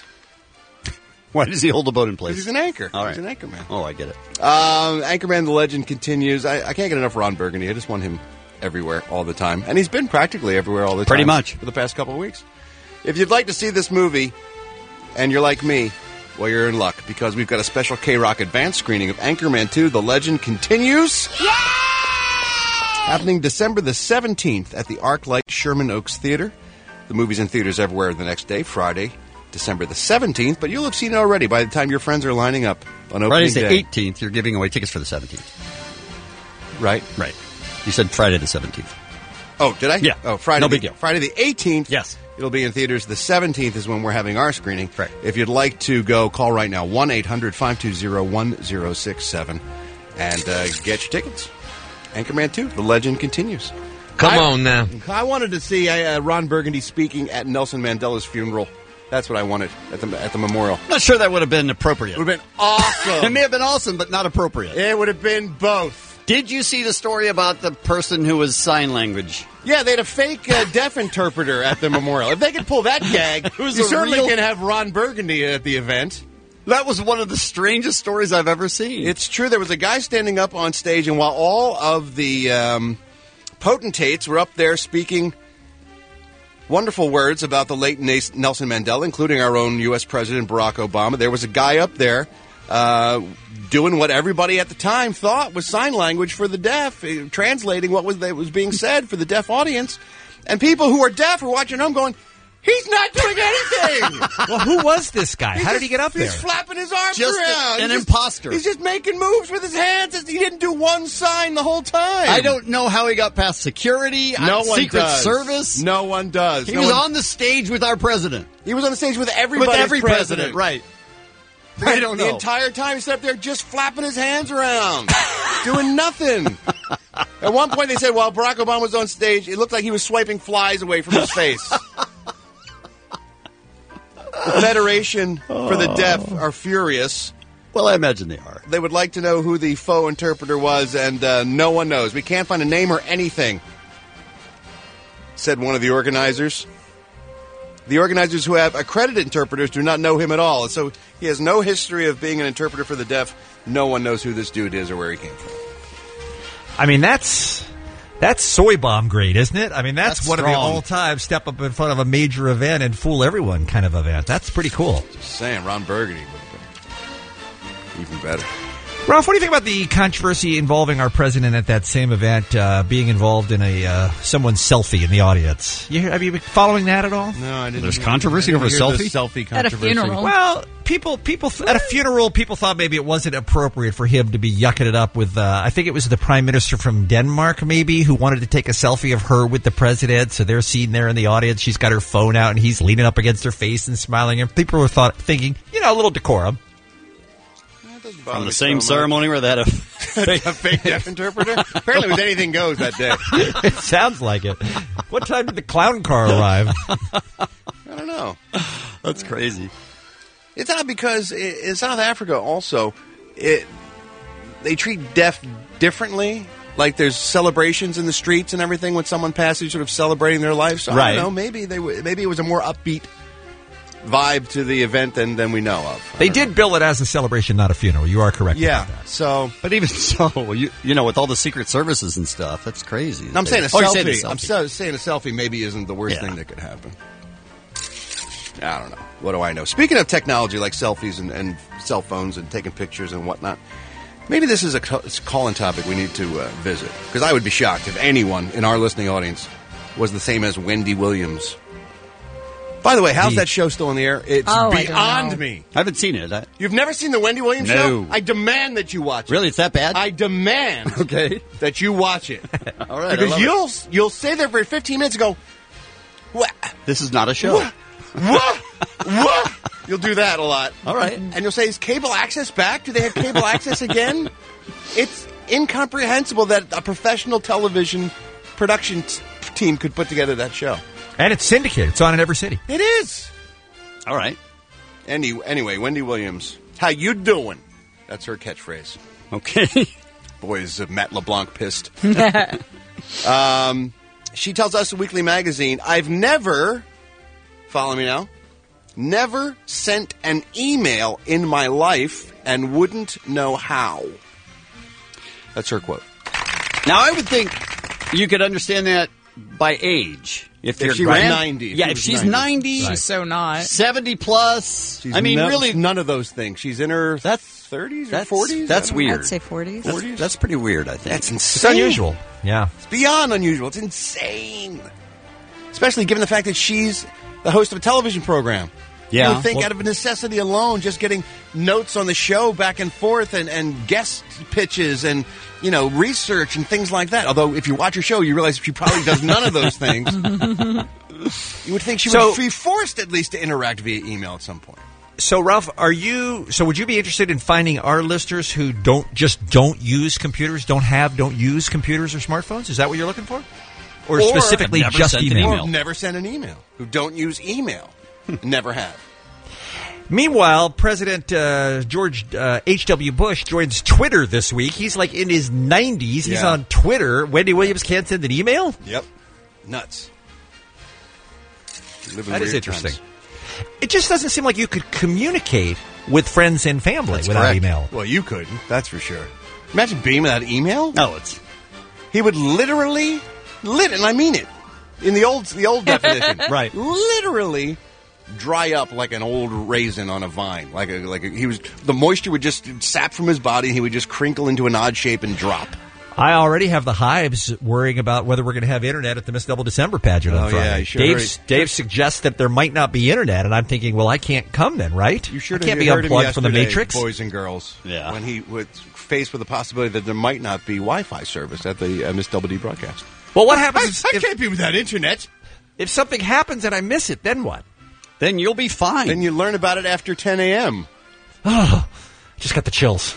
Why does he hold the boat in place? He's an anchor. All right. He's an anchorman. Oh, I get it. Um, Anchorman, The Legend continues. I, I can't get enough Ron Burgundy. I just want him everywhere all the time. And he's been practically everywhere all the time. Pretty much. For the past couple of weeks. If you'd like to see this movie, and you're like me, well, you're in luck, because we've got a special K-Rock advance screening of Anchorman two, The Legend Continues. Yeah! Happening December the seventeenth at the ArcLight Sherman Oaks Theater. The movie's in theaters everywhere the next day, Friday, December the seventeenth, but you'll have seen it already by the time your friends are lining up on opening Friday's the day. eighteenth. You're giving away tickets for the seventeenth. Right? Right. You said Friday the seventeenth. Oh, did I? Yeah. Oh, Friday. No the, big deal. Friday the eighteenth. Yes. It'll be in theaters. The seventeenth is when we're having our screening. Right. If you'd like to go, call right now, one eight hundred five two zero one zero six seven, and uh, get your tickets. Anchorman two, The Legend Continues. Come I, on now. I wanted to see uh, Ron Burgundy speaking at Nelson Mandela's funeral. That's what I wanted at the at the memorial. I'm not sure that would have been appropriate. It would have been awesome. It may have been awesome, but not appropriate. It would have been both. Did you see the story about the person who was sign language? Yeah, they had a fake uh, deaf interpreter at the memorial. If they could pull that gag, you was certainly a real- can have Ron Burgundy at the event. That was one of the strangest stories I've ever seen. It's true. There was a guy standing up on stage, and while all of the um, potentates were up there speaking wonderful words about the late Nelson Mandela, including our own U S President Barack Obama, there was a guy up there uh, doing what everybody at the time thought was sign language for the deaf, uh, translating what was that was being said for the deaf audience. And people who are deaf are watching home going, he's not doing anything! Well, who was this guy? He's How just- did he get up there? He's flapping his arms Just around. an He's just- imposter. He's just making moves with his hands. He didn't do one sign the whole time. I don't know how he got past security, No uh, one Secret does. Service. No one does. He No was one- on the stage with our president. He was on the stage with everybody. With every president, right. I don't The know. entire time he sat up there just flapping his hands around, doing nothing. At one point they said while Barack Obama was on stage, it looked like he was swiping flies away from his face. The Federation for the Deaf are furious. Well, I imagine they are. They would like to know who the faux interpreter was, and uh, no one knows. We can't find a name or anything, said one of the organizers. The organizers who have accredited interpreters do not know him at all. So he has no history of being an interpreter for the deaf. No one knows who this dude is or where he came from. I mean, that's That's soy bomb grade, isn't it? I mean, that's, That's one strong. of the all-time step up in front of a major event and fool everyone kind of event. That's pretty cool. Just saying, Ron Burgundy would have been even better. Ralph, what do you think about the controversy involving our president at that same event uh, being involved in a uh, someone's selfie in the audience? You, have you been following that at all? No, I didn't. There's controversy over a selfie? Selfie controversy. At a funeral. Well, people, people at a funeral, people thought maybe it wasn't appropriate for him to be yucking it up with. Uh, I think it was the prime minister from Denmark, maybe, who wanted to take a selfie of her with the president. So they're seen there in the audience. She's got her phone out and he's leaning up against her face and smiling. And people were thought thinking, you know, a little decorum. From the same ceremony where they had a fake, a fake deaf interpreter? Apparently it was anything goes that day. It sounds like it. What time did the clown car arrive? I don't know. That's crazy. It's odd because i- in South Africa also, it they treat deaf differently. Like there's celebrations in the streets and everything when someone passes, sort of celebrating their life. So I Right. don't know. Maybe they w- maybe it was a more upbeat vibe to the event than, than we know of. They did bill it as a celebration, not a funeral. You are correct. Yeah. about that. So, but even so, you you know, with all the secret services and stuff, that's crazy. I'm saying a Oh, you're selfie. saying a selfie. I'm so, saying a selfie maybe isn't the worst Yeah. thing that could happen. I don't know. What do I know? Speaking of technology like selfies and, and cell phones and taking pictures and whatnot, maybe this is a co- call-in topic we need to uh, visit. Because I would be shocked if anyone in our listening audience was the same as Wendy Williams. By the way, how's The- that show still in the air? It's Oh, I don't beyond know. me. I haven't seen it. I, You've never seen the Wendy Williams No. show? I demand that you watch it. Really, it's that bad? I demand okay. that you watch it. All right, I Because love you'll it. you'll stay there for fifteen minutes and go, what? This is not a show. What? What? What? You'll do that a lot. All right. And you'll say, is cable access back? Do they have cable access again? It's incomprehensible that a professional television production t- team could put together that show. And it's syndicated. It's on in every city. It is. All right. Any, anyway, Wendy Williams, how you doing? That's her catchphrase. Okay. Boy, is uh, Matt LeBlanc pissed. um, she tells Us Weekly Magazine, I've never, follow me now, never sent an email in my life and wouldn't know how. That's her quote. Now, I would think you could understand that by age. If, If you're she was grand- ninety, if Yeah, she if was she's ninety. ninety, Right. She's so not. seventy plus. She's I mean, no- really, none of those things. She's in her that's thirties or that's forties. That's weird. I'd say forties. That's, that's pretty weird. I think That's It's insane. unusual. Yeah. It's beyond unusual. It's insane. Especially given the fact that she's the host of a television program. Yeah. You would think Well- out of necessity alone, just getting notes on the show back and forth and, and guest pitches and, you know, research and things like that. Although if you watch her show, you realize she probably does none of those things. You would think she So- would be forced at least to interact via email at some point. So, Ralph, are you? So, would you be interested in finding our listeners who don't just don't use computers, don't have, don't use computers or smartphones? Is that what you're looking for, or, specifically Never just sent an email? Or have never sent an email. Who don't use email. Never have. Meanwhile, President uh, George uh, H W. Bush joins Twitter this week. He's like in his nineties. He's Yeah. on Twitter. Wendy Williams can't send an email? Yep. Nuts. Live in That is weird interesting. times. It just doesn't seem like you could communicate with friends and family That's without correct. email. Well, you couldn't. That's for sure. Imagine being without email. No, it's He would literally, lit, and I mean it, in the old the old definition, Right. Literally dry up like an old raisin on a vine. Like a, like a, he was, the moisture would just sap from his body, and he would just crinkle into an odd shape and drop. I already have the hives worrying about whether we're going to have internet at the Miss Double December pageant Oh, on Friday. yeah, you sure Dave, hurry. Dave suggests that there might not be internet, and I'm thinking, well, I can't come then, right? You sure I can't you be heard him unplugged from the yesterday, Matrix. boys and girls. Yeah. When he was faced with the possibility that there might not be Wi-Fi service at the uh, Miss Double D broadcast. Well, what happens I, I if, can't be without internet. if something happens and I miss it? Then what? then you'll be fine. Then you learn about it after ten a.m. Oh, just got the chills.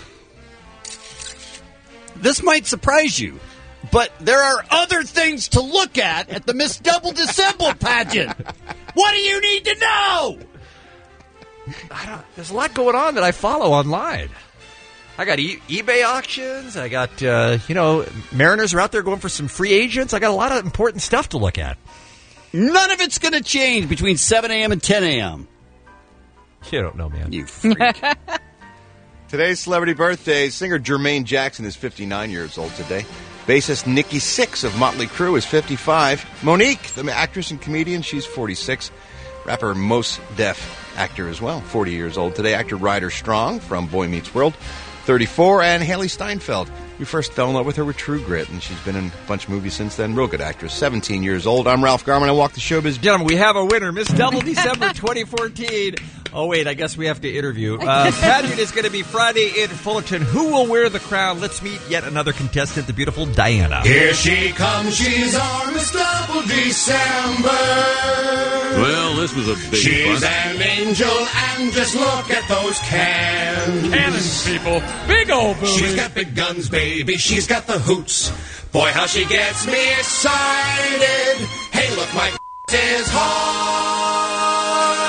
This might surprise you, but there are other things to look at at the Miss Double December pageant. What do you need to know? I don't, there's a lot going on that I follow online. I got e- eBay auctions. I got, uh, you know, Mariners are out there going for some free agents. I got a lot of important stuff to look at. None of it's going to change between seven a.m. and ten a.m. You don't know, man. You freak. Today's celebrity birthday, singer Jermaine Jackson is fifty-nine years old today. Bassist Nikki Sixx of Motley Crue is fifty-five. Monique, the actress and comedian, she's forty-six. Rapper Mos Def, actor as well, forty years old today. Actor Ryder Strong from Boy Meets World, thirty-four. And Haley Steinfeld. We first fell in love with her with True Grit, and she's been in a bunch of movies since then. Real good actress, seventeen years old. I'm Ralph Garman. I walk the showbiz. Gentlemen, we have a winner, Miss Double December twenty fourteen. Oh, wait, I guess we have to interview. Uh, pageant is going to be Friday in Fullerton. Who will wear the crown? Let's meet yet another contestant, the beautiful Diana. Here she comes, she's our Miss Double December. Well, this was a big She's fun. an angel, and just look at those cans. Cannons, people. Big old booty. She's got big guns, baby. She's got the hoots. Boy, how she gets me excited. Hey, look, my is hard.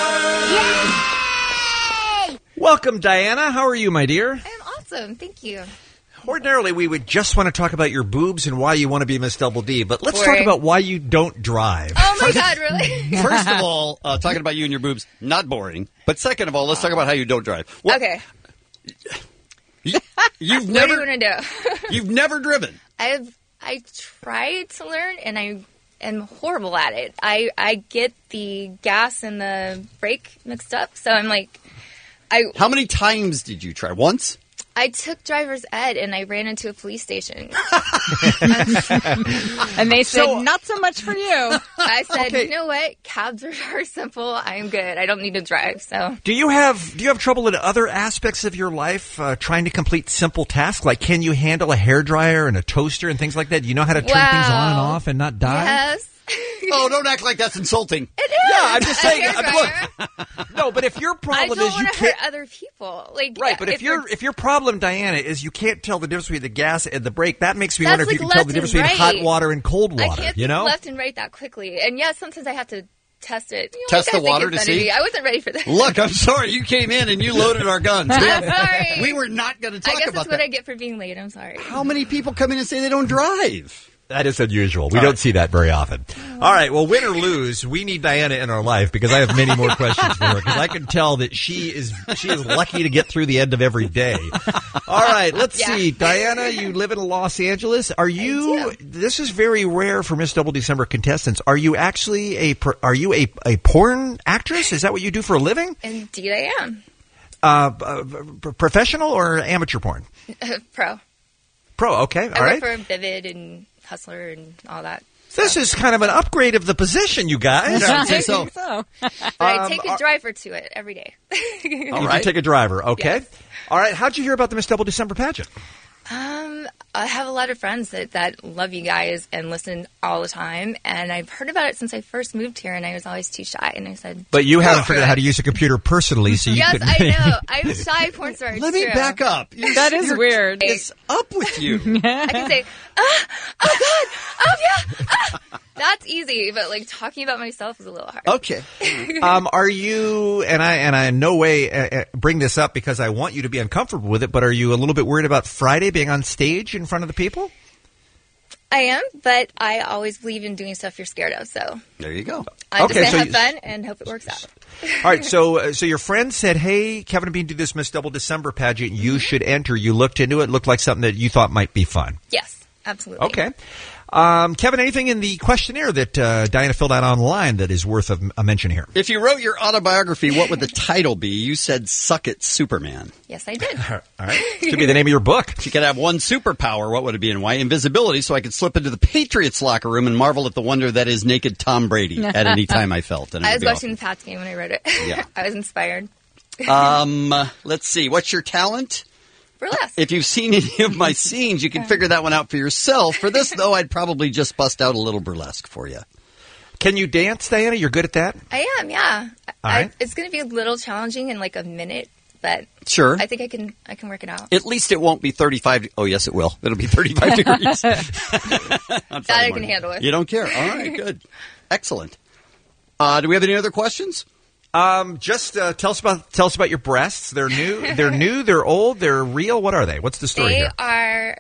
Welcome, Diana. How are you, my dear? I'm awesome. Thank you. Ordinarily, we would just want to talk about your boobs and why you want to be Miss Double D, but let's Boring. talk about why you don't drive. Oh, my God, really? First of all, uh, talking about you and your boobs, not boring. But second of all, let's talk about how you don't drive. What- Okay. You, you've What never, are you going to do? you've never driven. I've I tried to learn, and I am horrible at it. I, I get the gas and the brake mixed up, so I'm like... I, How many times did you try? Once? I took driver's ed, and I ran into a police station. And they said, not so much for you. I said, Okay. you know what? Cabs are, are simple. I'm good. I don't need to drive, so... Do you have do you have trouble in other aspects of your life uh, trying to complete simple tasks? Like, can you handle a hairdryer and a toaster and things like that? Do you know how to turn things on and Wow. off and not die? Yes. Oh, don't act like that's insulting. It is. Yeah, I'm just A saying. hairdryer. Look, no, but if your I problem don't is you want to can't. hurt other people. Like, Right, but if, if your you're- if your problem, Diana, is you can't tell the difference between the gas and the brake, that makes me That's wonder if you like can tell the left difference and between hot right. water and cold I water. can't You think know? left and right that quickly. And yes, sometimes I have to test it. You know, Test you the guys water make to fun of see? me. I wasn't ready for that. Look, I'm sorry. You came in and you loaded our guns. We, I'm sorry. we were not going to I talk guess about that's what that. I get for being late. I'm sorry. How many people come in and say they don't drive? That is unusual. We All don't right. see that very often. All right. Well, win or lose, we need Diana in our life because I have many more questions for her because I can tell that she is she is lucky to get through the end of every day. All right. Let's Yeah. see. Diana, you live in Los Angeles. Are you? This is very rare for Miss Double December contestants. Are you actually a per- are you a a porn actress? Is that what you do for a living? Indeed, I am. Uh, uh, p- professional or amateur porn? Pro. Pro. Okay. I All right. work for Vivid and Hustler and all that. This is kind of an upgrade of the position, you guys. I think so. But I Um, take a are- driver to it every day. You can take a driver, okay? All right. How'd you hear about the Miss Double December pageant? Um, I have a lot of friends that, that love you guys and listen all the time, and I've heard about it since I first moved here, and I was always too shy, and I said... But you haven't "Oh, figured out how to use a computer personally, so you yes, couldn't. I know. I'm shy porn star. It's Let me true. back up. You're- That is you're- weird. It's up with you. I can say, ah, oh God, oh yeah, ah. That's easy, but like talking about myself is a little hard. Okay. um, are you? And I and I in no way uh, uh, bring this up because I want you to be uncomfortable with it. But are you a little bit worried about Friday being on stage in front of the people? I am, but I always believe in doing stuff you're scared of, so There you go. I'm Okay, just so gonna you- have fun and hope it works out. All right. So uh, so your friend said, "Hey, Kevin and Bean do this Miss Double December pageant. You should enter." You looked into it. Looked like something that you thought might be fun. Yes, absolutely. Okay. Um, Kevin, anything in the questionnaire that uh, Diana filled out online that is worth of a mention here? If you wrote your autobiography, what would the title be? You said "Suck It, Superman." Yes, I did. All right. Could be the name of your book. If you could have one superpower, what would it be and why? Invisibility, so I could slip into the Patriots locker room and marvel at the wonder that is naked Tom Brady at any time I felt. And it I would was be watching the Pats game when I wrote it. Yeah. I was inspired. awesome. Um, uh, let's see. What's your talent? Burlesque. If you've seen any of my scenes, you can figure that one out for yourself. For this, though, I'd probably just bust out a little burlesque for you. Can you dance, Diana? You're good at that? I am, yeah. All I, right. it's going to be a little challenging in like a minute, but Sure. I think I can. I can work it out. At least it won't be thirty-five. Oh, yes, it will. It'll be thirty-five degrees. I'm That I sorry, can Marty. handle it. You don't care. All right, good. Excellent. Uh, do we have any other questions? Um, just uh, tell us about tell us about your breasts. They're new. They're new. They're old. They're real. What are they? What's the story They here? are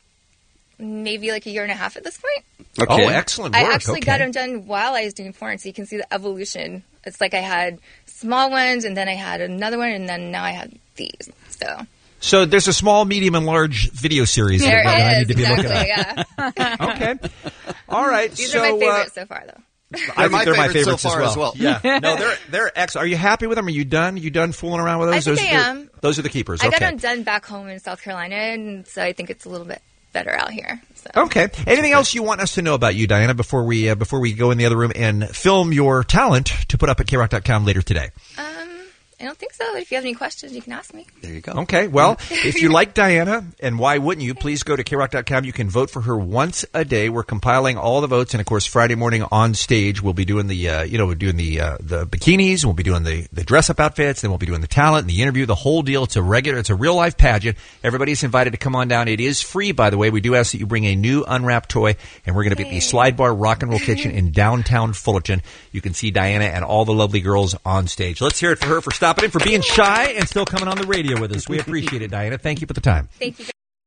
maybe like a year and a half at this point. Okay. Oh, excellent work. I actually Okay. got them done while I was doing porn, so you can see the evolution. It's like I had small ones, and then I had another one, and then now I have these. So So there's a small, medium, and large video series There that, that I is, need to be exactly, looking at. Okay. All right. These so, are my favorites uh, so far, though. I think my they're my favorites favorites so far as as well. well. Yeah. No, they're they're excellent. Are you happy with them? Are you done? You done fooling around with those? I think those, I they're- am. Those are the keepers. I Okay. got them done back home in South Carolina, and so I think it's a little bit better out here. So. Okay. Anything else you want us to know about you, Diana, before we uh, before we go in the other room and film your talent to put up at K rock dot com later today? Um, I don't think so. If you have any questions, you can ask me. There you go. Okay. Well, if you like Diana, and why wouldn't you, please go to K rock dot com. You can vote for her once a day. We're compiling all the votes, and of course, Friday morning on stage, we'll be doing the uh, you know we're doing the uh, the bikinis, we'll be doing the the dress up outfits, then we'll be doing the talent, and the interview, the whole deal. It's a regular, it's a real life pageant. Everybody's invited to come on down. It is free, by the way. We do ask that you bring a new unwrapped toy, and we're going to be at the Slide Bar Rock and Roll Kitchen in downtown Fullerton. You can see Diana and all the lovely girls on stage. Let's hear it for her for stopping in, for being shy and still coming on the radio with us. We appreciate it, Diana. Thank you for the time. Thank you.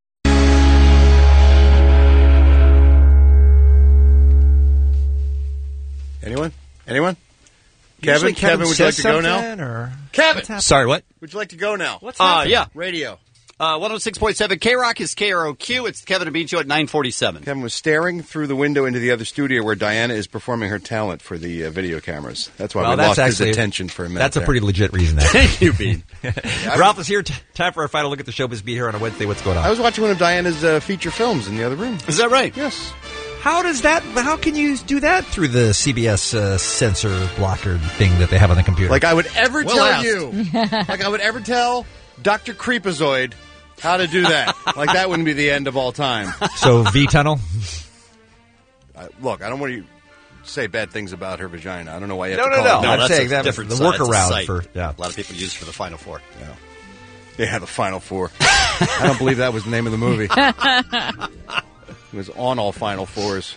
Anyone? Anyone? Usually Kevin? Kevin, would you like says to go something, now? or- Kevin! Sorry, what? Would you like to go now? What's Uh, happening? yeah. Radio. Uh, one oh six point seven K-Rock is K R O Q. It's the Kevin and Bean Show at nine forty-seven. Kevin was staring through the window into the other studio where Diana is performing her talent for the uh, video cameras. That's why Well, we that's lost actually- his attention for a minute. That's a there. pretty legit reason. There. Thank you, Bean. Ralph is here. T- time for our final look at the showbiz beat here on a Wednesday. What's going on? I was watching one of Diana's uh, feature films in the other room. Is that right? Yes. How does that? How can you do that through the C B S uh, censor blocker thing that they have on the computer? Like I would ever Well tell asked. you. Like I would ever tell Doctor Creepazoid how to do that. Like that wouldn't be the end of all time. So V tunnel. Uh, look, I don't want you to say bad things about her vagina. I don't know why you No, have to no, call no. it I'm that. saying that was different the site. It's a workaround site. for- yeah. A lot of people use it for the Final Four. Yeah. Yeah, the Final Four. I don't believe that was the name of the movie. It was on all Final Fours.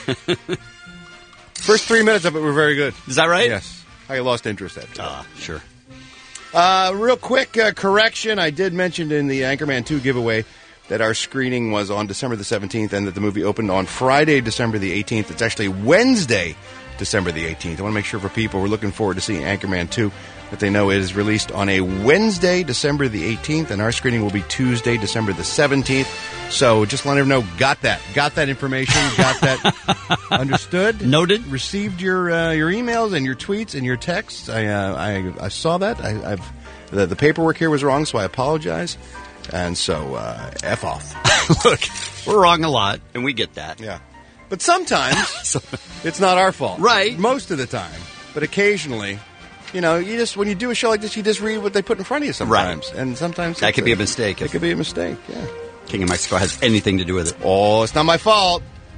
First three minutes of it were very good. Is that right? Yes. I lost interest after that. Ah, sure. Uh, real quick uh, correction. I did mention in the Anchorman two giveaway that our screening was on December the seventeenth and that the movie opened on Friday, December the eighteenth. It's actually Wednesday, December the eighteenth. I want to make sure for people who are looking forward to seeing Anchorman two that they know it is released on a Wednesday, December the eighteenth, and our screening will be Tuesday, December the seventeenth. So just let everyone know, got that. Got that information, got that understood. Noted. Received your uh, your emails and your tweets and your texts. I uh, I, I saw that. I, I've the, the paperwork here was wrong, so I apologize. And so, uh, F off. Look, we're wrong a lot, and we get that. Yeah. But sometimes it's not our fault. Right. Most of the time. But occasionally, you know, you just, when you do a show like this, you just read what they put in front of you sometimes. Right. And sometimes That it's could be a mistake. It could be a mistake, yeah. King of Mexico has anything to do with it. Oh, it's not my fault.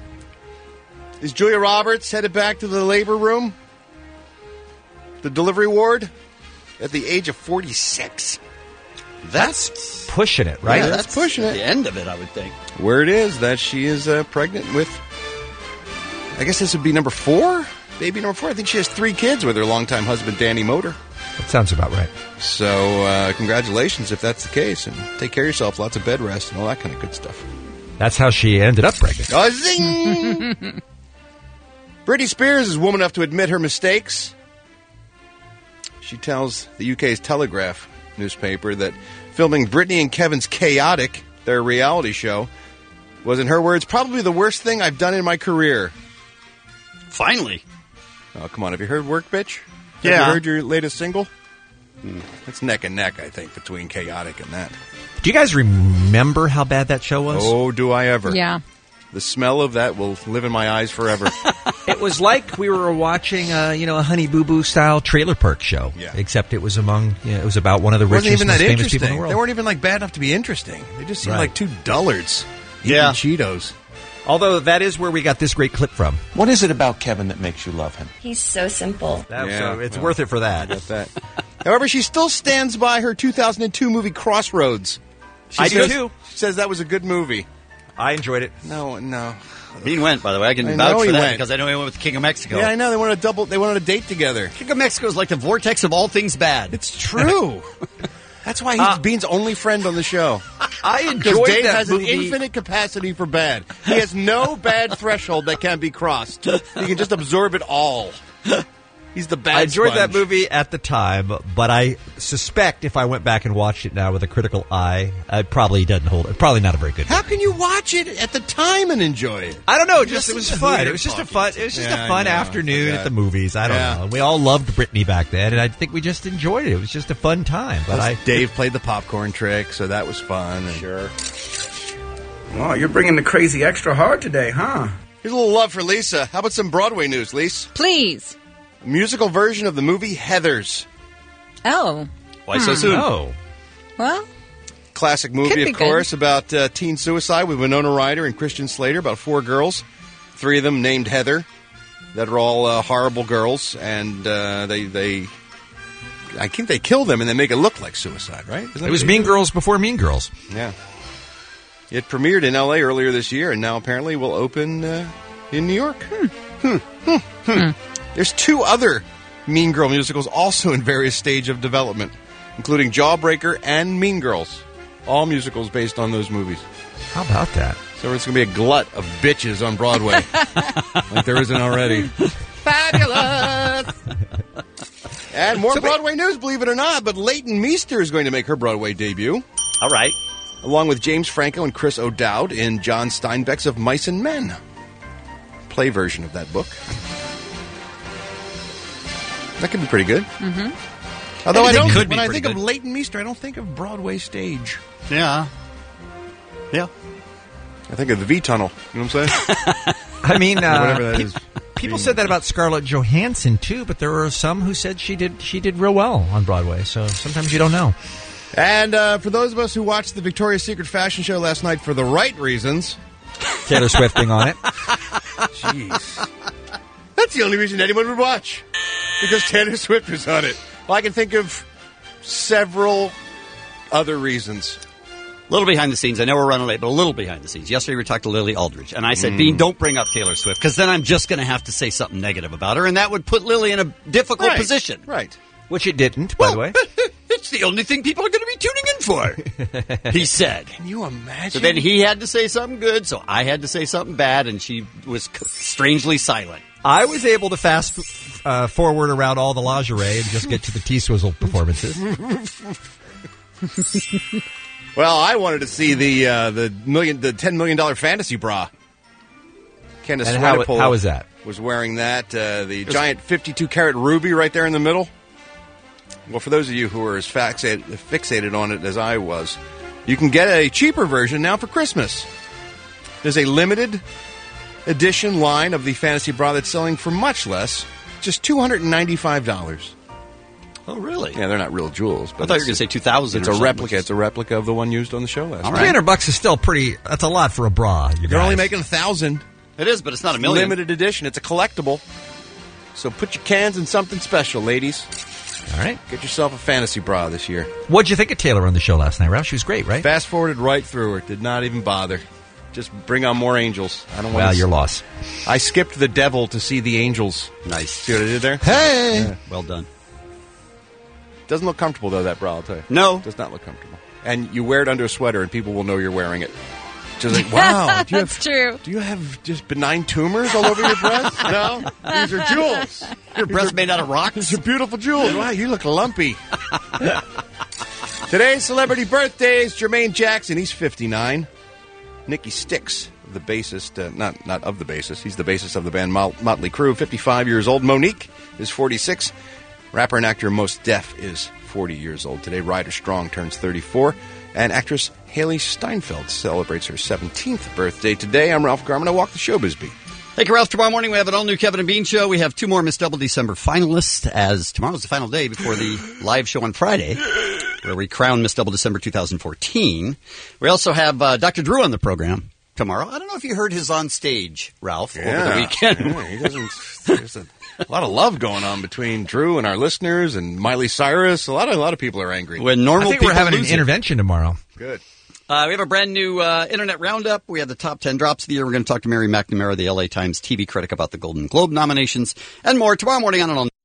Is Julia Roberts headed back to the labor room? The delivery ward? At the age of forty-six. That's pushing it, right? Yeah, that's pushing it. The end of it, I would think. Word is that she is uh, pregnant with, I guess this would be number four? Baby number four. I think she has three kids with her longtime husband, Danny Motor. That sounds about right. So, uh, congratulations if that's the case. And take care of yourself, lots of bed rest and all that kind of good stuff. That's how she ended up pregnant. Oh, zing! Britney Spears is woman enough to admit her mistakes. She tells the U K's Telegraph newspaper that filming Britney and Kevin's Chaotic, their reality show, was, in her words, probably the worst thing I've done in my career. Finally. Oh, come on. Have you heard Work, Bitch? Have Yeah. you heard your latest single? Hmm. It's neck and neck, I think, between Chaotic and that. Do you guys remember how bad that show was? Oh, do I ever. Yeah. The smell of that will live in my eyes forever. It was like we were watching, uh, you know, a Honey Boo Boo style Trailer Park show. Yeah. Except it was among, you know, it was about one of the It wasn't richest, even most that famous people in the interesting. world. They weren't even like bad enough to be interesting. They just seemed Right. like two dullards eating Yeah. Cheetos. Although that is where we got this great clip from. What is it about Kevin that makes you love him? He's so simple. That, Yeah, so it's well, worth it for that. I got that. However, she still stands by her two thousand two movie Crossroads. She I do says, too. She says that was a good movie. I enjoyed it. No, no. Bean went, by the way. I can I vouch know for he that went. because I know he went with the King of Mexico. Yeah, I know. They wanted a double. They wanted a date together. King of Mexico is like the vortex of all things bad. It's true. That's why he's Uh, Bean's only friend on the show. I Because enjoyed Dave that has movie. an infinite capacity for bad. He has no bad threshold that can be crossed. He can just absorb it all. He's the bad I enjoyed sponge. that movie at the time, but I suspect if I went back and watched it now with a critical eye, it probably doesn't hold it. Probably not a very good How movie. can you watch it at the time and enjoy it? I don't know. Just Listen it was to who fun. you're It was just a talking fun. to. It was just Yeah, a fun I know. afternoon Yeah. at the movies. I don't Yeah. know. We all loved Britney back then, and I think we just enjoyed it. It was just a fun time. But I, Dave played the popcorn trick, so that was fun. And sure. Oh, you're bringing the crazy extra hard today, huh? Here's a little love for Lisa. How about some Broadway news, Lisa? Please. A musical version of the movie Heathers. Oh. Why so soon? Oh. Well, Classic movie, Could be of good. course, about uh, teen suicide with Winona Ryder and Christian Slater, about four girls, three of them named Heather, that are all uh, horrible girls, and uh, they, they, I think they kill them and they make it look like suicide, right? Isn't that It was what they Mean do? Girls before Mean Girls. Yeah. It premiered in L A earlier this year, and now apparently will open uh, in New York. Hmm. Hmm. Hmm. There's two other Mean Girl musicals also in various stage of development, including Jawbreaker and Mean Girls. All musicals based on those movies. How about that? So it's going to be a glut of bitches on Broadway, like there isn't already. fabulous. And more So they- Broadway news, believe it or not, but Leighton Meester is going to make her Broadway debut. All right. Along with James Franco and Chris O'Dowd in John Steinbeck's Of Mice and Men. Play version of that book. That could be pretty good. Mm-hmm. Although I Anything don't, could be when I pretty think good. of Leighton Meester, I don't think of Broadway stage. Yeah. Yeah. I think of the V Tunnel. You know what I'm saying? I mean, uh, Whatever that pe- is. people said that about Scarlett Johansson too, but there were some who said she did she did real well on Broadway. So sometimes you don't know. And uh, for those of us who watched the Victoria's Secret fashion show last night for the right reasons, Taylor Swift being on it. jeez, that's the only reason anyone would watch, because Taylor Swift was on it. Well, I can think of several other reasons. A little behind the scenes. I know we're running late, but a little behind the scenes. Yesterday we talked to Lily Aldridge, and I said, Mm. Bean, don't bring up Taylor Swift, because then I'm just going to have to say something negative about her, and that would put Lily in a difficult Right. position. Right. Which it didn't, by the way. It's the only thing people are going to be tuning in for, he said. Can you imagine? So then he had to say something good, so I had to say something bad, and she was c- strangely silent. I was able to fast uh, forward around all the lingerie and just get to the T-Swizzle performances. Well, I wanted to see the uh, the million, the ten million dollar fantasy bra. Candace And how- Swanepoel how is that? Was wearing that uh, the giant fifty-two karat ruby right there in the middle. Well, for those of you who are as fixated, fixated on it as I was, you can get a cheaper version now for Christmas. There's a limited edition line of the fantasy bra that's selling for much less, just two hundred ninety-five dollars. Oh, really? Yeah, they're not real jewels. But I thought you were it's- going to say two thousand It's or a something, replica. which is- It's a replica of the one used on the show last All night. Three hundred bucks is still pretty. That's a lot for a bra. You They're guys. only making a thousand. It is, but it's not a million. Limited edition. It's a collectible. So put your cans in something special, ladies. All right. Get yourself a fantasy bra this year. What'd you think of Taylor on the show last night, Ralph? She was great, right? Fast forwarded right through her. Did not even bother. Just bring on more angels. I don't want. Well, to your loss. I skipped the devil to see the angels. Nice. See what I did there? Hey. Yeah. Well done. Doesn't look comfortable though. That bra, I'll tell you. No. Does not look comfortable. And you wear it under a sweater, and people will know you're wearing it. Just like, wow. Do you That's have, true. Do you have just benign tumors all over your breast? No, these are jewels. Your breast made out of rocks? These are beautiful jewels. Wow, you look lumpy. Today's celebrity birthdays: Jermaine Jackson, he's fifty-nine. Nikki Sixx, the bassist, uh, not not of the bassist, he's the bassist of the band Mot- Motley Crue, fifty-five years old. Monique is forty-six. Rapper and actor Mos Def is forty years old today. Ryder Strong turns thirty-four. And actress Haley Steinfeld celebrates her seventeenth birthday today. I'm Ralph Garman. I walk the showbiz beat. Thank you, Ralph. Tomorrow morning we have an all-new Kevin and Bean show. We have two more Miss Double December finalists, as tomorrow's the final day before the live show on Friday, where we crown Miss Double December twenty fourteen. We also have uh, Doctor Drew on the program tomorrow. I don't know if you heard his on stage, Ralph, over the weekend. Yeah, he doesn't. There's a, a lot of love going on between Drew and our listeners and Miley Cyrus. A lot of a lot of people are angry. When normal I think people we're having an lose it. intervention tomorrow. Good. Uh, we have a brand new uh, Internet Roundup. We have the top ten drops of the year. We're going to talk to Mary McNamara, the L A Times T V critic, about the Golden Globe nominations and more tomorrow morning on an all